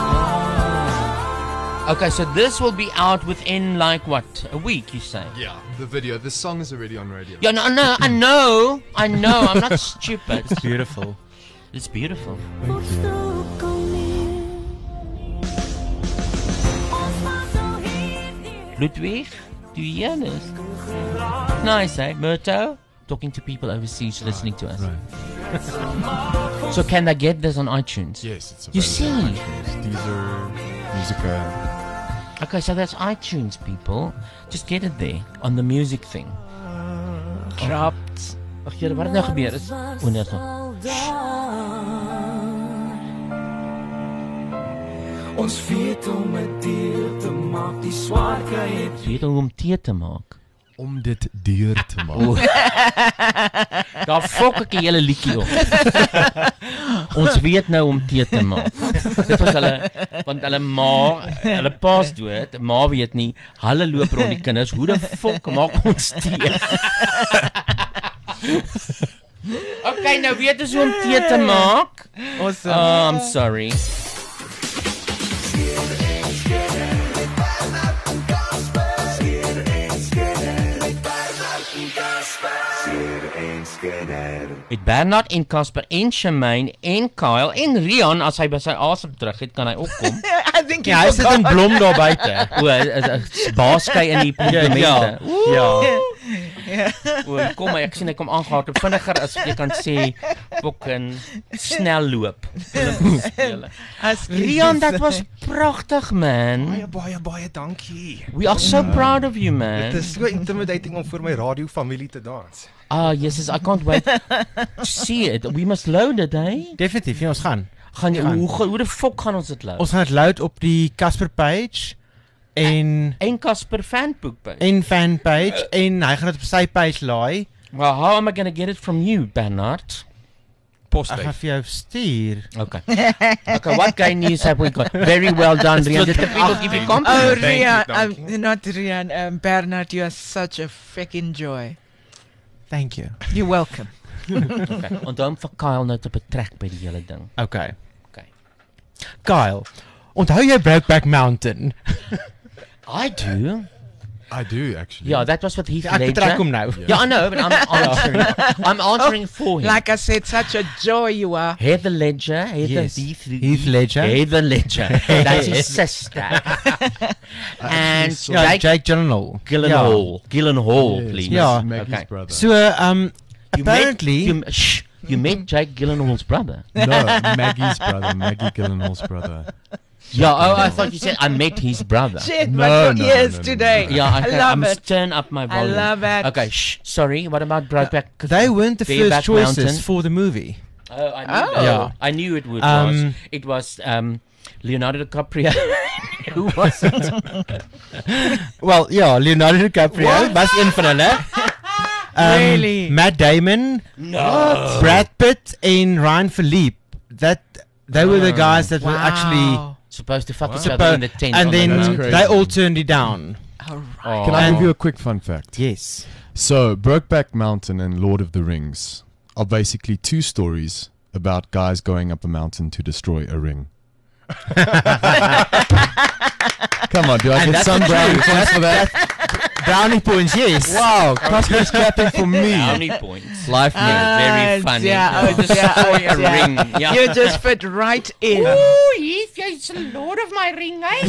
daar.
Okay, so this will be out within like what? A week, you say?
Yeah, the video. The song is already on radio.
Yeah, no, no, I know, I know, I'm not stupid.
It's beautiful.
It's beautiful. Ludwig, do you hear this? Nice, eh? Murto? Talking to people overseas listening to us. So can they get this on iTunes?
Yes, it's
You
available on
see?
iTunes, Deezer, Musica.
Okay, so that's iTunes, people. Just get it there on the music thing.
Dropped.
Ag jare, wat het nou gebeur? Is o nee, nog.
Ons weet om het deur te maak, die swaar kry het.
Weet om tee te maak.
Om dit deur te maak.
O. Daar fok ek 'n hele liedjie op. Ons weet nou om tee te maak. Dit was hulle, want hulle ma, hulle pa's dood, ma weet nie, hulle loop rond die kinders, hoe die fok maak ons tee? Okay, nou weet ons hoe om tee te maak.
Awesome.
Oh, I'm sorry. Het Bernard en Casper en Shemaine en Kyle en Rian, as hy by sy asem terug het, kan hy ook kom.
I think
Ja, hy sit in blom daar buite.
O, 'n baaskei in die komplimente.
Ja.
O, kom maar, ek sien hy kom aangehardloop vinniger as jy kan sê fucking snel loop. Rian, that was pragtig, man.
Baie baie baie dankie.
We are so proud of you, man.
Dit is so intimidating om voor my radiofamilie te dans.
Ah, yes, I can't wait to see it. We must load it, eh?
Definitief, ja, ons gaan.
Gaan jy,
Gaan.
hoe, hoe de fok gaan ons dit load?
Ons gaan dit load op die Casper page en
en Casper fanbook page.
En fanpage en hy gaan dit op sy page laai.
Well, how am I going to get it from you, Bernard?
Ek gaan vir jou stuur.
Okay. Okay, what gay news have we got? Very well done, Rian. Did the people give you
Oh,
compliments?
Rian, um, not Rian, um, Bernard, you are such a freaking joy.
Thank you.
You're welcome.
Okay. Onthou om vir Kyle nou te betrek by die hele ding.
Okay.
Okay.
Kyle, onthou jy Brokeback Mountain?
I do.
I do, actually.
Yeah, that was with Heath
Ek
Ledger.
betrek hom nou.
Yeah, I know, but I'm answering. I'm answering for him.
Like I said, such a joy you are.
Heather Ledger, Heather
Yes.
Heath,
Heath Ledger.
Heather Ledger. That's his sister. And
Ja,
Jake,
Jake Gyllenhaal.
Gyllenhaal. Gyllenhaal,
Yes,
please.
Ja.
Maggie's
Okay.
brother.
So, um,
You met,
apparently...
you, shh, you met Jake Gyllenhaal's brother.
No, Maggie's brother, Maggie Gyllenhaal's brother.
Yeah, oh, I thought you said I met his brother.
Shit,
No,
but your
no,
ears
no, no,
today.
no.
Yeah,
I
okay,
love
I must
it.
turn up my
I
volume.
love it.
Okay, shh, sorry, what about Brokeback?
They weren't the
Bareback
first choices
Mountain?
for the movie.
Oh, I knew
Oh.
that.
Yeah.
I knew it would
Um,
was. It was um, Leonardo DiCaprio. Who was it?
Well, ja, Leonardo DiCaprio was een van hulle. Um,
Really?
Matt Damon,
No.
Brad Pitt en Ryan Philippe. That they were the guys that were actually
Wow.
Supposed to fuck each
suppo-
other in the tent.
and
on the
then
That's
road.
crazy.
they all turned it down.
All right.
Oh.
Can I
And-
give you a quick fun fact?
Yes.
So, Brokeback Mountain and Lord of the Rings are basically two stories about guys going up a mountain to destroy a ring. Come on, do I
And
get
that's
some
the
brownie
truth.
points for that?
Brownie points, yes.
Wow, Casper's clapping for me.
Brownie points.
Life
Yeah,
mate.
very
Ah,
funny.
dear, oh,
Destroy
dear, oh,
a
dear.
ring. Yeah.
You just fit right in.
Ooh, Heath, jy's the lord of my ring, eh?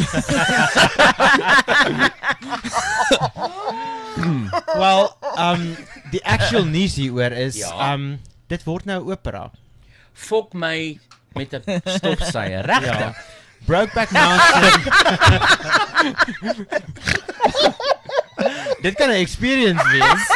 Well, um die actual nuus hieroor is
Ja.
um dit word nou opera.
Fok my met 'n stofsuier, regtig.
Ja. Brokeback Mountain. Dit kan 'n experience wees.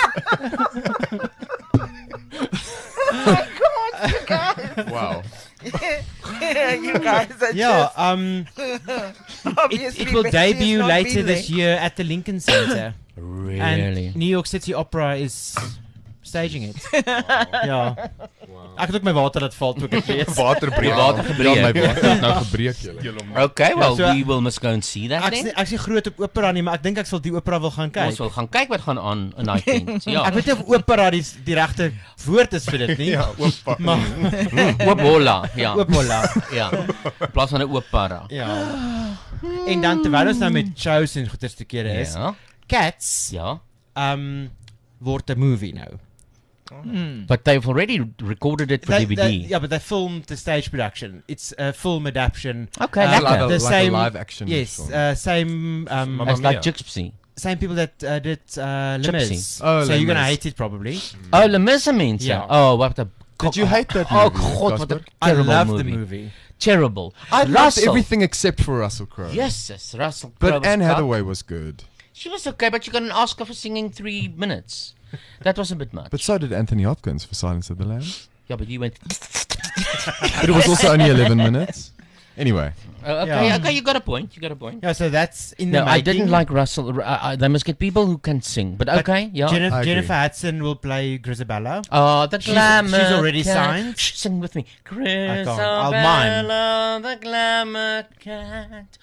Wow.
Yeah, you guys are
Yeah,
just...
um, it,
Obviously,
it will
Betty has
debut
not
later
been
this
there.
year at the Lincoln Center.
Really?
And New York City Opera is staging it. Ja. Ek het ook my water laat val toe ek dit lees.
Water breek.
Water gebreek.
Ja, my water het nou gebreek julle.
Okay, well,
Ja, so-
we will must go and see that
Ek is
then.
nie, ek is nie groot op opera nie, maar ek dink ek sal die opera wil gaan kyk.
Ons wil gaan kyk wat gaan aan in daai tent. Ja.
Ek weet nie of opera die, die regte woord is vir dit nie.
Ja, opa.
Maar
Opola, ja.
Opola.
Ja. In plaas van 'n opera.
Ja. En dan terwyl ons nou met shows en goeie te kere is.
Ja.
Cats.
Ja.
Um word 'n movie nou.
Hmm.
But they've already recorded it for
They-
D V D.
they- yeah, but they filmed the stage production. It's a film adaptation.
Okay,
uh,
lekker. Like a-
the
like a
same,
live action
Yes,
film.
uh, same. Um,
Mamma
It's like
Mia.
Gypsy.
Same people that uh, did uh, Les
Gypsy.
Mis.
Oh,
so
Les
you're gonna
Mis.
hate it probably.
Oh, Le Mis
Ja.
Oh, what a...
Did you hate that
Oh,
movie,
God, what a
Casper?
I
terrible
love
movie.
the movie.
Terrible.
I loved
Russell.
everything except for Russell Crowe.
Yes, yes, Russell Crowe
But
was
Anne
cuck.
Hathaway was good.
She was okay, but you got an Oscar for singing three minutes. That was a bit much.
But so did Anthony Hopkins for Silence of the Lambs.
Yeah, but you went...
But it was also only eleven minutes. Anyway.
Uh, okay,
Yeah.
okay, you got a point. You got a point.
Yeah, so that's in the
No, I didn't
making.
like Russell. Uh, uh, they must get people who can sing. But
But
okay, yeah.
Jennifer,
I agree.
Jennifer Hudson will play Grisabella.
Oh, the
She's-
glamour.
she's already
cat.
signed.
Shh, sing with me.
can't. I'll mime.
Grisabella, the glamour cat.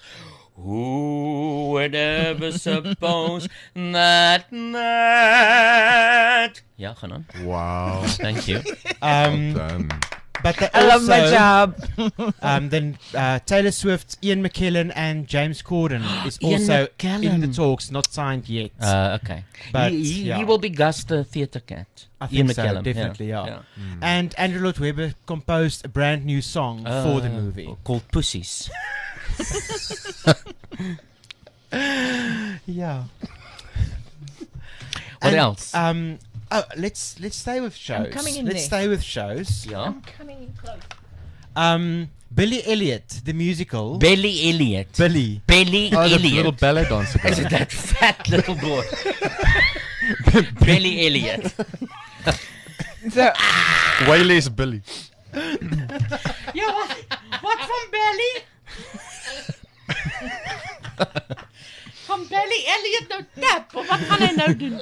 Who would ever suppose that that? Yeah, gaan on.
Wow.
Thank you.
Um,
Well done.
But they
I love my
also,
job.
um, then uh, Taylor Swift, Ian McKellen, and James Corden is
Ian
also in the
McKellen.
talks, not signed yet.
Uh, okay.
But,
he, he,
yeah.
he will be Gus the theatre cat.
I
Ian
think so,
McKellen.
definitely, yeah.
yeah.
And Andrew Lloyd Webber composed a brand new song for the
Uh,
movie.
Called Pussies.
Yeah.
What
And,
else?
Um, oh, let's let's stay with shows.
coming in
let's
there.
stay with shows.
Yeah.
Coming in close.
Um, Billy Elliot, the musical.
Belly Elliot.
Billy.
Belly
Oh, the
Elliot.
little ballet dancer guy.
Is it that fat little boy? Belly Elliot.
So,
Way less Billy.
Yeah, what, what from Belly? Van Belly Elliot nou tap, of wat gaan hy nou doen?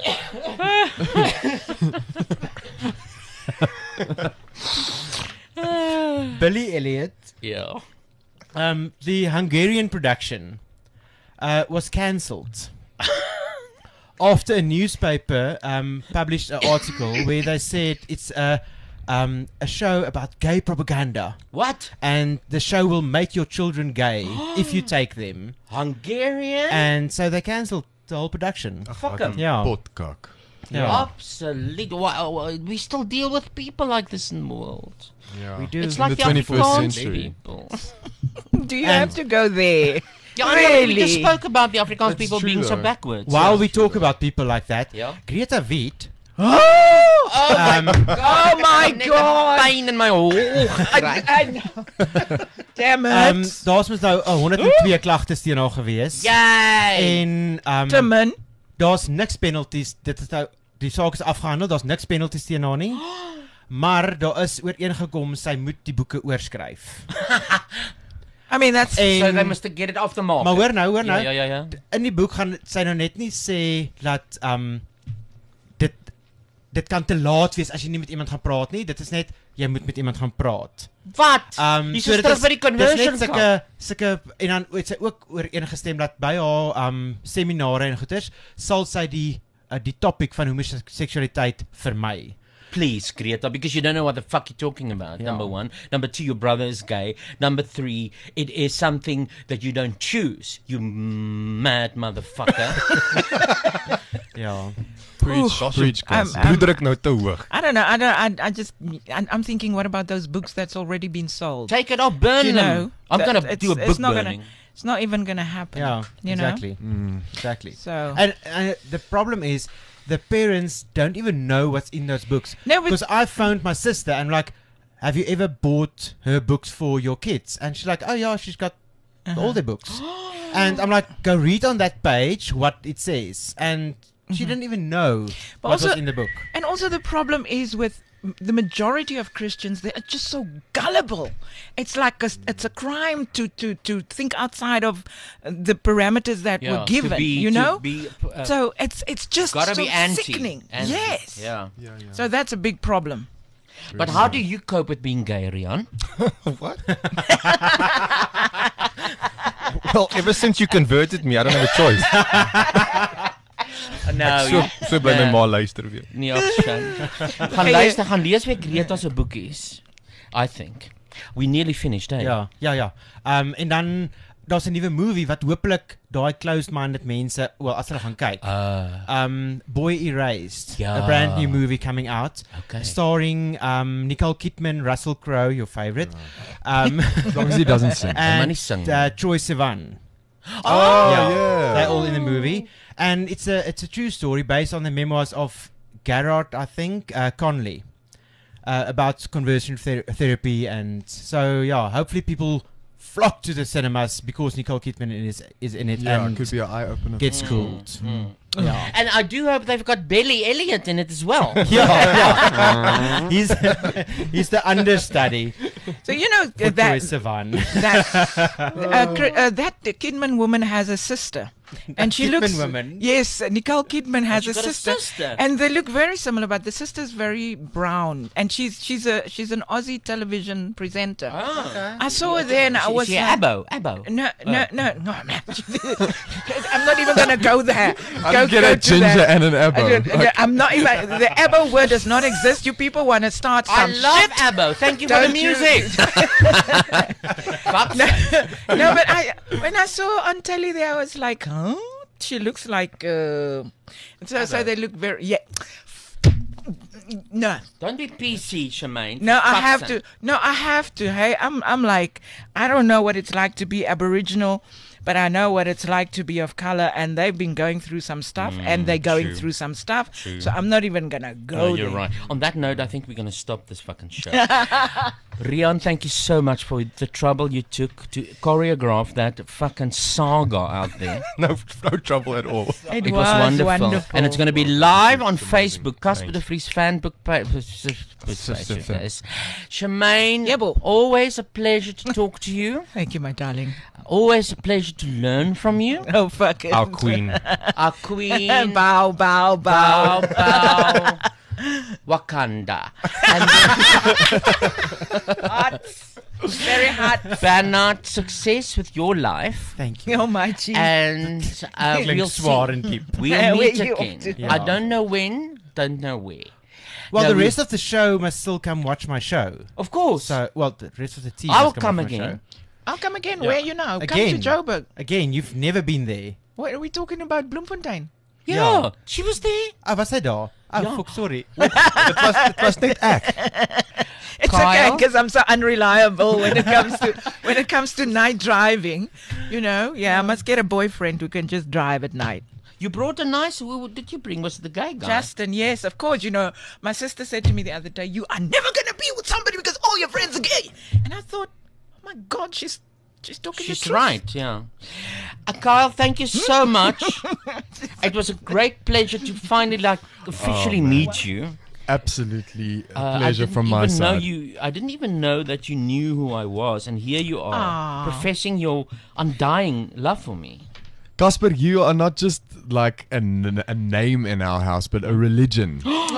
Billy Elliot.
Yeah.
Um, the Hungarian production uh, was cancelled after a newspaper um, published an article where they said it's a um, a show about gay propaganda.
What?
And the show will make your children gay if you take them.
Hungarian?
And so they cancelled the whole production.
Fuck 'em.
Yeah.
Potkak.
Yeah.
Absolutely. Why, why, we still deal with people like this in the world.
Yeah.
We do.
It's
In
like
the
the
twenty-first
Afrikaans
century.
people.
do you
And-
have to go there?
Yeah, I know, we just
Really?
spoke about the Afrikaans
That's
people
true,
being so
though.
backwards.
While
yeah.
we talk about people like that,
Yeah.
Greta Wiet.
Oh,
Um,
Oh my God!
Pijn in my oog.
I, I know. Damn it!
Um, daar's mos nou uh, honderdtwee klagtes teen haar gewees.
Yay!
En um,
Te min.
daar's niks penalties. Dit is nou die saak is afgehandel. Daar's niks penalties teen haar nie. Maar daar is ooreengekom sy moet die boeke oorskryf.
I mean, that's...
En,
So they must get it off the market.
maar hoor nou, hoor nou.
Ja, ja, ja. ja.
In die boek gaan sy nou net nie sê dat um dit dit kan te laat wees as jy nie met iemand gaan praat nie. Dit is net jy moet met iemand gaan praat.
Wat?
Um
Dis
so
so
dit
terug
is-
by die
dis
conversion
net sulke sulke en dan het sy ook ooreengestem dat by haar um seminare en goeters sal sy die uh, die topic van homoseksualiteit vermy.
Please, Greta, because you don't know what the fuck you're talking about.
Yeah.
Number one. Number two, your brother is gay. Number three, it is something that you don't choose. You mad motherfucker.
Ja.
Preach,
Ooh.
preach,
Um,
guys.
um,
Bloeddruk nou te hoog.
I don't know. I don't. I, I just. I, I'm thinking, what about those books that's already been sold?
Take it off, burn
you
them.
know,
I'm
that-
going to
it's-
do a
it's
book
not
burning.
Gonna, it's not even going to happen.
Yeah,
you
exactly.
Mm.
Exactly.
So-
and, and the problem is the parents don't even know what's in those books.
No, but-
because I phoned my sister and like, have you ever bought her books for your kids? And she's like, oh yeah, she's got all the books. And I'm like, go read on that page what it says. And she didn't even know
But
what
also-
was in the book.
And also the problem is with m- the majority of Christians, they are just so gullible. It's like a, it's a crime to, to, to think outside of uh, the parameters that
Yeah,
were
to
given,
be-
you
to
know?
be, uh,
so it's it's just
gotta
so
be anti,
sickening.
anti,
Yes.
yeah.
So that's a big problem.
But how do you cope with being gay, Rian?
What? Well, ever since you converted me, I don't have a choice.
No,
Ek so,
jy-
so bly my
nee.
ma luister weer.
Nee, ag, Shan. Gaan luister, gaan lees weer Greta se boekies. I think. We nearly finished, eh?
Ja, ja, ja. Um, en dan daar's 'n nuwe movie wat hopelik daai closed-minded mense, wel as hulle gaan kyk.
Uh,
um Boy Erased,
Ja.
a brand new movie coming out,
Okay.
starring um Nicole Kidman, Russell Crowe, your favorite. Um,
As long as he doesn't sing.
And
Maar nie sing
uh, Troye Sivan.
Oh, yeah.
They're all in the movie, and it's a it's a true story based on the memoirs of Gerard, I think, uh, Conley, uh, about conversion ther- therapy, and so yeah, hopefully people flock to the cinemas because Nicole Kidman is is in it.
Yeah,
and
it could be an eye opener.
Gets
Mm,
schooled.
mm.
Yeah.
And I do hope they've got Billy Elliot in it as well.
Yeah, yeah. he's he's the understudy.
So you know
for
uh, that
Troye Sivan.
that uh, Cr- uh, that Kidman woman has a sister, and she
Kidman
looks.
woman?
Yes, Nicole Kidman has
she
a
got a
sister,
sister.
and they look very similar. But the sister's very brown, and she's she's a she's an Aussie television presenter.
Ah. Okay.
I saw her there, and I
Is
was
she
like,
Abbo? Abbo?
No, no,
Oh.
no, no, man. I'm not even gonna go there.
I
go,
don't get
go
a
to
ginger
that.
and an Abbo.
I don't-
Like-
I'm not even. The Abbo word does not exist. You people want to start
I
some
love
shit.
Abbo. Thank you for the
Don't you-
music. Fuck's
no,
sake.
no, but I when I saw her on telly there, I was like, huh? She looks like. Uh, so so they look very yeah. No,
Don't be P C, Shemaine.
no, I
Fuck's
have
sake.
to. No, I have to. Hey, I'm I'm like I don't know what it's like to be Aboriginal. But I know what it's like to be of color, and they've been going through some stuff, and they're going
true.
through some stuff.
True.
So I'm not even gonna go
No, you're
there.
right. On that note, I think we're going to stop this fucking show. Rian, thank you so much for the trouble you took to choreograph that fucking saga out there.
no, no trouble at all.
It,
It
was,
was wonderful.
wonderful.
And it's going to be live on Facebook. Casper de Vries fanbook page. Shemaine,
Yeah, bo.
always a pleasure to talk to you.
Thank you, my darling.
Always a pleasure to learn from you.
Oh fuck it.
Our queen.
Our queen.
bow, bow, bow.
Bow, bow. Wakanda. And
Hot. Very hot.
Bernard, success with your life.
Thank you.
Oh my Jesus.
And uh,
Klink
we'll
zwaar
see.
en diep.
We'll
Where
meet
you
again.
off to?
Yeah.
I don't know when, don't know where.
Well,
No,
the
we-
rest of the show must still come watch my show.
Of course.
So, well, the rest of the team.
I'll
must
come
watch my
again.
show.
I'll come again.
Yeah.
Where you know?
Again.
Come to Joburg.
Again, you've never been there.
What are we talking about? Bloemfontein.
yeah,
Ja.
she was there.
Ah, was hy daar? Oh,
Ja.
fuck, sorry.
Dit was dit was net ek.
It's
Kyle?
okay because I'm so unreliable when it comes to when it comes to night driving. You know, yeah, I must get a boyfriend who can just drive at night.
You brought a nice. Who did you bring? Was it the gay guy?
Justin, yes, of course. You know, my sister said to me the other day, "You are never gonna be with somebody because all your friends are gay." And I thought, oh my God, she's she's talking
She's
the truth.
right, yeah. Uh, Kyle, thank you so much. It was a great pleasure to finally, like, officially
Oh, man.
meet you.
Absolutely a
Uh, I
pleasure
didn't
from my
even know
side.
you. I didn't even know that you knew who I was, and here you are,
Aw.
professing your undying love for me.
Casper, you are not just like a, n- a name in our house, but a religion.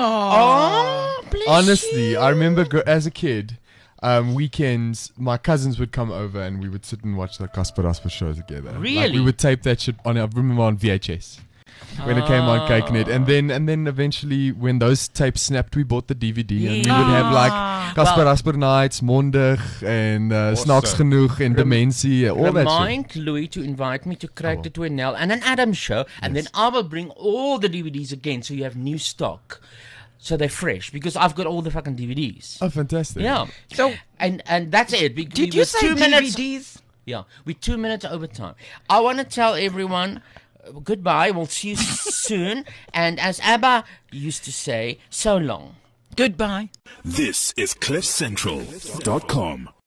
Oh, bless
Honestly,
you.
I remember gr- as a kid, um, weekends, my cousins would come over and we would sit and watch the Casper Rasper show together. Like,
Really?
we would tape that shit on, I remember on V H S. When it came on Cakenet, and then and then eventually when those tapes snapped, we bought the D V D, and we would have like Casper
Well-
Rasper Nights, Mondig, and uh, Snaaks
Awesome.
Genoeg, and Dementie, all that shit.
Remind Louis to invite me to Craig the Twinell and an Adam show, and then I will bring all the D V Ds again, so you have new stock, so they're fresh because I've got all the fucking D V Ds.
Oh, fantastic!
Yeah.
So,
and and that's it. We,
did
we
you
were
say
two
D V
minutes?
Ds?
Yeah, we're two minutes over time. I want to tell everyone uh, goodbye. We'll see you soon. And as ABBA used to say, so long.
Goodbye.
This is cliff central dot com.